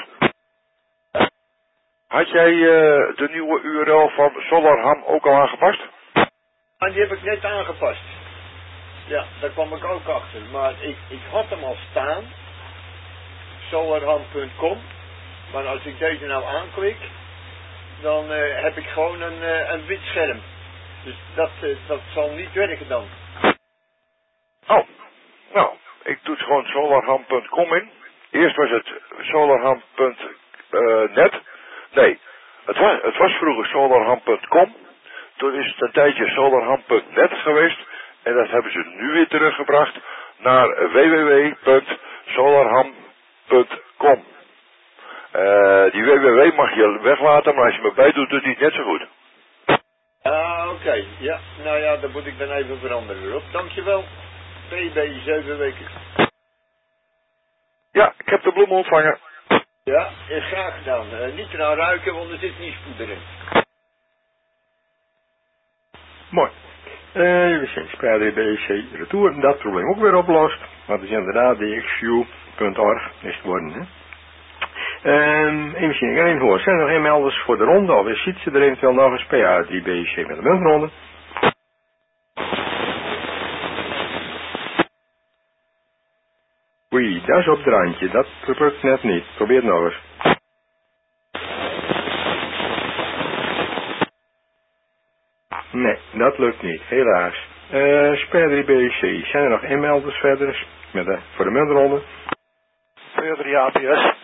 Had jij uh, de nieuwe U R L van Solarham ook al aangepast? En die heb ik net aangepast. Ja, daar kwam ik ook achter. Maar ik, ik had hem al staan. solarham punt com. Maar als ik deze nou aanklik, dan uh, heb ik gewoon een, uh, een wit scherm. Dus dat, uh, dat zal niet werken dan. Oh, nou, ik doe het gewoon solarham punt com in. Eerst was het solarham punt net. Nee, het was, het was vroeger solarham punt com. Toen is het een tijdje solarham punt net geweest. En dat hebben ze nu weer teruggebracht naar w w w punt solarham punt com. Uh, die www mag je weglaten, maar als je me bij doet, doet hij het net zo goed. Ah, oké. Okay. Ja, nou ja, dat moet ik dan even veranderen, Rob. Dankjewel. P B zeven weken. Ja, ik heb de bloemen ontvangen. Ja, is graag gedaan. Uh, niet eraan ruiken, want er zit niespoeder in. Mooi. Uh, we zijn spelen B C Retour. Dat probleem ook weer oplost. Want het is inderdaad D X view punt org is het worden, hè. Um, even zien, ik ga even horen. Zijn er nog inmelders voor de ronde? Of ziet ze er eventueel nog eens P A drie B C met de muntronde? Oei, dat is op het randje. Dat lukt net niet. Probeer het nog eens. Nee, dat lukt niet. Helaas. Uh, Sper drie B C. Zijn er nog inmelders verder met de, voor de muntronde? P A drie A P S.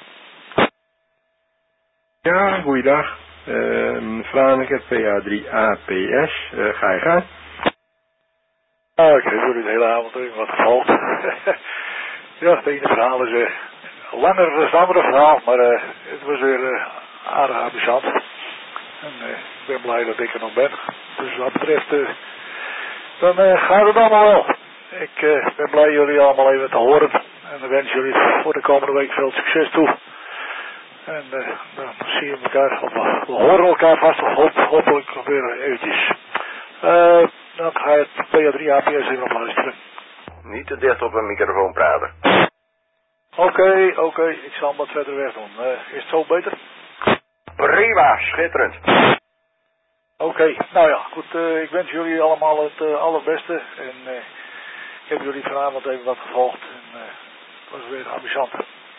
Ja, goeiedag. Uh, Franeker, P A drie A P S. Uh, ga je gaan? Ah, ik heb jullie de hele avond in wat gevolgd. Ja, het ene verhaal is uh, langer dan het andere verhaal, maar uh, het was weer uh, aardig amusant. En uh, ik ben blij dat ik er nog ben. Dus wat betreft, uh, dan uh, gaat het allemaal wel. Ik uh, ben blij jullie allemaal even te horen. En dan wens jullie voor de komende week veel succes toe. En uh, dan zien we elkaar, of we, we horen elkaar vast, of hoop, hopelijk nog weer eventjes. Uh, dan ga je het P A drie A P S even op luisteren. Niet te dicht op een microfoon praten. Oké, okay, oké, okay. Ik zal hem wat verder weg doen. Uh, is het zo beter? Prima, schitterend. Oké, okay. Nou ja, goed, uh, ik wens jullie allemaal het uh, allerbeste. En uh, ik heb jullie vanavond even wat gevolgd. En uh, het was weer amusant.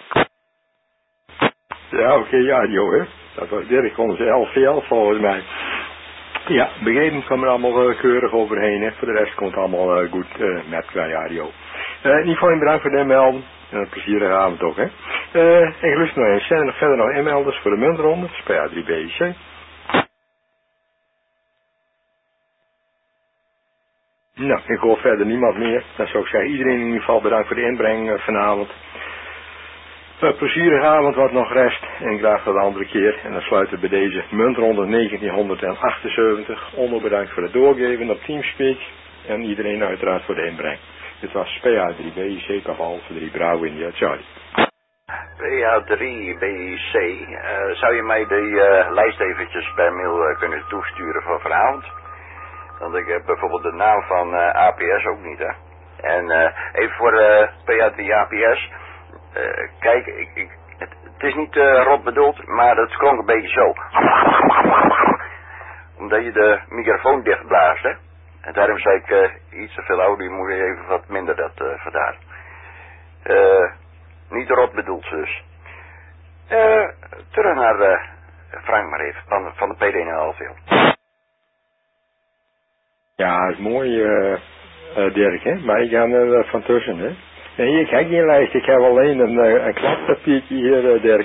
Ja, oké, okay, ja, joh, hè. Dat was Dirk onze elf elf volgens mij. Ja, begrepen, kwam er allemaal uh, keurig overheen, hè. Voor de rest komt het allemaal uh, goed uh, met qua radio. Uh, in ieder geval bedankt voor de inmelden. En een plezierige avond ook, hè. Uh, en gelust nog eens. Zijn er nog verder nog inmelders voor de muntronde? S P A drie B I C. Nou, ik hoor verder niemand meer. Dan zou ik zeggen, iedereen in ieder geval bedankt voor de inbreng uh, vanavond. Uh, plezierige avond wat nog rest. En graag tot de andere keer. En dan sluiten we bij deze muntronde negentienhonderdachtenzeventig. Onder bedankt voor het doorgeven op Teamspeak. En iedereen uiteraard voor de inbreng. Dit was P A drie B I C, Alfa drie Bravo India Charlie. P A drie B I C, uh, zou je mij de uh, lijst eventjes per mail uh, kunnen toesturen voor vanavond? Want ik heb bijvoorbeeld de naam van uh, A P S ook niet, hè. En uh, even voor uh, P A drie A P S. Uh, kijk, ik, ik, het, het is niet uh, rot bedoeld, maar het klonk een beetje zo. Omdat je de microfoon dichtblaast, hè. En daarom zei ik uh, iets te veel audio, moet je even wat minder dat uh, vandaar. Uh, niet rot bedoeld dus. Uh, terug naar uh, Frank maar even, van, van de P D en Alveel. Ja, dat is mooi, uh, uh, Dirk, hè. Maar ik ga er uh, van tussen, hè. Nee, ik heb geen lijst, ik heb alleen een, uh, een kladpapiertje hier, uh, Dirk.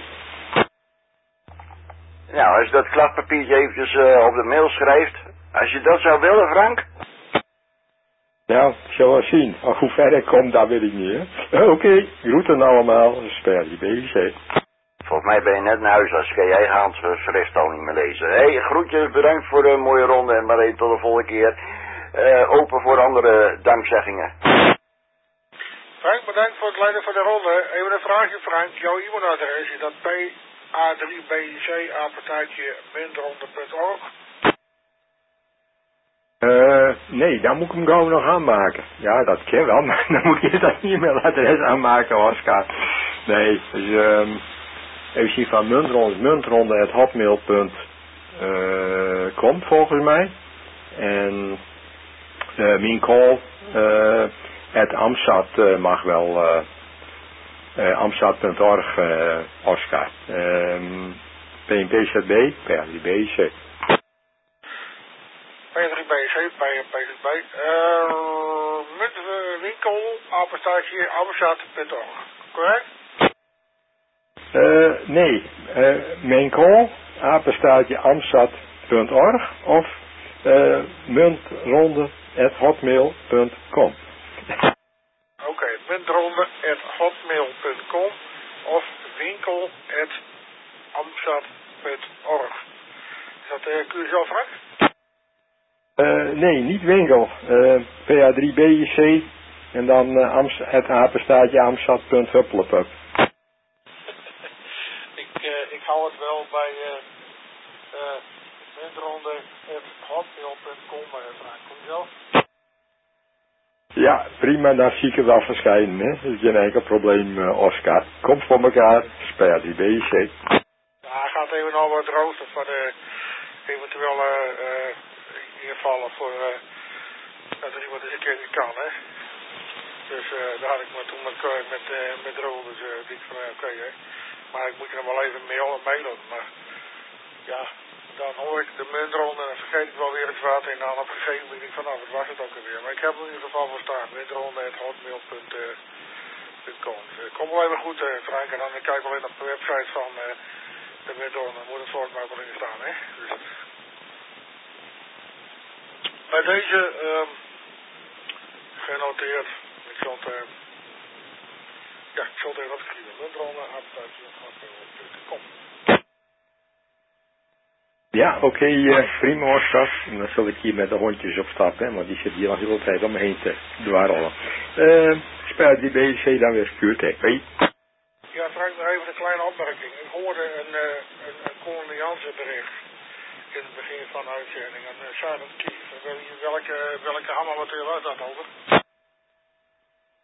Nou, als je dat kladpapiertje eventjes uh, op de mail schrijft, als je dat zou willen, Frank. Nou, ik zal wel zien. Of hoe ver ik kom, dat weet ik niet, hè. Oké, okay. Groeten allemaal, Spel die bezig. Volgens mij ben je net naar huis als je je eigen handschrift al niet meer lezen. Hé, hey, groetjes, bedankt voor de mooie ronde en maar even tot de volgende keer. Uh, open voor andere dankzeggingen. Frank, bedankt voor het leiden van de ronde. Even een vraagje, Frank. Jouw e-mailadres is dat P A drie B I C apenstaartje muntronde punt org? Uh, nee, dan moet ik hem gauw nog aanmaken. Ja, dat kan wel, maar dan moet je dat e-mailadres aanmaken, Oscar. Nee, dus um, even zien van muntronde, muntronde at hotmail punt com volgens mij. En uh, mijn call uh, at amsat uh, mag wel uh, uh, amsat punt org uh, Oscar. Um, P N P Z B, P A drie B I C. P A drie B I C, P N P Z B. Uh, Muntwinkel, apenstaartje amsat punt org. Correct? Uh, nee, uh, mijn call, apenstaartje amsat punt org of uh, muntronde at hotmail punt com. Oké, okay, muntronde at hotmail punt com of winkel at amsat punt org. Is dat uh, kun je zelf, Frank? Uh, nee, niet winkel. Uh, P A drie B I C en dan uh, Ams, het apenstaartje amsat punt hupplepup. ik, uh, ik hou het wel bij uh, uh, muntronde at hotmail punt com, uh, Frank. Kom je zelf? Ja, prima, dan zie ik het wel verschijnen, hè. Dat is geen enkel probleem, uh, Oscar. Komt voor elkaar, P A drie B I C. Ja, hij gaat even nog wat rooster voor de eventuele uh, invallen voor uh, dat er iemand eens een keer niet kan, hè. Dus uh, daar had ik me toen met, met, uh, met Rol, dus uh, ik van uh, oké, okay, hè. Maar ik moet je nog wel even mailen, mailen, maar ja, dan hoor ik de muntronde en dan vergeet ik wel weer het wat en dan op een gegeven moment denk ik van nou, wat was het ook alweer. Maar ik heb er in ieder geval voor staan, muntronde at hotmail punt com. Dus, uh, kom wel even goed, uh, Frank, en dan kijk ik wel in op de website van uh, de muntronde, dan moet het volgens mij wel in staan, hè. Dus, bij deze uh, genoteerd, ik zal het, uh, ja, ik zal het even opschrijven, muntronde at hotmail punt com. Ja, oké, okay, uh, prima Oscar. En dan zal ik hier met de hondjes op stap, hè, want die zitten hier nog heel veel tijd om me heen te dwarrelen. Uh, Spel die B C dan weer stuurt, hè. Hey. Ja, Frank, nog even een kleine opmerking. Ik hoorde een, uh, een, een condoleance bericht in het begin van de uitzending, een uh, silent key. Welke, welke amateur was dat over?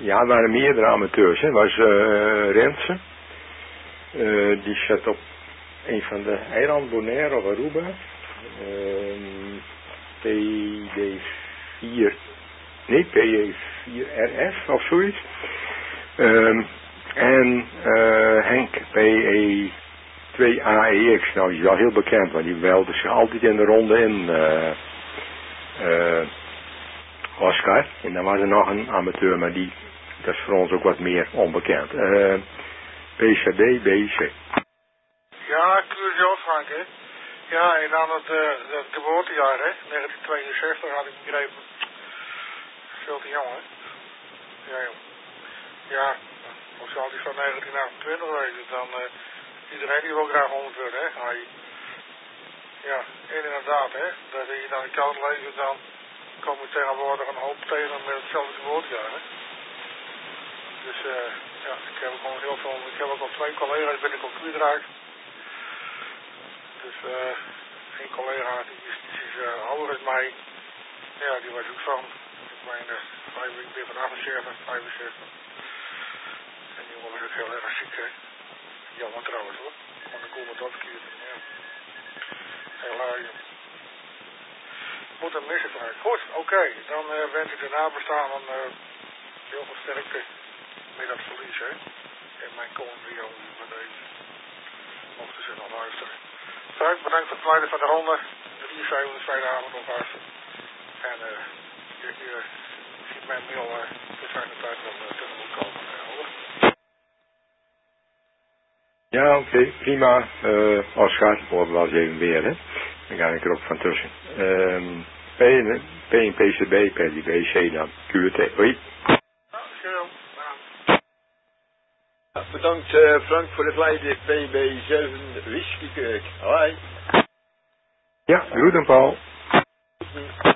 ja, er waren meerdere amateurs. Het was uh, Rensen. Uh, die zat op een van de eilanden, Bonaire of Aruba. Uh, P D vier, nee, P D vier R F of zoiets. Um, en uh, Henk, P E twee A E X, nou die is wel heel bekend, want die welde zich altijd in de ronde in, uh, uh, Oscar. En dan was er nog een amateur, maar die, dat is voor ons ook wat meer onbekend. Uh, B C B, B C. Ja, ik wil zelf Frank, hè. Ja, en dan het, uh, het geboortejaar, hè, negentien tweeënzestig had ik begrepen. Veel te jong, hè. Ja, jong. Ja, als je altijd van negentien achtentwintig wezen, dan uh, iedereen die wil graag honderd worden, hè. Hij, ja, en inderdaad, hè, dat je dan in koud leven, dan kom je tegenwoordig een hoop tegen met hetzelfde geboortejaar, hè. Dus, uh, ja, ik heb ook al heel veel, ik heb ook al twee collega's ben ik al kwijtraakt. Dus, eh, uh, een collega die is, die is uh, ouder dan mij. Ja, die was ook van, ik meen, uh, ik ben van achtenzeventig, vijfenzestig. En die jongen was ook heel erg ziek, hè. Jammer trouwens, hoor. Want ik kom met dat verkeerd. Ja. Heel erg. Moet hem missen, vaak. Goed, oké. Okay. Dan uh, wens ik de nabestaanden uh, heel veel sterkte met dat verlies, hè. En mijn condoleances met deze. Mochten ze nog luisteren. Frank, bedankt voor het leiden van de ronde. drieënzeventig tweede avond alvast. En uh, je, je ziet mijn mail uh, te zijn de tijd van uh, tegemoet komen. Uh, ja, oké, okay, prima. Uh, Oscar, horen we wel eens even weer, hè. Dan ga ik er ook van tussen. Um, P en P en P C B, P D B C dan, Q T. Hoi. Bedankt uh, Frank voor het leiden P B zeven Whisky Kerk. Hoi. Ja, goed dan Paul. Hm.